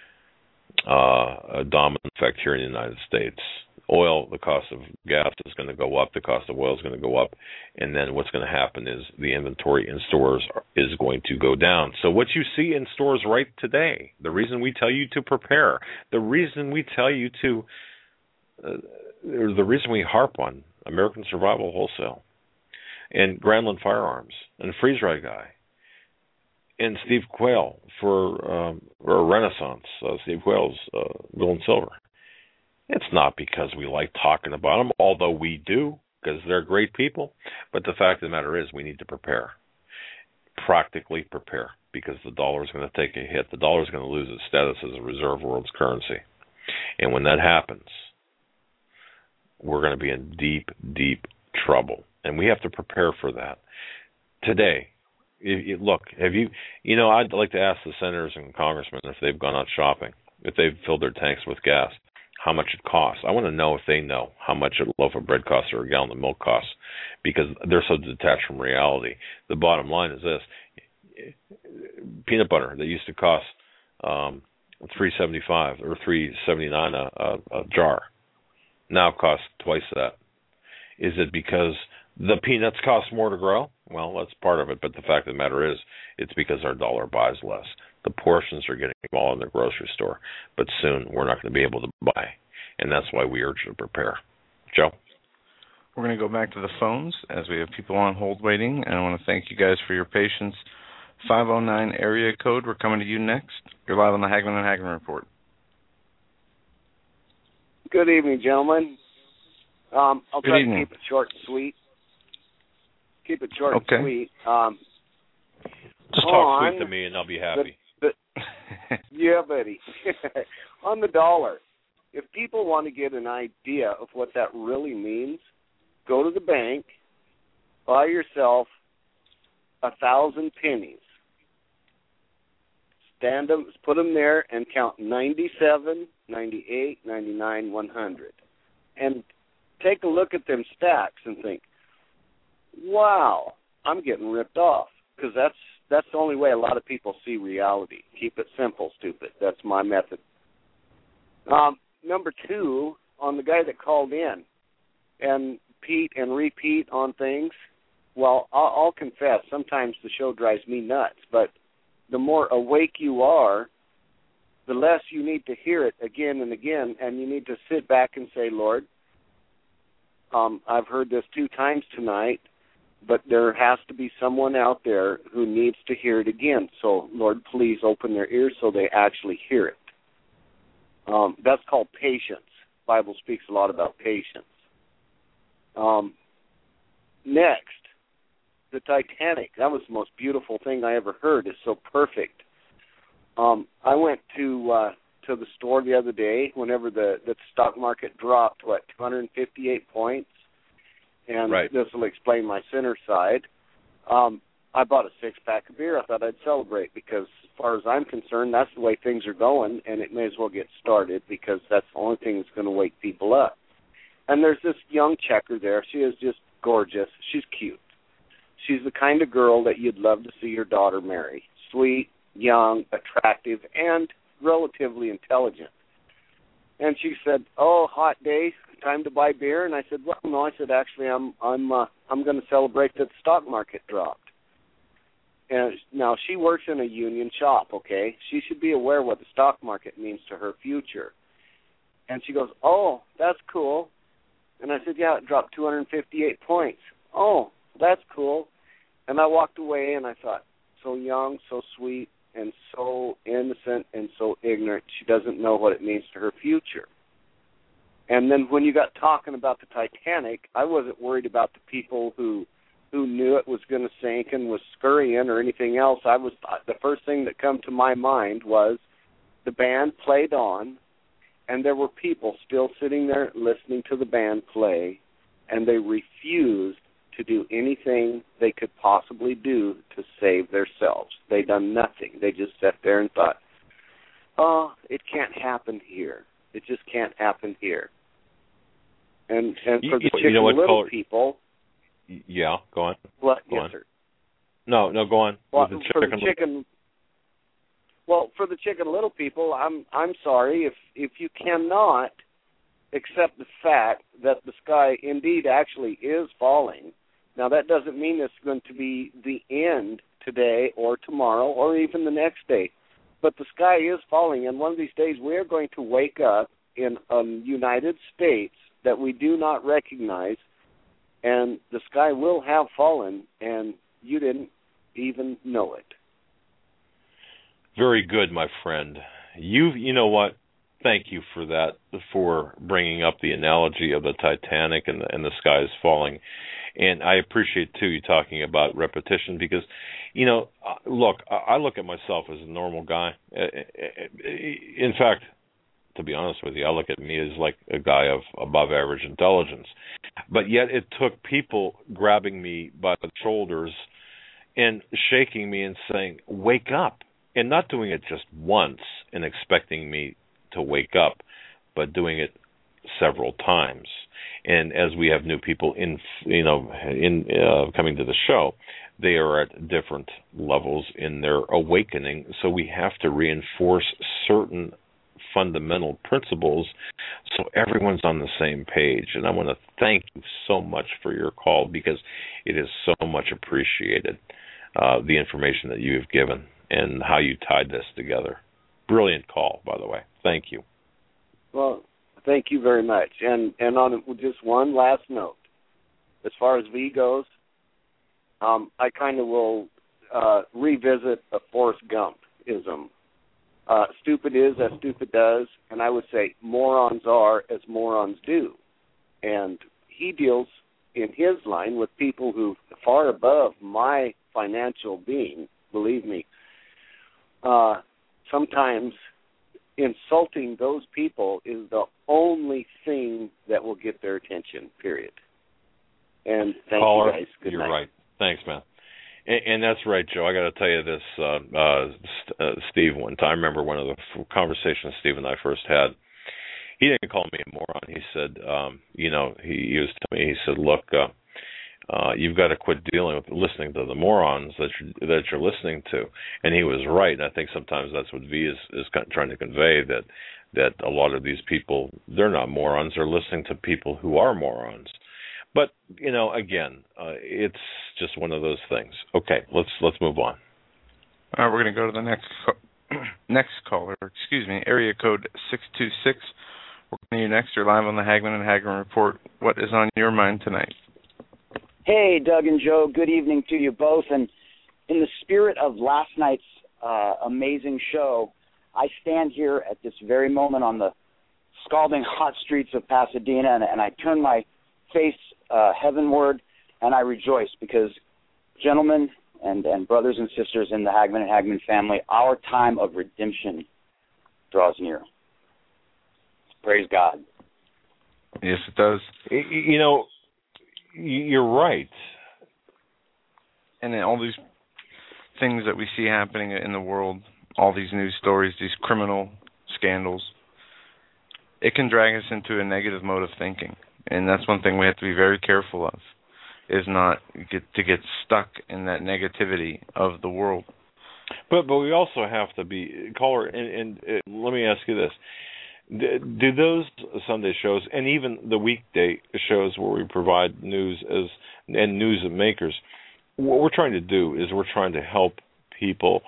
S2: a dominant effect here in the United States. Oil, the cost of gas is going to go up, the cost of oil is going to go up, and then what's going to happen is the inventory in stores is going to go down. So what you see in stores right today, the reason we tell you to prepare, the reason we tell you to, the reason we harp on American Survival Wholesale and Grandland Firearms and Freeze Ray Guy and Steve Quayle for Renaissance, Steve Quayle's Gold and Silver. It's not because we like talking about them, although we do, because they're great people. But the fact of the matter is we need to prepare, practically prepare, because the dollar is going to take a hit. The dollar is going to lose its status as a reserve world's currency. And when that happens, we're going to be in deep, deep trouble. And we have to prepare for that. Today, look, I'd like to ask the senators and congressmen if they've gone out shopping, if they've filled their tanks with gas, how much it costs. I want to know if they know how much a loaf of bread costs or a gallon of milk costs, because they're so detached from reality. The bottom line is this. Peanut butter that used to cost $3.75 or $3.79 a jar now costs twice that. Is it because the peanuts cost more to grow? Well, that's part of it, but the fact of the matter is it's because our dollar buys less. The portions are getting small in the grocery store, but soon we're not going to be able to buy, and that's why we urge you to prepare. Joe?
S3: We're going to go back to the phones as we have people on hold waiting, and I want to thank you guys for your patience. 509 area code. We're coming to you next. You're live on the Hagman and Hagman Report.
S12: Good evening, gentlemen. I'll try to keep it short and sweet. And sweet.
S2: Just talk sweet to me and I'll be happy.
S12: Yeah, buddy. On the dollar, if people want to get an idea of what that really means, go to the bank, buy yourself 1,000 pennies. Stand them, put them there, and count 97, 98, 99, 100. And take a look at them stacks and think, wow, I'm getting ripped off. Because that's the only way a lot of people see reality. Keep it simple, stupid. That's my method. Number two, on the guy that called in and repeat on things, well, I'll confess, sometimes the show drives me nuts, but the more awake you are, the less you need to hear it again and again, and you need to sit back and say, Lord, I've heard this 2 times tonight, but there has to be someone out there who needs to hear it again. So, Lord, please open their ears so they actually hear it. That's called patience. The Bible speaks a lot about patience. Next, the Titanic. That was the most beautiful thing I ever heard. It's so perfect. I went to the store the other day whenever the stock market dropped, 258 points? And
S2: right.
S12: This will explain my sinner side. I bought a 6-pack of beer. I thought I'd celebrate because, as far as I'm concerned, that's the way things are going, and it may as well get started because that's the only thing that's going to wake people up. And there's this young checker there. She is just gorgeous. She's cute. She's the kind of girl that you'd love to see your daughter marry. Sweet, young, attractive, and relatively intelligent. And she said, "Oh, hot day, time to buy beer." And I said, "Well, no." I said, "Actually, I'm going to celebrate that the stock market dropped." And now she works in a union shop. Okay, she should be aware what the stock market means to her future. And she goes, "Oh, that's cool." And I said, "Yeah, it dropped 258 points." "Oh, that's cool." And I walked away, and I thought, so young, so sweet, and so innocent and so ignorant. She doesn't know what it means to her future. And then when you got talking about the Titanic, I wasn't worried about the people who knew it was going to sink and was scurrying or anything else. The first thing that come to my mind was the band played on, and there were people still sitting there listening to the band play, and they refused to do anything they could possibly do to save themselves. They done nothing. They just sat there and thought, "Oh, it can't happen here. It just can't happen here." And for the Chicken Little people.
S2: Yeah, go on.
S12: What?
S2: Go
S12: yes,
S2: on.
S12: sir.
S2: No, go on.
S12: Well, for the Chicken Little people, I'm sorry if you cannot accept the fact that the sky indeed actually is falling. Now, that doesn't mean it's going to be the end today or tomorrow or even the next day. But the sky is falling, and one of these days we are going to wake up in a United States that we do not recognize, and the sky will have fallen, and you didn't even know it.
S2: Very good, my friend. You know what? Thank you for that, for bringing up the analogy of the Titanic and the sky is falling. And I appreciate, too, you talking about repetition because, look, I look at myself as a normal guy. In fact, to be honest with you, I look at me as like a guy of above average intelligence. But yet it took people grabbing me by the shoulders and shaking me and saying, "Wake up," and not doing it just once and expecting me to wake up, but doing it several times. And as we have new people in coming to the show, they are at different levels in their awakening. So we have to reinforce certain fundamental principles so everyone's on the same page. And I want to thank you so much for your call because it is so much appreciated, the information that you have given and how you tied this together. Brilliant call, by the way. Thank you.
S12: Well, thank you very much. And on just one last note, as far as V goes, I kind of will revisit a Forrest Gump-ism. Stupid is as stupid does, and I would say morons are as morons do. And he deals in his line with people who far above my financial being, believe me. Sometimes insulting those people is the only thing that will get their attention, period. And thank
S2: Caller,
S12: you guys. Good
S2: you're
S12: night.
S2: right. Thanks, man. And that's right, Joe. I got to tell you this, Steve, one time. I remember one of the conversations Steve and I first had. He didn't call me a moron. He said, he used to me. He said, look, you've got to quit listening to the morons that you're listening to. And he was right. And I think sometimes that's what V is trying to convey, that a lot of these people, they're not morons. They're listening to people who are morons. But, again, it's just one of those things. Okay, let's move on.
S3: All right, we're going to go to the next caller. Area code 626. We're going to you next. You're live on the Hagman and Hagman Report. What is on your mind tonight?
S13: Hey, Doug and Joe. Good evening to you both. And in the spirit of last night's amazing show, I stand here at this very moment on the scalding hot streets of Pasadena, and I turn my face heavenward, and I rejoice because, gentlemen and brothers and sisters in the Hagman and Hagman family, our time of redemption draws near. Praise God.
S3: Yes, it does.
S2: You're right.
S3: And then all these things that we see happening in the world, all these news stories, these criminal scandals, it can drag us into a negative mode of thinking. And that's one thing we have to be very careful of, is not to get stuck in that negativity of the world.
S2: But we also have to be, caller, and let me ask you this. Do those Sunday shows, and even the weekday shows where we provide news and news makers, what we're trying to do is we're trying to help people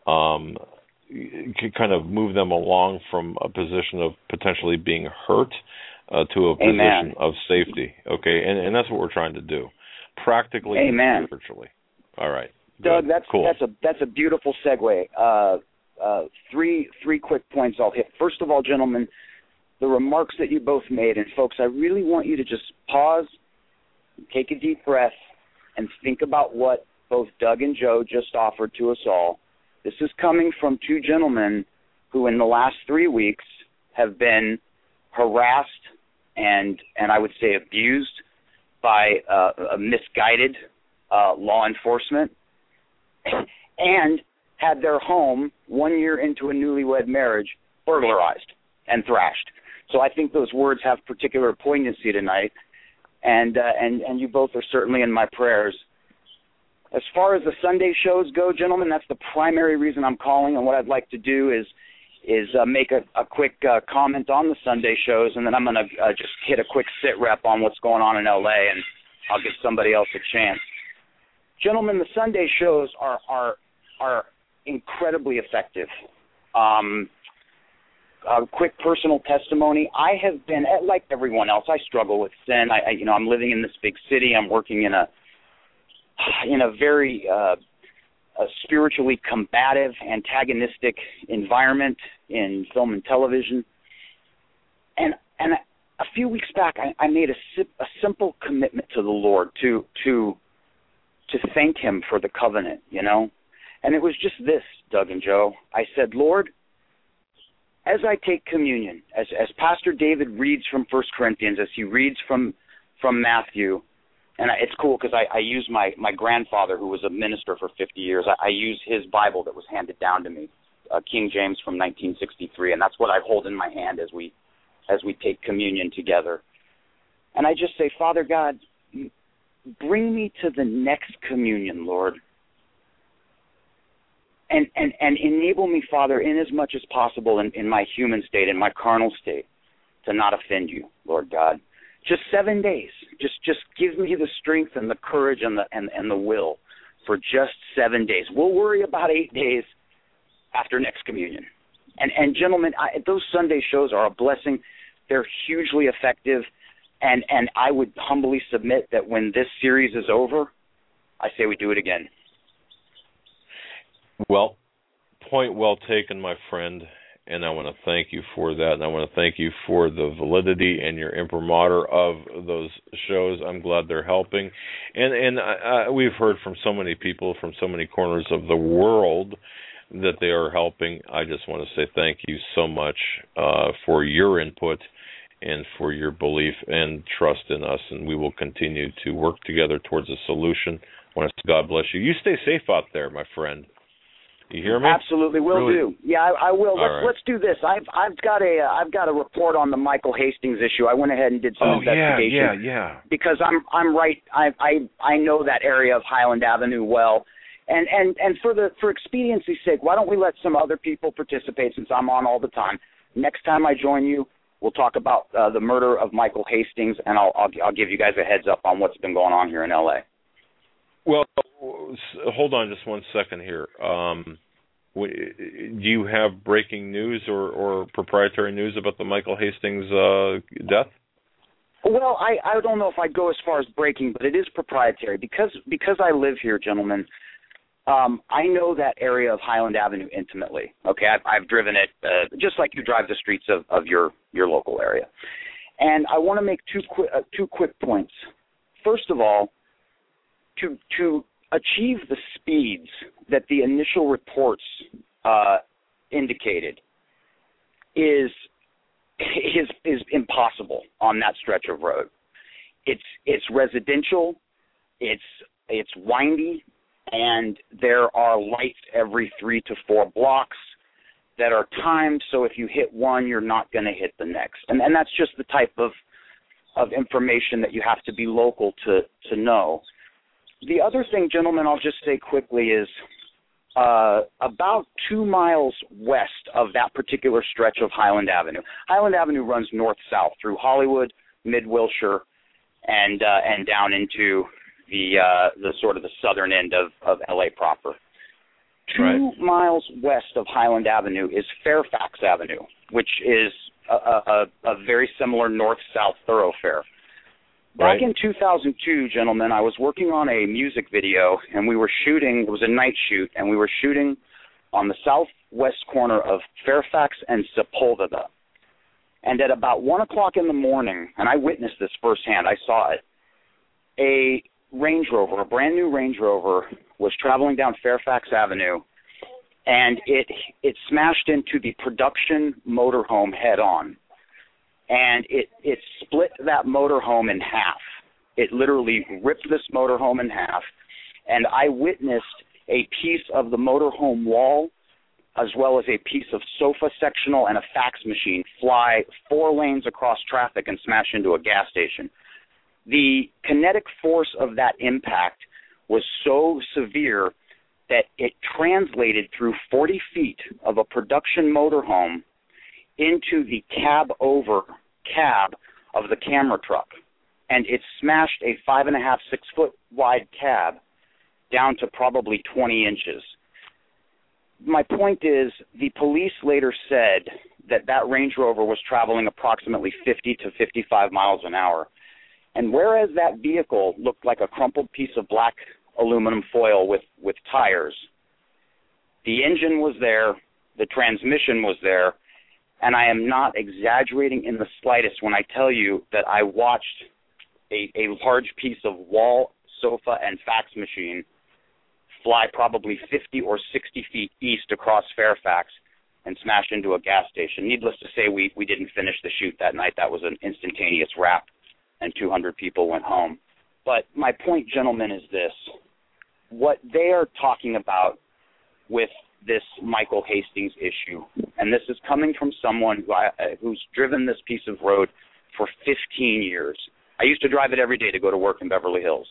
S2: kind of move them along from a position of potentially being hurt to a position of safety, okay? And that's what we're trying to do, practically and spiritually. All right.
S13: Doug,
S2: cool.
S13: That's a beautiful segue. Three quick points I'll hit. First of all, gentlemen, the remarks that you both made, and folks, I really want you to just pause, take a deep breath, and think about what both Doug and Joe just offered to us all. This is coming from two gentlemen who in the last 3 weeks have been harassed and I would say abused by a misguided law enforcement, and had their home 1 year into a newlywed marriage burglarized and thrashed. So I think those words have particular poignancy tonight, and you both are certainly in my prayers. As far as the Sunday shows go, gentlemen, that's the primary reason I'm calling, and what I'd like to do is make a quick comment on the Sunday shows, and then I'm going to just hit a quick sit rep on what's going on in L.A., and I'll give somebody else a chance. Gentlemen, the Sunday shows are incredibly effective. A quick personal testimony. I have been, like everyone else, I struggle with sin. I'm living in this big city. I'm working in a very spiritually combative, antagonistic environment in film and television. And a few weeks back, I made a simple commitment to the Lord to thank Him for the covenant, And it was just this, Doug and Joe. I said, Lord, as I take communion, as Pastor David reads from 1 Corinthians, as he reads from Matthew, and it's cool because I use my grandfather, who was a minister for 50 years, I use his Bible that was handed down to me, King James from 1963, and that's what I hold in my hand as we take communion together. And I just say, Father God, bring me to the next communion, Lord. And enable me, Father, in as much as possible in my human state, in my carnal state, to not offend you, Lord God. Just 7 days. Just give me the strength and the courage and the will for just 7 days. We'll worry about 8 days after next communion. And gentlemen, those Sunday shows are a blessing. They're hugely effective. And I would humbly submit that when this series is over, I say we do it again.
S2: Well, point well taken, my friend, and I want to thank you for that, and I want to thank you for the validity and your imprimatur of those shows. I'm glad they're helping, and we've heard from so many people from so many corners of the world that they are helping. I just want to say thank you so much for your input and for your belief and trust in us, and we will continue to work together towards a solution. I want to say God bless you. You stay safe out there, my friend. You hear me?
S13: Absolutely, will do. Yeah, I will. Let's do this. I've got a report on the Michael Hastings issue. I went ahead and did some investigation.
S2: Yeah.
S13: Because I'm right. I know that area of Highland Avenue well, and for expediency's sake, why don't we let some other people participate since I'm on all the time? Next time I join you, we'll talk about the murder of Michael Hastings, and I'll give you guys a heads up on what's been going on here in L.A.
S2: Well, hold on just one second here. Do you have breaking news or proprietary news about the Michael Hastings death?
S13: Well, I don't know if I'd go as far as breaking, but it is proprietary because I live here, gentlemen. I know that area of Highland Avenue intimately. Okay, I've driven it just like you drive the streets of your local area, and I want to make two quick points. First of all, to achieve the speeds that the initial reports indicated is impossible on that stretch of road. It's residential, it's windy, and there are lights every 3 to 4 blocks that are timed, so if you hit one, you're not going to hit the next. And that's just the type of information that you have to be local to know. The other thing, gentlemen, I'll just say quickly is about 2 miles west of that particular stretch of Highland Avenue. Highland Avenue runs north-south through Hollywood, Mid-Wilshire, and down into the sort of the southern end of L.A. proper. 2 miles west of Highland Avenue is Fairfax Avenue, which is a very similar north-south thoroughfare. Back in 2002, gentlemen, I was working on a music video, and we were shooting. It was a night shoot, and we were shooting on the southwest corner of Fairfax and Sepulveda. And at about 1 o'clock in the morning, and I witnessed this firsthand, I saw it, a Range Rover, a brand new Range Rover, was traveling down Fairfax Avenue, and it smashed into the production motorhome head-on. And it split that motorhome in half. It literally ripped this motorhome in half, and I witnessed a piece of the motorhome wall as well as a piece of sofa sectional and a fax machine fly 4 lanes across traffic and smash into a gas station. The kinetic force of that impact was so severe that it translated through 40 feet of a production motorhome into the cab-over cab of the camera truck, and it smashed a 5.5, 6-foot wide cab down to probably 20 inches. My point is, the police later said that Range Rover was traveling approximately 50 to 55 miles an hour, and whereas that vehicle looked like a crumpled piece of black aluminum foil with tires, the engine was there, the transmission was there, and I am not exaggerating in the slightest when I tell you that I watched a large piece of wall, sofa, and fax machine fly probably 50 or 60 feet east across Fairfax and smash into a gas station. Needless to say, we didn't finish the shoot that night. That was an instantaneous wrap, and 200 people went home. But my point, gentlemen, is this. What they are talking about with this Michael Hastings issue, and this is coming from someone who's driven this piece of road for 15 years. I used to drive it every day to go to work in Beverly Hills.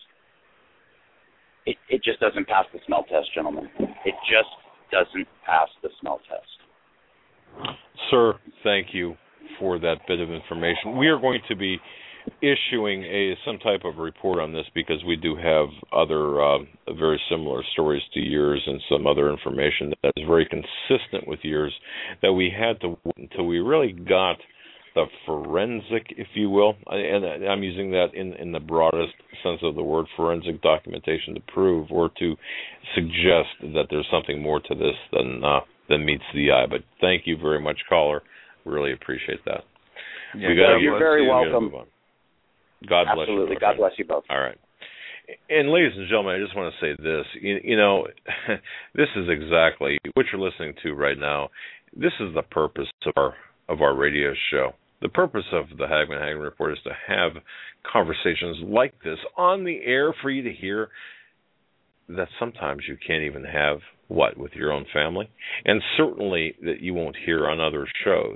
S13: It just doesn't pass the smell test, gentlemen. It just doesn't pass the smell test.
S2: Sir, thank you for that bit of information. We are going to be issuing some type of report on this because we do have other very similar stories to yours and some other information that is very consistent with yours that we had to wait until we really got the forensic, if you will, and I'm using that in the broadest sense of the word, forensic documentation to prove or to suggest that there's something more to this than meets the eye. But thank you very much, caller. Really appreciate that.
S12: Yeah, you're very welcome.
S2: God bless you.
S12: Absolutely. God bless you both.
S2: All right. And ladies and gentlemen, I just want to say this. You know, this is exactly what you're listening to right now. This is the purpose of our radio show. The purpose of the Hagmann Report is to have conversations like this on the air for you to hear that sometimes you can't even have, with your own family, and certainly that you won't hear on other shows.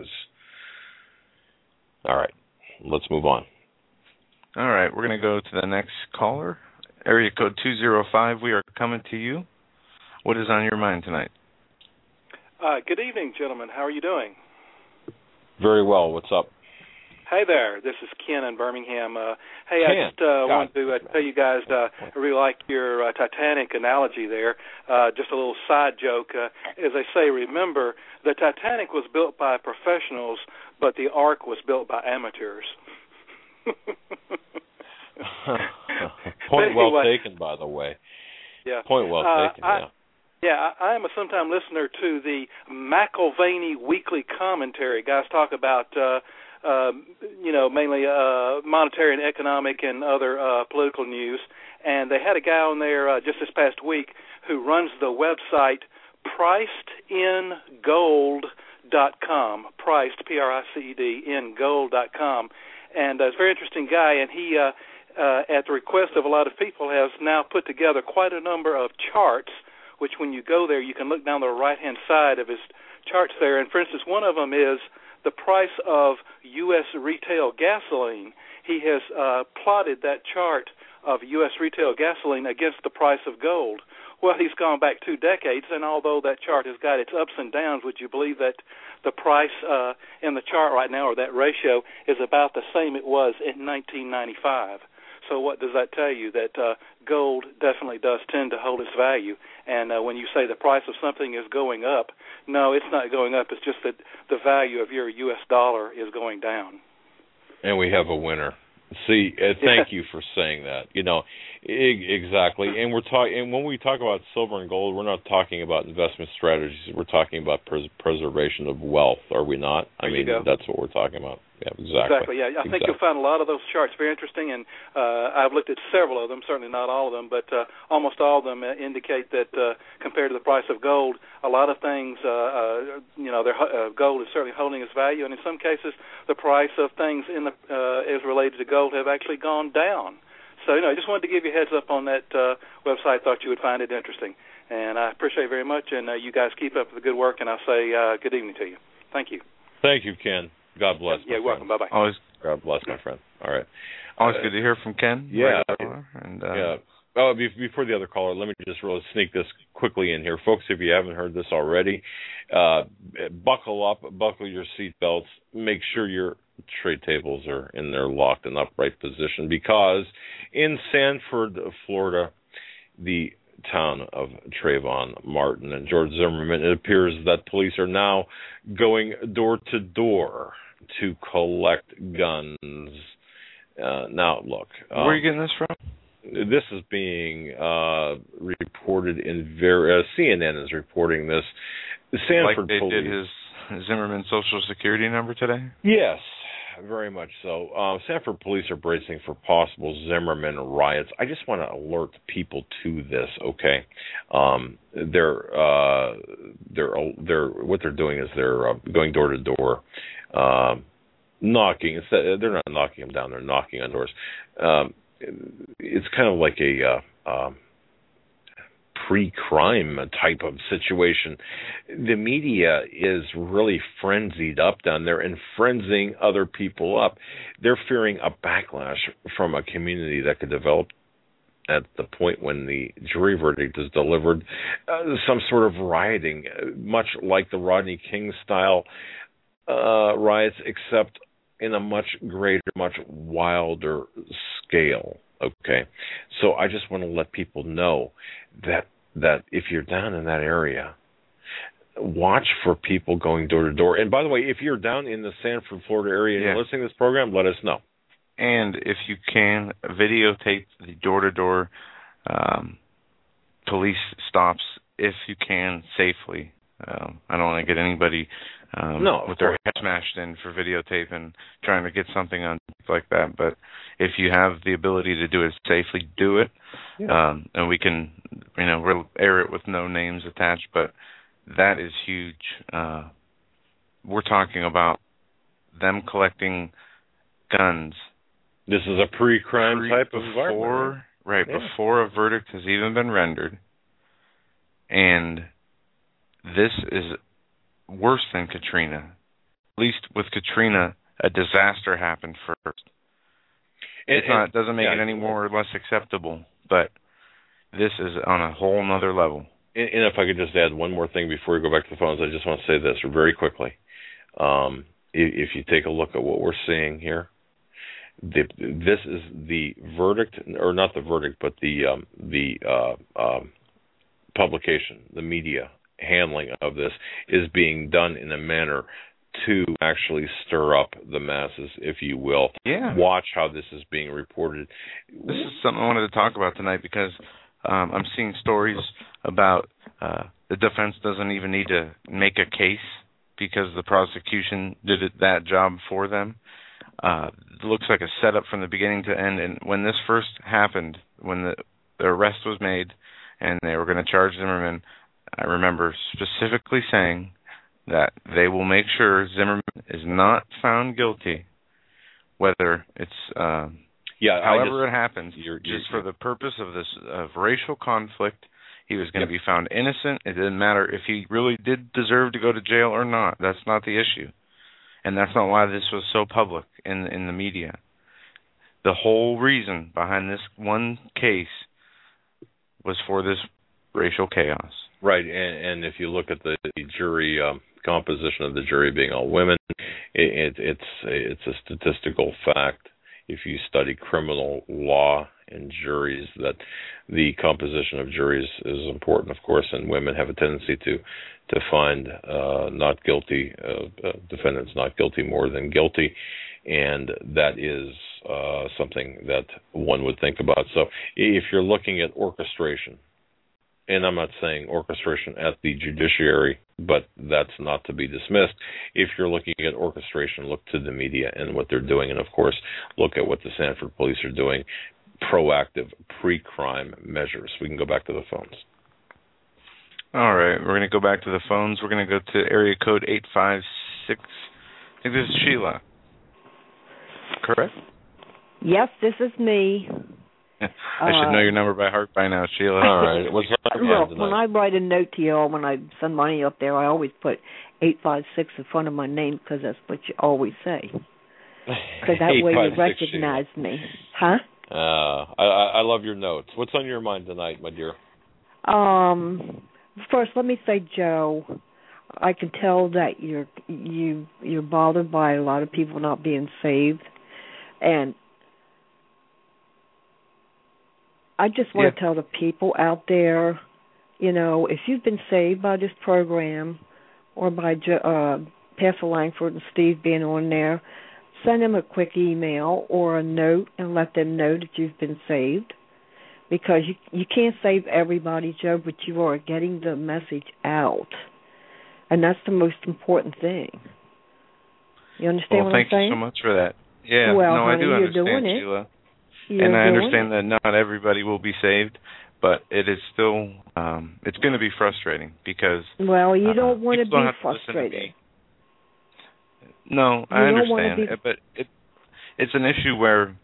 S2: All right, let's move on.
S3: All right, we're going to go to the next caller. Area code 205, we are coming to you. What is on your mind tonight?
S14: Good evening, gentlemen. How are you doing?
S2: Very well. What's up?
S14: Hey there. This is Ken in Birmingham. Hey,
S2: Ken.
S14: I just wanted to tell you guys I really like your Titanic analogy there. Just a little side joke. As they say, remember, the Titanic was built by professionals, but the Ark was built by amateurs.
S2: Point well taken, by the way.
S14: Yeah.
S2: Point well taken,
S14: yeah. I am a sometime listener to the McIlvaney Weekly Commentary. Guys talk about, mainly monetary and economic and other political news. And they had a guy on there just this past week who runs the website pricedingold.com, priced, P-R-I-C-E-D, in gold.com. And it's a very interesting guy, and he, at the request of a lot of people, has now put together quite a number of charts, which when you go there, you can look down the right-hand side of his charts there. And, for instance, one of them is the price of U.S. retail gasoline. He has plotted that chart of U.S. retail gasoline against the price of gold. Well, he's gone back 2 decades, and although that chart has got its ups and downs, would you believe that the price in the chart right now, or that ratio, is about the same it was in 1995? So what does that tell you? That gold definitely does tend to hold its value. And when you say the price of something is going up, no, it's not going up. It's just that the value of your U.S. dollar is going down.
S2: And we have a winner. See, thank you for saying that. You know, exactly. And we're talking. And when we talk about silver and gold, we're not talking about investment strategies. We're talking about preservation of wealth. Are we not? I mean, that's what we're talking about. Yeah, exactly.
S14: Yeah, I think you'll find a lot of those charts very interesting, and I've looked at several of them. Certainly not all of them, but almost all of them indicate that compared to the price of gold, a lot of things, gold is certainly holding its value, and in some cases, the price of things as related to gold have actually gone down. So, I just wanted to give you a heads up on that website. Thought you would find it interesting, and I appreciate it very much. And you guys keep up the good work, and I'll say good evening to you. Thank you.
S2: Thank you, Ken. God bless.
S14: Yeah, welcome. Bye-bye.
S3: Always,
S2: God bless, my friend. All right.
S3: Always good to hear from Ken.
S2: Yeah.
S3: And,
S2: yeah. Oh, before the other caller, let me just really sneak this quickly in here. Folks, if you haven't heard this already, buckle up, buckle your seatbelts, make sure your tray tables are in their locked and upright position, because in Sanford, Florida, the town of Trayvon Martin and George Zimmerman, it appears that police are now going door to door to collect guns. Now, look.
S3: Where are you getting this from?
S2: This is being reported in CNN is reporting this. The Sanford
S3: like they
S2: police
S3: did his Zimmerman Social Security number today?
S2: Yes, very much so. Sanford police are bracing for possible Zimmerman riots. I just want to alert people to this, okay? They're what they're doing is they're going door to door, knocking. They're not knocking them down; they're knocking on doors. It's kind of like a pre-crime type of situation. The media is really frenzied up down there and frenzying other people up. They're fearing a backlash from a community that could develop at the point when the jury verdict is delivered, some sort of rioting, much like the Rodney King style riots, except in a much greater, much wilder scale. Okay, so I just want to let people know that if you're down in that area, watch for people going door to door. And by the way, if you're down in the Sanford, Florida area and you're listening to this program, let us know.
S3: And if you can, videotape the door-to-door police stops if you can safely. I don't want to get anybody with their head smashed in for videotape and trying to get something on like that. But if you have the ability to do it safely, do it. Yeah. And we can, we'll air it with no names attached. But that is huge. We're talking about them collecting guns.
S2: This is a pre-crime type of environment.
S3: Right, before a verdict has even been rendered. And this is worse than Katrina. At least with Katrina, a disaster happened first. It doesn't make it any more or less acceptable, but this is on a whole nother level.
S2: And if I could just add one more thing before we go back to the phones, I just want to say this very quickly. If you take a look at what we're seeing here, this is the verdict, or not the verdict, but the publication, the media handling of this is being done in a manner to actually stir up the masses, if you will.
S3: Yeah.
S2: Watch how this is being reported.
S3: This is something I wanted to talk about tonight because I'm seeing stories about the defense doesn't even need to make a case because the prosecution did that job for them. It looks like a setup from the beginning to end. And when this first happened, when the arrest was made and they were going to charge Zimmerman, I remember specifically saying that they will make sure Zimmerman is not found guilty, whether it's however it happens, just for the purpose of this racial conflict. He was going to be found innocent. It didn't matter if he really did deserve to go to jail or not. That's not the issue. And that's not why this was so public in the media. The whole reason behind this one case was for this racial chaos.
S2: Right, and if you look at the jury composition of the jury being all women, it's a statistical fact. If you study criminal law and juries, that the composition of juries is important, of course, and women have a tendency to find not guilty defendants not guilty more than guilty, and that is something that one would think about. So if you're looking at orchestration, and I'm not saying orchestration at the judiciary, but that's not to be dismissed. If you're looking at orchestration, look to the media and what they're doing, and of course, look at what the Sanford police are doing, proactive pre-crime measures. We can go back to the phones.
S3: All right, we're going to go back to the phones. We're going to go to area code 856. I think this is Sheila. Correct?
S15: Yes, this is me.
S3: I should know your number by heart by now, Sheila.
S2: All right. What's
S15: Look, when I write a note to you all, when I send money up there, I always put 856 in front of my name because that's what you always say. So that way you recognize me. Huh?
S2: I love your notes. What's on your mind tonight, my dear?
S15: First, let me say, Joe, I can tell that you're bothered by a lot of people not being saved, and I just want to tell the people out there, if you've been saved by this program or by Pastor Langford and Steve being on there, send them a quick email or a note and let them know that you've been saved, because you can't save everybody, Joe, but you are getting the message out, and that's the most important thing. You understand what I'm saying?
S3: Well, thank you so much for that. Yeah,
S15: well,
S3: no,
S15: honey,
S3: I do understand, Sheila. And I understand that not everybody will be saved, but it is still, it's going to be frustrating because...
S15: Well, you don't want to be frustrated.
S3: No, I understand, but it's an issue where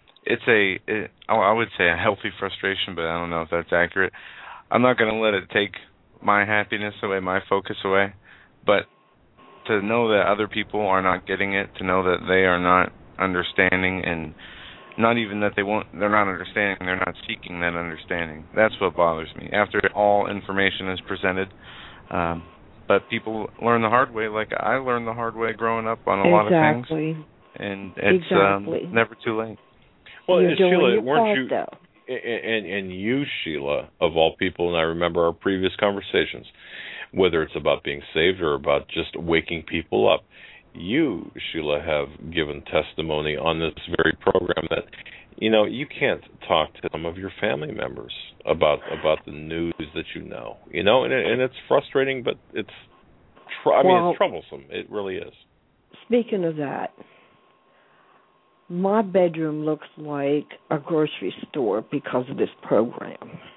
S3: I would say a healthy frustration, but I don't know if that's accurate. I'm not going to let it take my happiness away, my focus away, but to know that other people are not getting it, to know that they are not understanding, and not even that they're not understanding, they're not seeking that understanding. That's what bothers me. After all information is presented, but people learn the hard way, like I learned the hard way growing up on a lot of things. And it's never too late.
S2: Well, Sheila, weren't you? And you, Sheila, of all people, and I remember our previous conversations, whether it's about being saved or about just waking people up. You, Sheila, have given testimony on this very program that, you can't talk to some of your family members about the news that and it's frustrating, but it's troublesome. It really is. Speaking
S15: of that, my bedroom looks like a grocery store because of this program.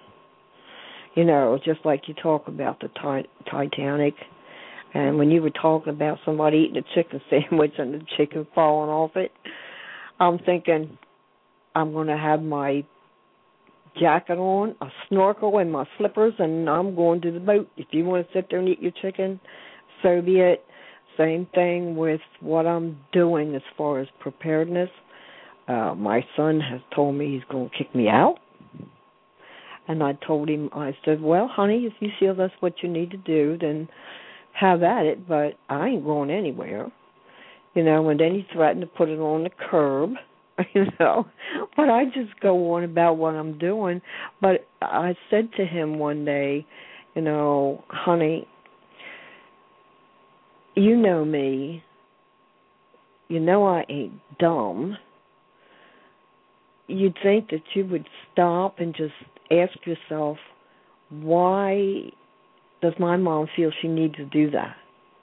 S15: Just like you talk about the Titanic, and when you were talking about somebody eating a chicken sandwich and the chicken falling off it, I'm thinking I'm going to have my jacket on, a snorkel, and my slippers, and I'm going to the boat. If you want to sit there and eat your chicken, so be it. Same thing with what I'm doing as far as preparedness. My son has told me he's going to kick me out. And I told him, I said, well, honey, if you feel that's what you need to do, then have at it, but I ain't going anywhere. And then he threatened to put it on the curb, But I just go on about what I'm doing. But I said to him one day, honey, you know me. I ain't dumb. You'd think that you would stop and just ask yourself, why does my mom feel she needs to do that?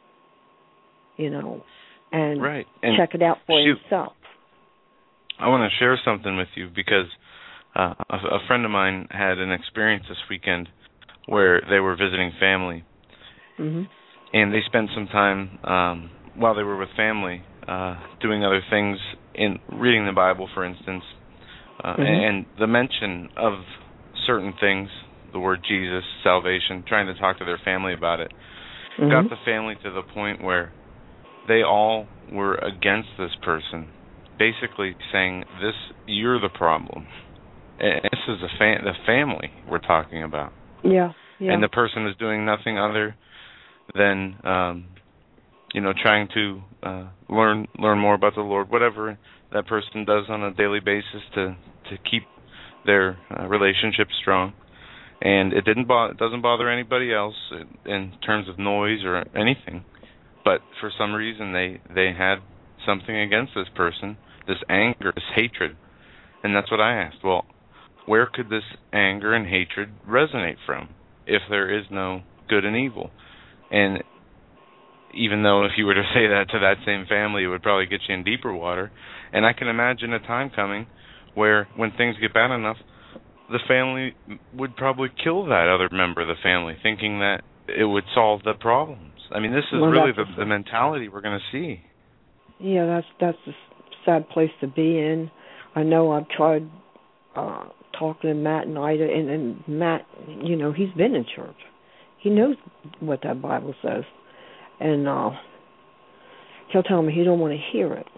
S15: And
S3: right. And
S15: check it out for yourself.
S3: I want to share something with you because a friend of mine had an experience this weekend where they were visiting family.
S15: Mm-hmm.
S3: And they spent some time while they were with family doing other things, in reading the Bible, for instance, and the mention of certain things, the word Jesus, salvation, trying to talk to their family about it, got the family to the point where they all were against this person, basically saying, you're the problem. And this is the family we're talking about.
S15: Yeah.
S3: And the person is doing nothing other than, trying to learn more about the Lord, whatever that person does on a daily basis to keep their relationship strong. And it doesn't bother anybody else in terms of noise or anything. But for some reason, they had something against this person, this anger, this hatred. And that's what I asked. Well, where could this anger and hatred resonate from if there is no good and evil? And even though if you were to say that to that same family, it would probably get you in deeper water. And I can imagine a time coming where when things get bad enough, the family would probably kill that other member of the family, thinking that it would solve the problems. I mean, this is really the mentality we're going to see.
S15: Yeah, that's a sad place to be in. I know I've tried talking to Matt and Ida, and Matt, he's been in church. He knows what that Bible says. And he'll tell me he don't want to hear it,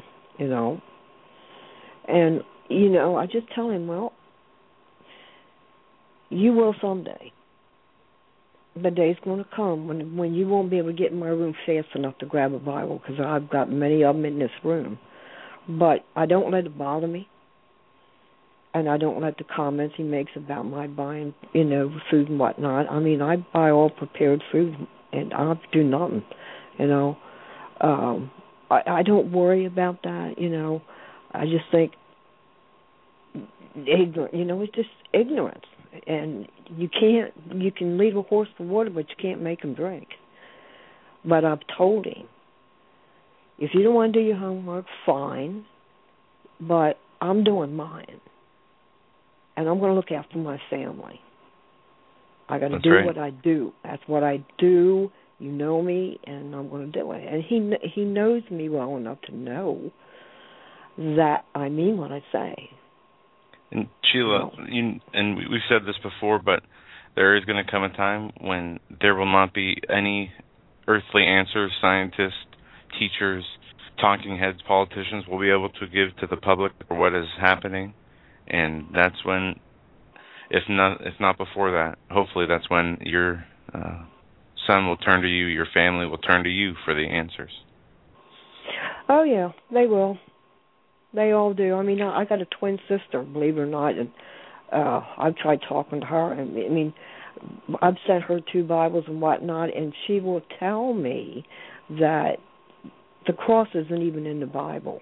S15: And, I just tell him, well, you will someday. The day's going to come when you won't be able to get in my room fast enough to grab a Bible, because I've got many of them in this room. But I don't let it bother me. And I don't let the comments he makes about my buying, food and whatnot. I mean, I buy all prepared food, and I do nothing, I don't worry about that, I just think ignorant, it's just ignorance. And you can lead a horse to water, but you can't make him drink. But I've told him, if you don't want to do your homework, fine, but I'm doing mine. And I'm going to look after my family. I got to do what I do. That's what I do. You know me, and I'm going to do it. And he knows me well enough to know that I mean what I say.
S3: And Sheila, we've said this before, but there is going to come a time when there will not be any earthly answers. Scientists, teachers, talking heads, politicians will be able to give to the public for what is happening. And that's when, if not before that, hopefully that's when your son will turn to you, your family will turn to you for the answers.
S15: Oh, yeah, they will. They all do. I mean, I got a twin sister, believe it or not, and I've tried talking to her. I mean, I've sent her 2 Bibles and whatnot, and she will tell me that the cross isn't even in the Bible.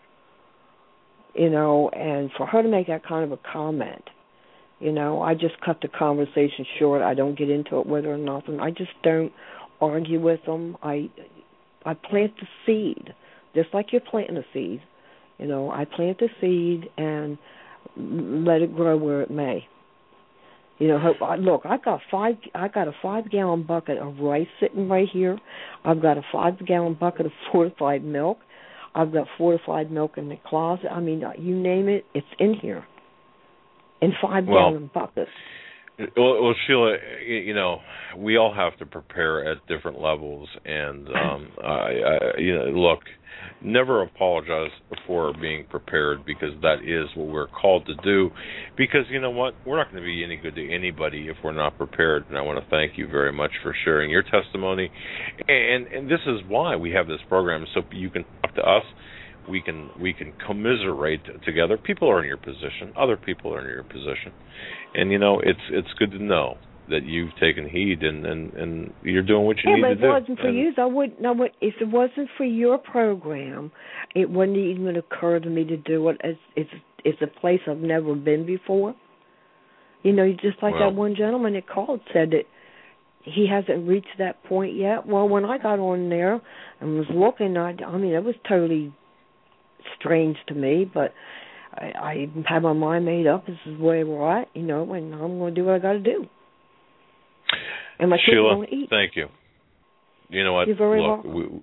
S15: And for her to make that kind of a comment, I just cut the conversation short. I don't get into it with her or nothing. I just don't argue with them. I plant the seed, just like you're planting a seed. I plant the seed and let it grow where it may. Look, I got a 5-gallon bucket of rice sitting right here. I've got a 5-gallon bucket of fortified milk. I've got fortified milk in the closet. I mean, you name it, it's in here. In 5-gallon buckets.
S2: Well, Sheila, we all have to prepare at different levels, and look, never apologize for being prepared, because that is what we're called to do. Because you know what, we're not going to be any good to anybody if we're not prepared. And I want to thank you very much for sharing your testimony. And this is why we have this program, so you can talk to us. We can commiserate together. People are in your position. Other people are in your position, and it's good to know that you've taken heed and you're doing what you need to do.
S15: Yeah, but if it wasn't for you, if it wasn't for your program, it wouldn't even occur to me to do it. It's a place I've never been before. Just like that one gentleman that called said that he hasn't reached that point yet. Well, when I got on there and was looking, it was totally strange to me, but I had my mind made up. This is where we're at, and I'm going to do what I got to do. And my kids
S2: Sheila,
S15: are going to eat.
S2: Thank you. You know what?
S15: You're very welcome.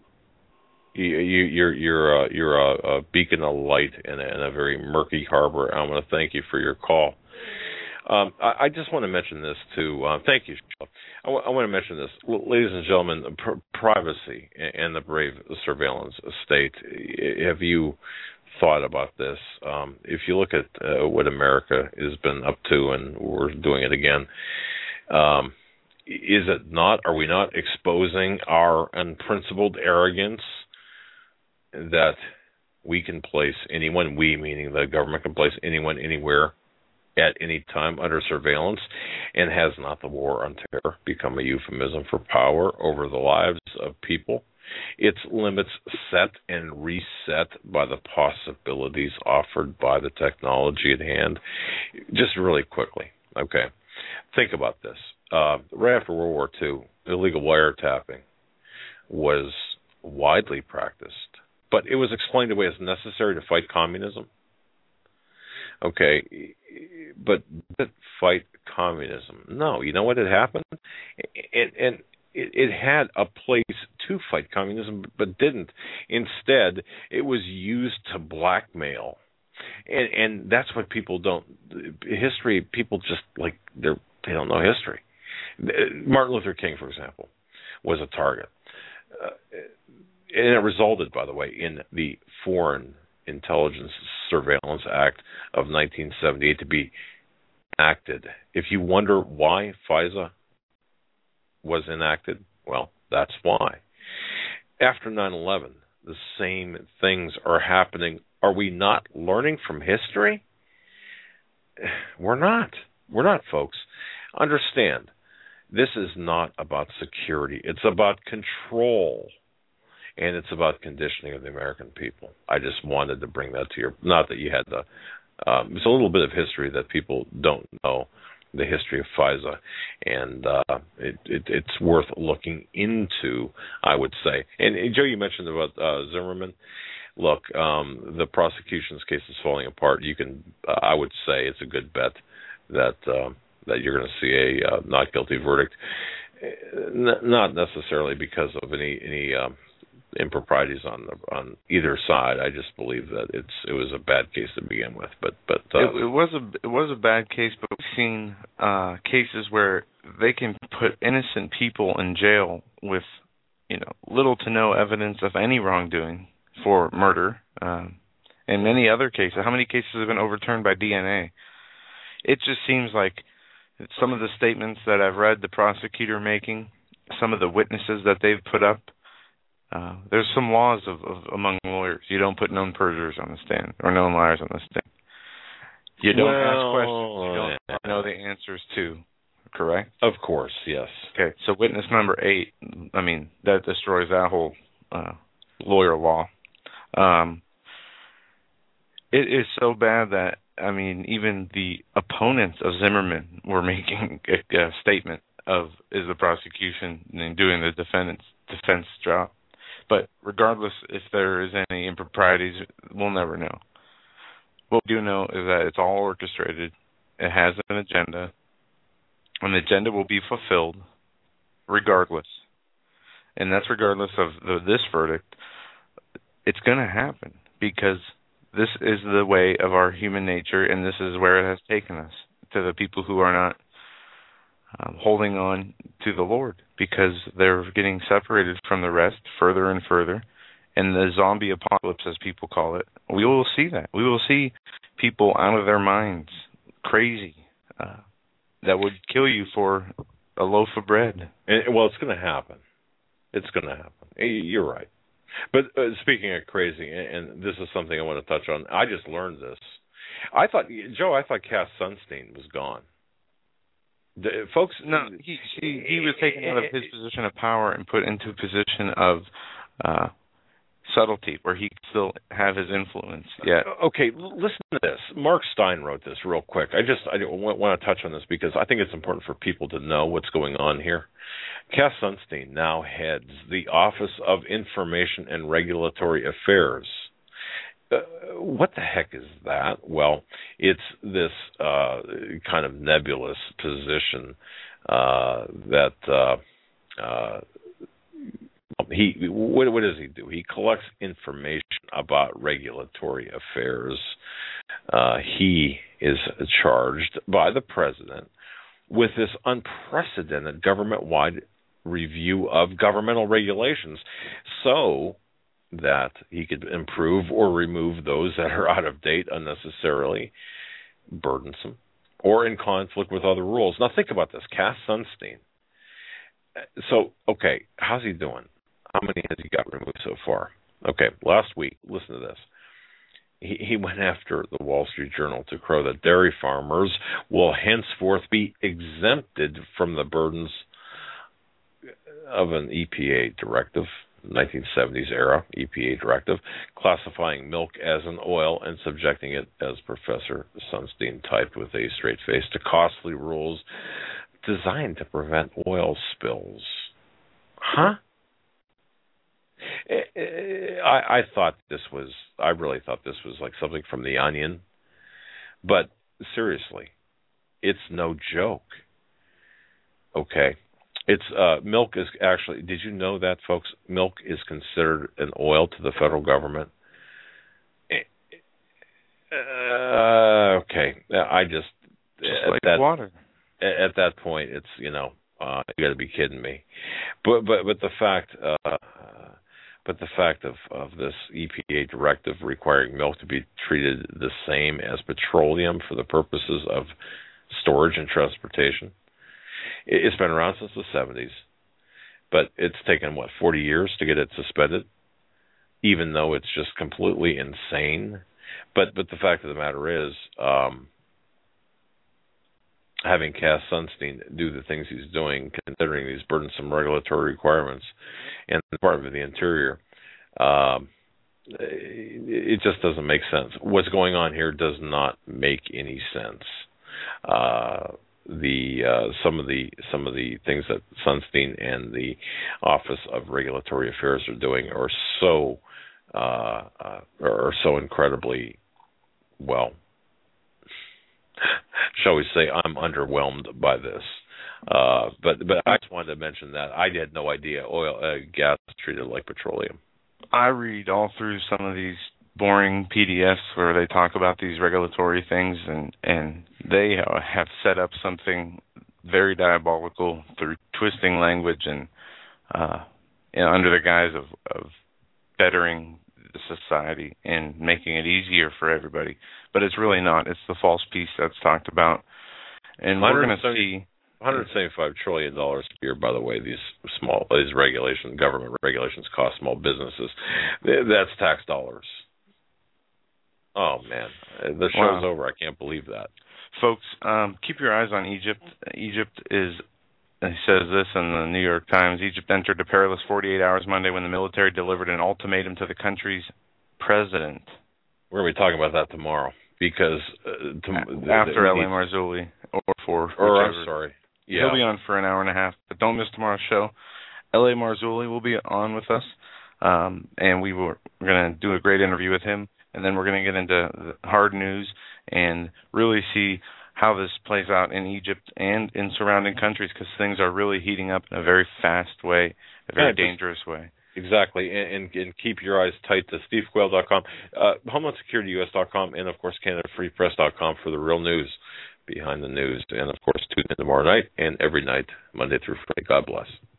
S2: You're a beacon of light in a very murky harbor. I want to thank you for your call. I just want to mention this too. Thank you, Sheila. I want to mention this, ladies and gentlemen. Privacy and the brave surveillance state. Have you thought about this? If you look at what America has been up to, and we're doing it again, is it not? Are we not exposing our unprincipled arrogance that we can place anyone, we meaning the government, can place anyone anywhere at any time under surveillance? And has not the war on terror become a euphemism for power over the lives of people? Its limits set and reset by the possibilities offered by the technology at hand. Just really quickly, okay, think about this. Right after World War II, illegal wiretapping was widely practiced, but it was explained away as necessary to fight communism. Okay, but fight communism? No, you know what had happened? It had a place to fight communism, but didn't. Instead, it was used to blackmail, and that's what people don't. History, people just they don't know history. Martin Luther King, for example, was a target, and it resulted, by the way, in the Foreign Intelligence Surveillance Act of 1978 to be enacted. If you wonder why FISA was enacted, well, that's why. After 9/11, the same things are happening. Are we not learning from history? We're not. We're not, folks. Understand, this is not about security. It's about control. And it's about conditioning of the American people. I just wanted to bring that to your... Not that you had the... it's a little bit of history that people don't know, the history of FISA. And it's worth looking into, I would say. And Joe, you mentioned about Zimmerman. Look, the prosecution's case is falling apart. You can... I would say it's a good bet that you're going to see a not guilty verdict. Not necessarily because of any improprieties on either side. I just believe that it was a bad case to begin with. But
S3: it was a bad case. But we've seen cases where they can put innocent people in jail with little to no evidence of any wrongdoing for murder. And many other cases. How many cases have been overturned by DNA? It just seems like some of the statements that I've read the prosecutor making, some of the witnesses that they've put up. There's some laws of among lawyers. You don't put known perjurers on the stand or known liars on the stand. You don't ask questions you don't know the answers to. correct?
S2: Of course, yes.
S3: Okay, so witness number 8, I mean, that destroys that whole lawyer law. It is so bad that, I mean, even the opponents of Zimmerman were making a statement of, is the prosecution and doing the defense job? But regardless if there is any improprieties, we'll never know. What we do know is that it's all orchestrated. It has an agenda. And the agenda will be fulfilled regardless. And that's regardless of this verdict. It's going to happen because this is the way of our human nature, and this is where it has taken us, to the people who are not holding on to the Lord, because they're getting separated from the rest further and further. And the zombie apocalypse, as people call it, we will see that. We will see people out of their minds, crazy, that would kill you for a loaf of bread.
S2: Well, it's going to happen. It's going to happen. You're right. But speaking of crazy, and this is something I want to touch on, I just learned this. I thought Cass Sunstein was gone. Folks,
S3: no, he was taken out of his position of power and put into a position of subtlety, where he could still have his influence. Yeah.
S2: Okay, listen to this. Mark Stein wrote this real quick. I want to touch on this because I think it's important for people to know what's going on here. Cass Sunstein now heads the Office of Information and Regulatory Affairs. What the heck is that? Well, it's this kind of nebulous position that what does he do? He collects information about regulatory affairs. He is charged by the president with this unprecedented government-wide review of governmental regulations so that he could improve or remove those that are out of date, unnecessarily burdensome, or in conflict with other rules. Now think about this, Cass Sunstein. So, okay, how's he doing? How many has he got removed so far? Okay, last week, listen to this. He went after the Wall Street Journal to crow that dairy farmers will henceforth be exempted from the burdens of an EPA directive, 1970s era EPA directive, classifying milk as an oil and subjecting it, as Professor Sunstein typed with a straight face, to costly rules designed to prevent oil spills. Huh? I really thought this was like something from The Onion, but seriously, it's no joke. Okay, it's milk is actually. Did you know that, folks? Milk is considered an oil to the federal government. Okay, I just
S3: like that, water.
S2: At that point, it's you got to be kidding me. But the fact. But the fact of this EPA directive requiring milk to be treated the same as petroleum for the purposes of storage and transportation, it's been around since the 70s, but it's taken, 40 years to get it suspended, even though it's just completely insane. But the fact of the matter is, having Cass Sunstein do the things he's doing, considering these burdensome regulatory requirements, and the Department of the Interior, it just doesn't make sense. What's going on here does not make any sense. Some of the things that Sunstein and the Office of Regulatory Affairs are doing are so incredibly, well, shall we say, I'm underwhelmed by this. But I just wanted to mention that I had no idea gas is treated like petroleum.
S3: I read all through some of these boring PDFs where they talk about these regulatory things, and they have set up something very diabolical through twisting language and under the guise of bettering the society and making it easier for everybody. But it's really not. It's the false piece that's talked about. And we're going to see
S2: $175 trillion a year, by the way, these government regulations cost small businesses. That's tax dollars. Oh, man. The show's over. I can't believe that.
S3: Folks, keep your eyes on Egypt. Egypt is, he says this in the New York Times, Egypt entered a perilous 48 hours Monday when the military delivered an ultimatum to the country's president.
S2: We're going to be talking about that tomorrow because...
S3: after L.A. Marzulli
S2: I'm sorry. Yeah.
S3: He'll be on for an hour and a half, but don't miss tomorrow's show. L.A. Marzulli will be on with us, and we're going to do a great interview with him, and then we're going to get into the hard news and really see how this plays out in Egypt and in surrounding countries, because things are really heating up in a very fast way, a very dangerous way.
S2: Exactly, and keep your eyes tight to stevequayle.com, HomelandSecurityUS.com, and, of course, CanadaFreePress.com for the real news behind the news. And, of course, tune in tomorrow night and every night, Monday through Friday. God bless.